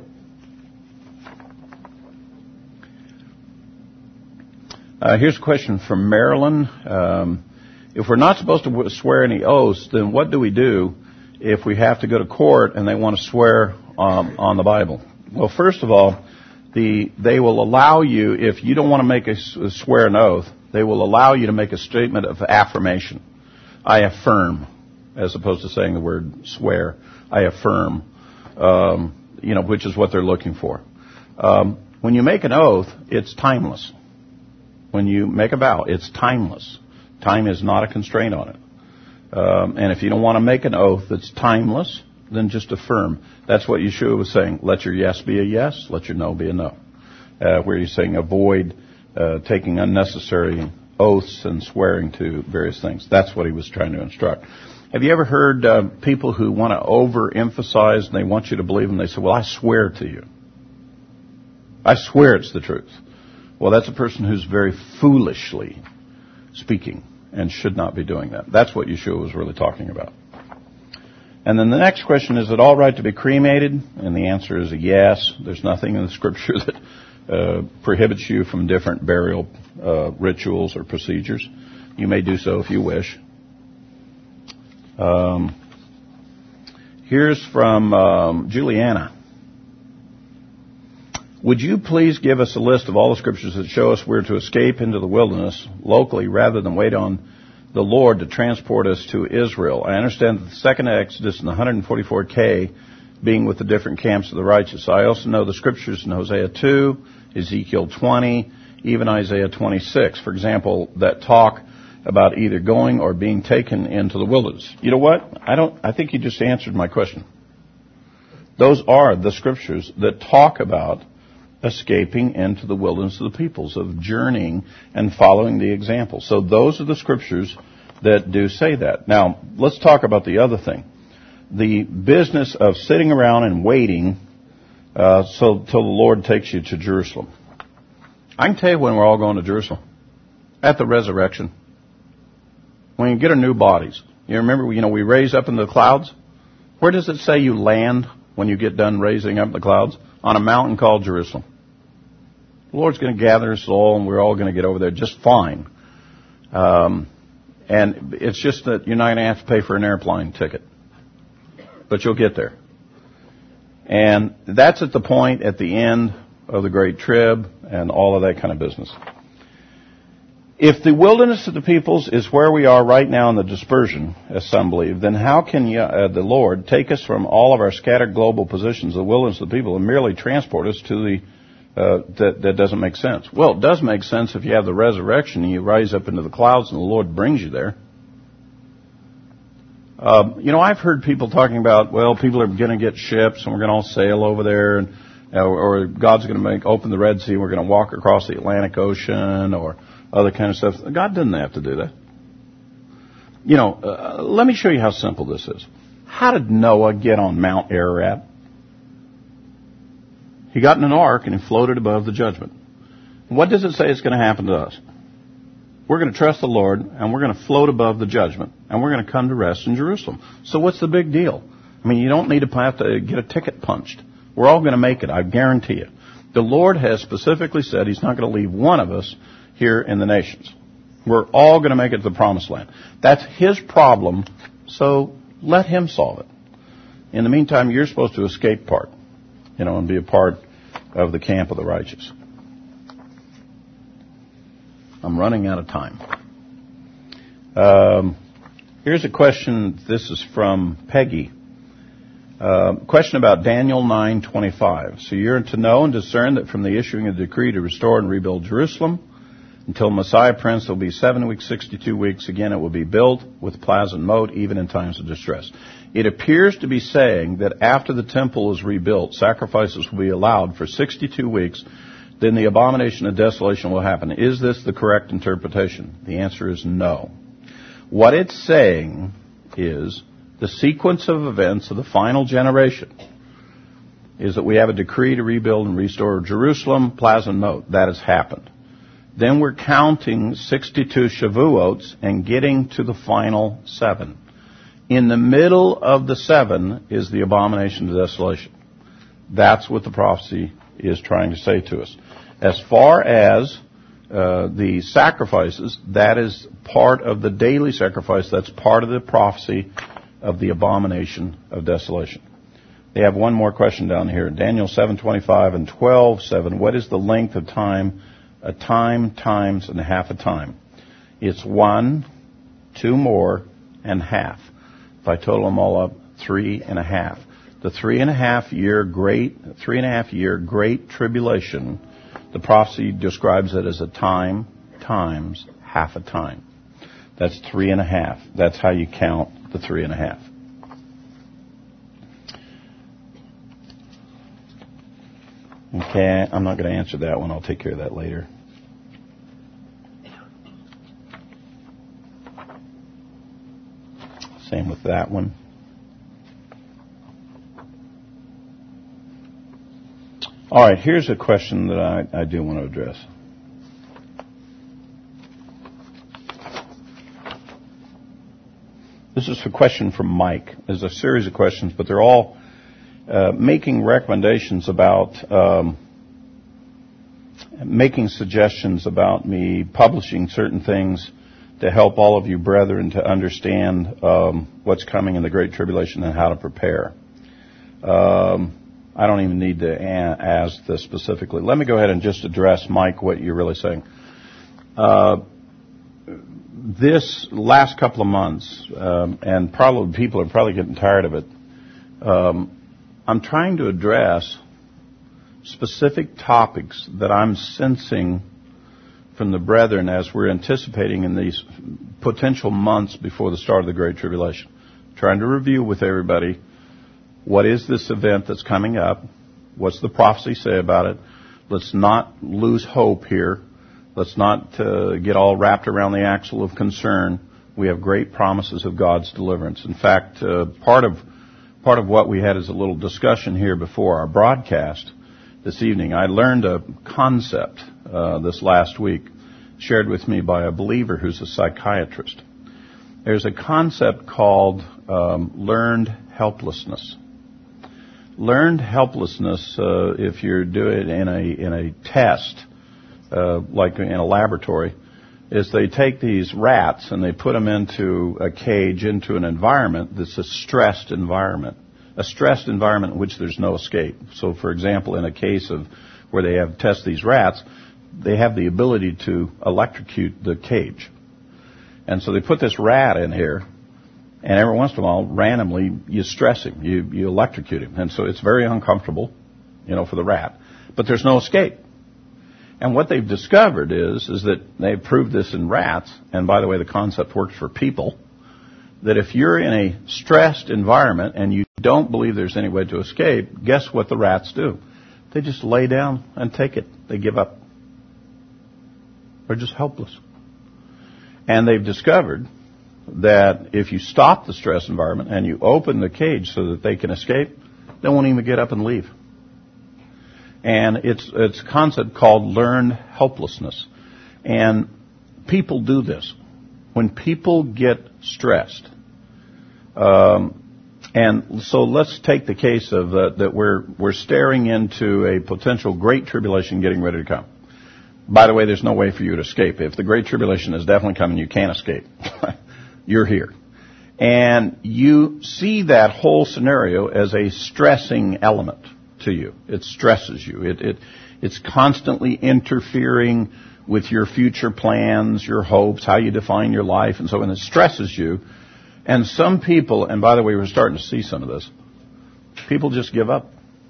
Uh, here's a question from Marilyn. Um, if we're not supposed to swear any oaths, then what do we do if we have to go to court and they want to swear um, on the Bible? Well, first of all, the they will allow you, if you don't want to make a, a swear an oath, they will allow you to make a statement of affirmation. I affirm, as opposed to saying the word swear. I affirm, um, you know, which is what they're looking for. Um, when you make an oath, it's timeless. When you make a vow, it's timeless. Time is not a constraint on it. Um, and if you don't want to make an oath that's timeless, then just affirm. That's what Yeshua was saying. Let your yes be a yes, let your no be a no. Uh, where he's saying avoid uh, taking unnecessary oaths and swearing to various things. That's what he was trying to instruct. Have you ever heard uh, people who want to overemphasize and they want you to believe them? They say, well, I swear to you. I swear it's the truth. Well, that's a person who's very foolishly speaking and should not be doing that. That's what Yeshua was really talking about. And then the next question, is it all right to be cremated? And the answer is a yes. There's nothing in the Scripture that uh, prohibits you from different burial uh, rituals or procedures. You may do so if you wish. Um, here's from um, Juliana. Would you please give us a list of all the scriptures that show us we're to escape into the wilderness locally rather than wait on the Lord to transport us to Israel? I understand that the second Exodus and the one hundred forty-four K being with the different camps of the righteous. I also know the scriptures in Hosea two, Ezekiel twenty, even Isaiah twenty-six, for example, that talk about either going or being taken into the wilderness. You know what? I don't, I think you just answered my question. Those are the scriptures that talk about escaping into the wilderness of the peoples, of journeying and following the example. So those are the scriptures that do say that. Now, let's talk about the other thing. The business of sitting around and waiting uh, so till the Lord takes you to Jerusalem. I can tell you when we're all going to Jerusalem. At the resurrection. When you get our new bodies. You remember, you know, we raise up in the clouds? Where does it say you land when you get done raising up in the clouds? On a mountain called Jerusalem. The Lord's going to gather us all, and we're all going to get over there just fine. Um, and it's just that you're not going to have to pay for an airplane ticket. But you'll get there. And that's at the point at the end of the Great Trib and all of that kind of business. If the wilderness of the peoples is where we are right now in the dispersion, as some believe, then how can you, uh, the Lord take us from all of our scattered global positions, the wilderness of the people, and merely transport us to the, uh, that, that doesn't make sense? Well, it does make sense if you have the resurrection and you rise up into the clouds and the Lord brings you there. Um, you know, I've heard people talking about, well, people are going to get ships and we're going to all sail over there, and uh, or God's going to make open the Red Sea and we're going to walk across the Atlantic Ocean, or other kind of stuff. God didn't have to do that. You know, uh, let me show you how simple this is. How did Noah get on Mount Ararat? He got in an ark and he floated above the judgment. What does it say is going to happen to us? We're going to trust the Lord and we're going to float above the judgment and we're going to come to rest in Jerusalem. So what's the big deal? I mean, you don't need to have to get a ticket punched. We're all going to make it, I guarantee you. The Lord has specifically said He's not going to leave one of us here in the nations. We're all going to make it to the promised land. That's His problem, so let Him solve it. In the meantime, you're supposed to escape part, you know, and be a part of the camp of the righteous. I'm running out of time. Um, here's a question. This is from Peggy. Uh, question about Daniel nine twenty-five. So you're to know and discern that from the issuing of the decree to restore and rebuild Jerusalem, until Messiah Prince, will be seven weeks, sixty-two weeks. Again, it will be built with plaza and moat, even in times of distress. It appears to be saying that after the temple is rebuilt, sacrifices will be allowed for sixty-two weeks. Then the abomination of desolation will happen. Is this the correct interpretation? The answer is no. What it's saying is the sequence of events of the final generation is that we have a decree to rebuild and restore Jerusalem, plaza and moat. That has happened. Then we're counting sixty-two Shavuots and getting to the final seven. In the middle of the seven is the abomination of desolation. That's what the prophecy is trying to say to us. As far as uh, the sacrifices, that is part of the daily sacrifice. That's part of the prophecy of the abomination of desolation. They have one more question down here. Daniel seven twenty-five and twelve seven. What is the length of time? A time, times, and a half a time. It's one, two more, and half. If I total them all up, three and a half. The three and a half year great, three and a half year great tribulation, the prophecy describes it as a time, times, half a time. That's three and a half. That's how you count the three and a half. Okay, I'm not going to answer that one. I'll take care of that later. Same with that one. All right, here's a question that I, I do want to address. This is a question from Mike. There's a series of questions, but they're all uh, making recommendations about, um, making suggestions about me publishing certain things to help all of you brethren to understand um, what's coming in the Great Tribulation and how to prepare. Um, I don't even need to a- ask this specifically. Let me go ahead and just address, Mike, what you're really saying. Uh, this last couple of months, um, and probably people are probably getting tired of it, um, I'm trying to address specific topics that I'm sensing from the brethren as we're anticipating in these potential months before the start of the Great Tribulation. Trying to review with everybody, what is this event that's coming up? What's the prophecy say about it? Let's not lose hope here. Let's not uh, get all wrapped around the axle of concern. We have great promises of God's deliverance. In fact, uh, part of part of what we had is a little discussion here before our broadcast this evening. I learned a concept uh, this last week, shared with me by a believer who's a psychiatrist. There's a concept called um, learned helplessness. Learned helplessness, uh, if you're doing it in a in a test, uh, like in a laboratory, is they take these rats and they put them into a cage, into an environment that's a stressed environment, a stressed environment in which there's no escape. So, for example, in a case of where they have test these rats, they have the ability to electrocute the cage. And so they put this rat in here, and every once in a while, randomly, you stress him, you, you electrocute him. And so it's very uncomfortable, you know, for the rat. But there's no escape. And what they've discovered is, is that they've proved this in rats, and by the way, the concept works for people, that if you're in a stressed environment and you don't believe there's any way to escape, guess what the rats do? They just lay down and take it. They give up. They're just helpless. And they've discovered that if you stop the stress environment and you open the cage so that they can escape, they won't even get up and leave. And it's it's a concept called learned helplessness. And people do this. When people get stressed, um, and so let's take the case of uh, that we're we're staring into a potential great tribulation getting ready to come. By the way, there's no way for you to escape. If the Great Tribulation is definitely coming, you can't escape. You're here. And you see that whole scenario as a stressing element to you. It stresses you. It, it, it's constantly interfering with your future plans, your hopes, how you define your life, and so on. It stresses you. And some people, and by the way, we're starting to see some of this, people just give up.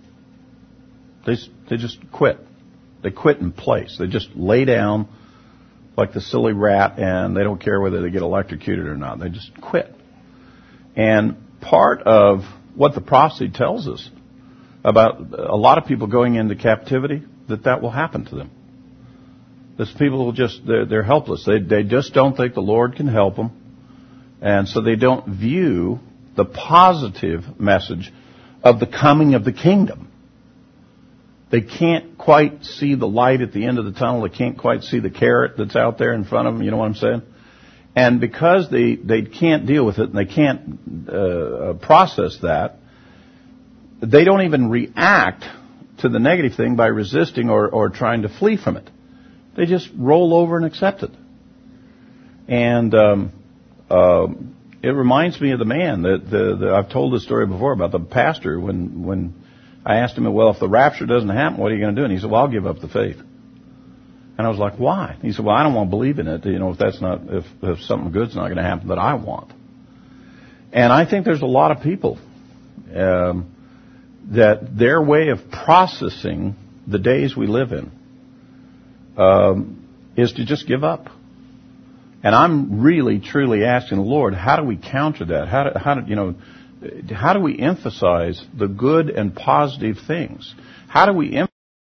They, they just quit. They quit in place. They just lay down like the silly rat, and they don't care whether they get electrocuted or not. They just quit. And part of what the prophecy tells us about a lot of people going into captivity, that that will happen to them. These people will just, they're, they're helpless. They, they just don't think the Lord can help them. And so they don't view the positive message of the coming of the kingdom. They can't quite see the light at the end of the tunnel. They can't quite see the carrot that's out there in front of them. You know what I'm saying? And because they, they can't deal with it and they can't uh, process that, they don't even react to the negative thing by resisting or, or trying to flee from it. They just roll over and accept it. And um, uh, it reminds me of the man that the, the, I've told this story before about the pastor when when I asked him, well, if the rapture doesn't happen, what are you going to do? And he said, well, I'll give up the faith. And I was like, why? He said, well, I don't want to believe in it. You know, if that's not, if, if something good's not going to happen that I want. And I think there's a lot of people um, that their way of processing the days we live in um, is to just give up. And I'm really, truly asking the Lord, how do we counter that? How do, how do you know? How do we emphasize the good and positive things? How do we emphasize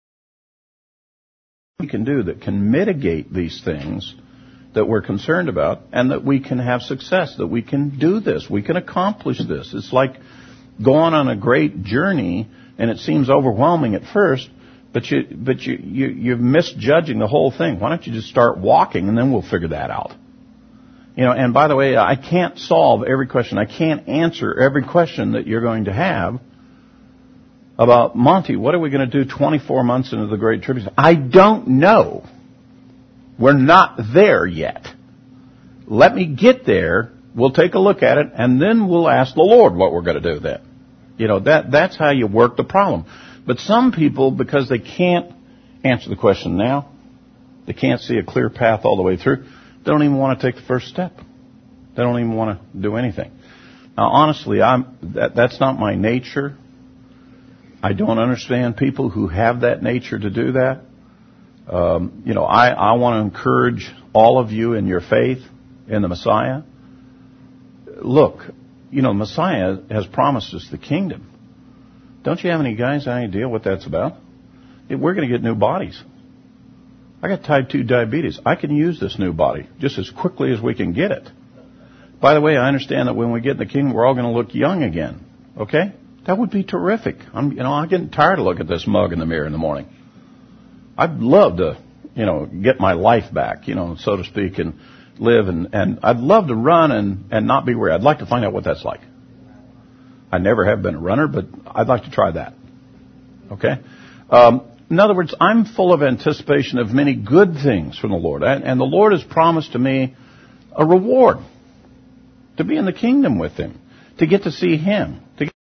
what we can do that can mitigate these things that we're concerned about, and that we can have success, that we can do this, we can accomplish this? It's like going on a great journey, and it seems overwhelming at first, but you, but you, you, you're misjudging the whole thing. Why don't you just start walking, and then we'll figure that out? You know, and by the way, I can't solve every question. I can't answer every question that you're going to have about, Monty, what are we going to do twenty-four months into the Great Tribulation? I don't know. We're not there yet. Let me get there. We'll take a look at it, and then we'll ask the Lord what we're going to do then. You know, that that's how you work the problem. But some people, because they can't answer the question now, they can't see a clear path all the way through, they don't even want to take the first step. They don't even want to do anything. Now, honestly, I'm, that, that's not my nature. I don't understand people who have that nature to do that. Um, you know, I, I want to encourage all of you in your faith in the Messiah. Look, you know, Messiah has promised us the kingdom. Don't you have any guys any idea what that's about? We're going to get new bodies. I got type two diabetes. I can use this new body just as quickly as we can get it. By the way, I understand that when we get in the kingdom, we're all going to look young again. Okay? That would be terrific. I'm, you know, I'm getting tired of looking at this mug in the mirror in the morning. I'd love to, you know, get my life back, you know, so to speak, and live, and, and I'd love to run and, and not be weary. I'd like to find out what that's like. I never have been a runner, but I'd like to try that. Okay? Um, in other words, I'm full of anticipation of many good things from the Lord. And, and the Lord has promised to me a reward to be in the kingdom with Him, to get to see Him, to get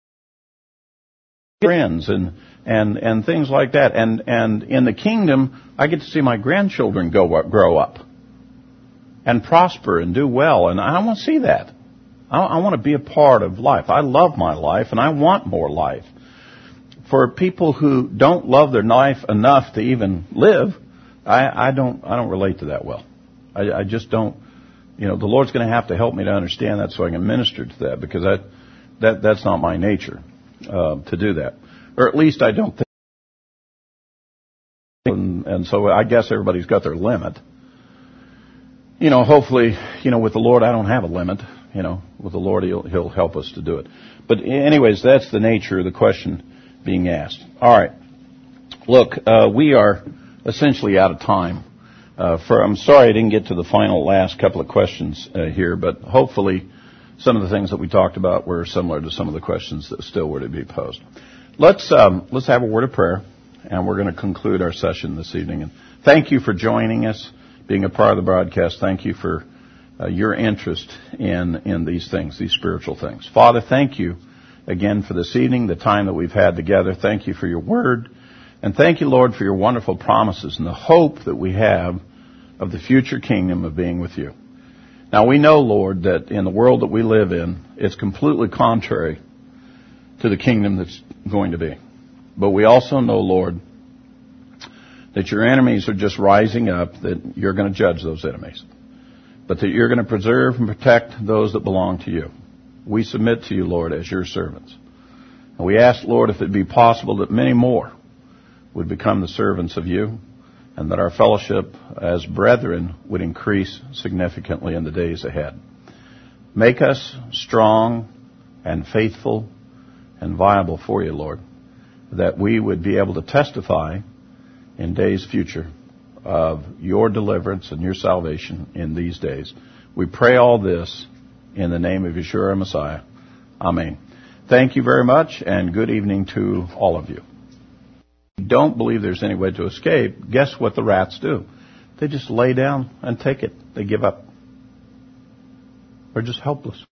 friends and, and, and things like that. And, and in the kingdom, I get to see my grandchildren go up, grow up and prosper and do well. And I want to see that. I, I want to be a part of life. I love my life, and I want more life. For people who don't love their life enough to even live, I, I don't I don't relate to that well. I, I just don't. You know, the Lord's going to have to help me to understand that so I can minister to that, because that that that's not my nature uh, to do that, or at least I don't think. And, and so I guess everybody's got their limit. You know, hopefully, you know, with the Lord I don't have a limit. You know, with the Lord He'll He'll help us to do it. But anyways, that's the nature of the question being asked. All right, look, uh, we are essentially out of time. Uh, for I'm sorry I didn't get to the final last couple of questions uh, here, but hopefully some of the things that we talked about were similar to some of the questions that still were to be posed. Let's um, let's have a word of prayer, and we're going to conclude our session this evening. And thank you for joining us, being a part of the broadcast. Thank you for uh, your interest in in these things, these spiritual things. Father, thank you again for this evening, the time that we've had together. Thank you for your word. And thank you, Lord, for your wonderful promises and the hope that we have of the future kingdom of being with you. Now, we know, Lord, that in the world that we live in, it's completely contrary to the kingdom that's going to be. But we also know, Lord, that your enemies are just rising up, that you're going to judge those enemies, but that you're going to preserve and protect those that belong to you. We submit to you, Lord, as your servants. And we ask, Lord, if it be possible that many more would become the servants of you, and that our fellowship as brethren would increase significantly in the days ahead. Make us strong and faithful and viable for you, Lord, that we would be able to testify in days future of your deliverance and your salvation in these days. We pray all this in the name of Yeshua, our Messiah. Amen. Thank you very much, and good evening to all of you. Don't believe there's any way to escape, guess what the rats do? They just lay down and take it. They give up. They're just helpless.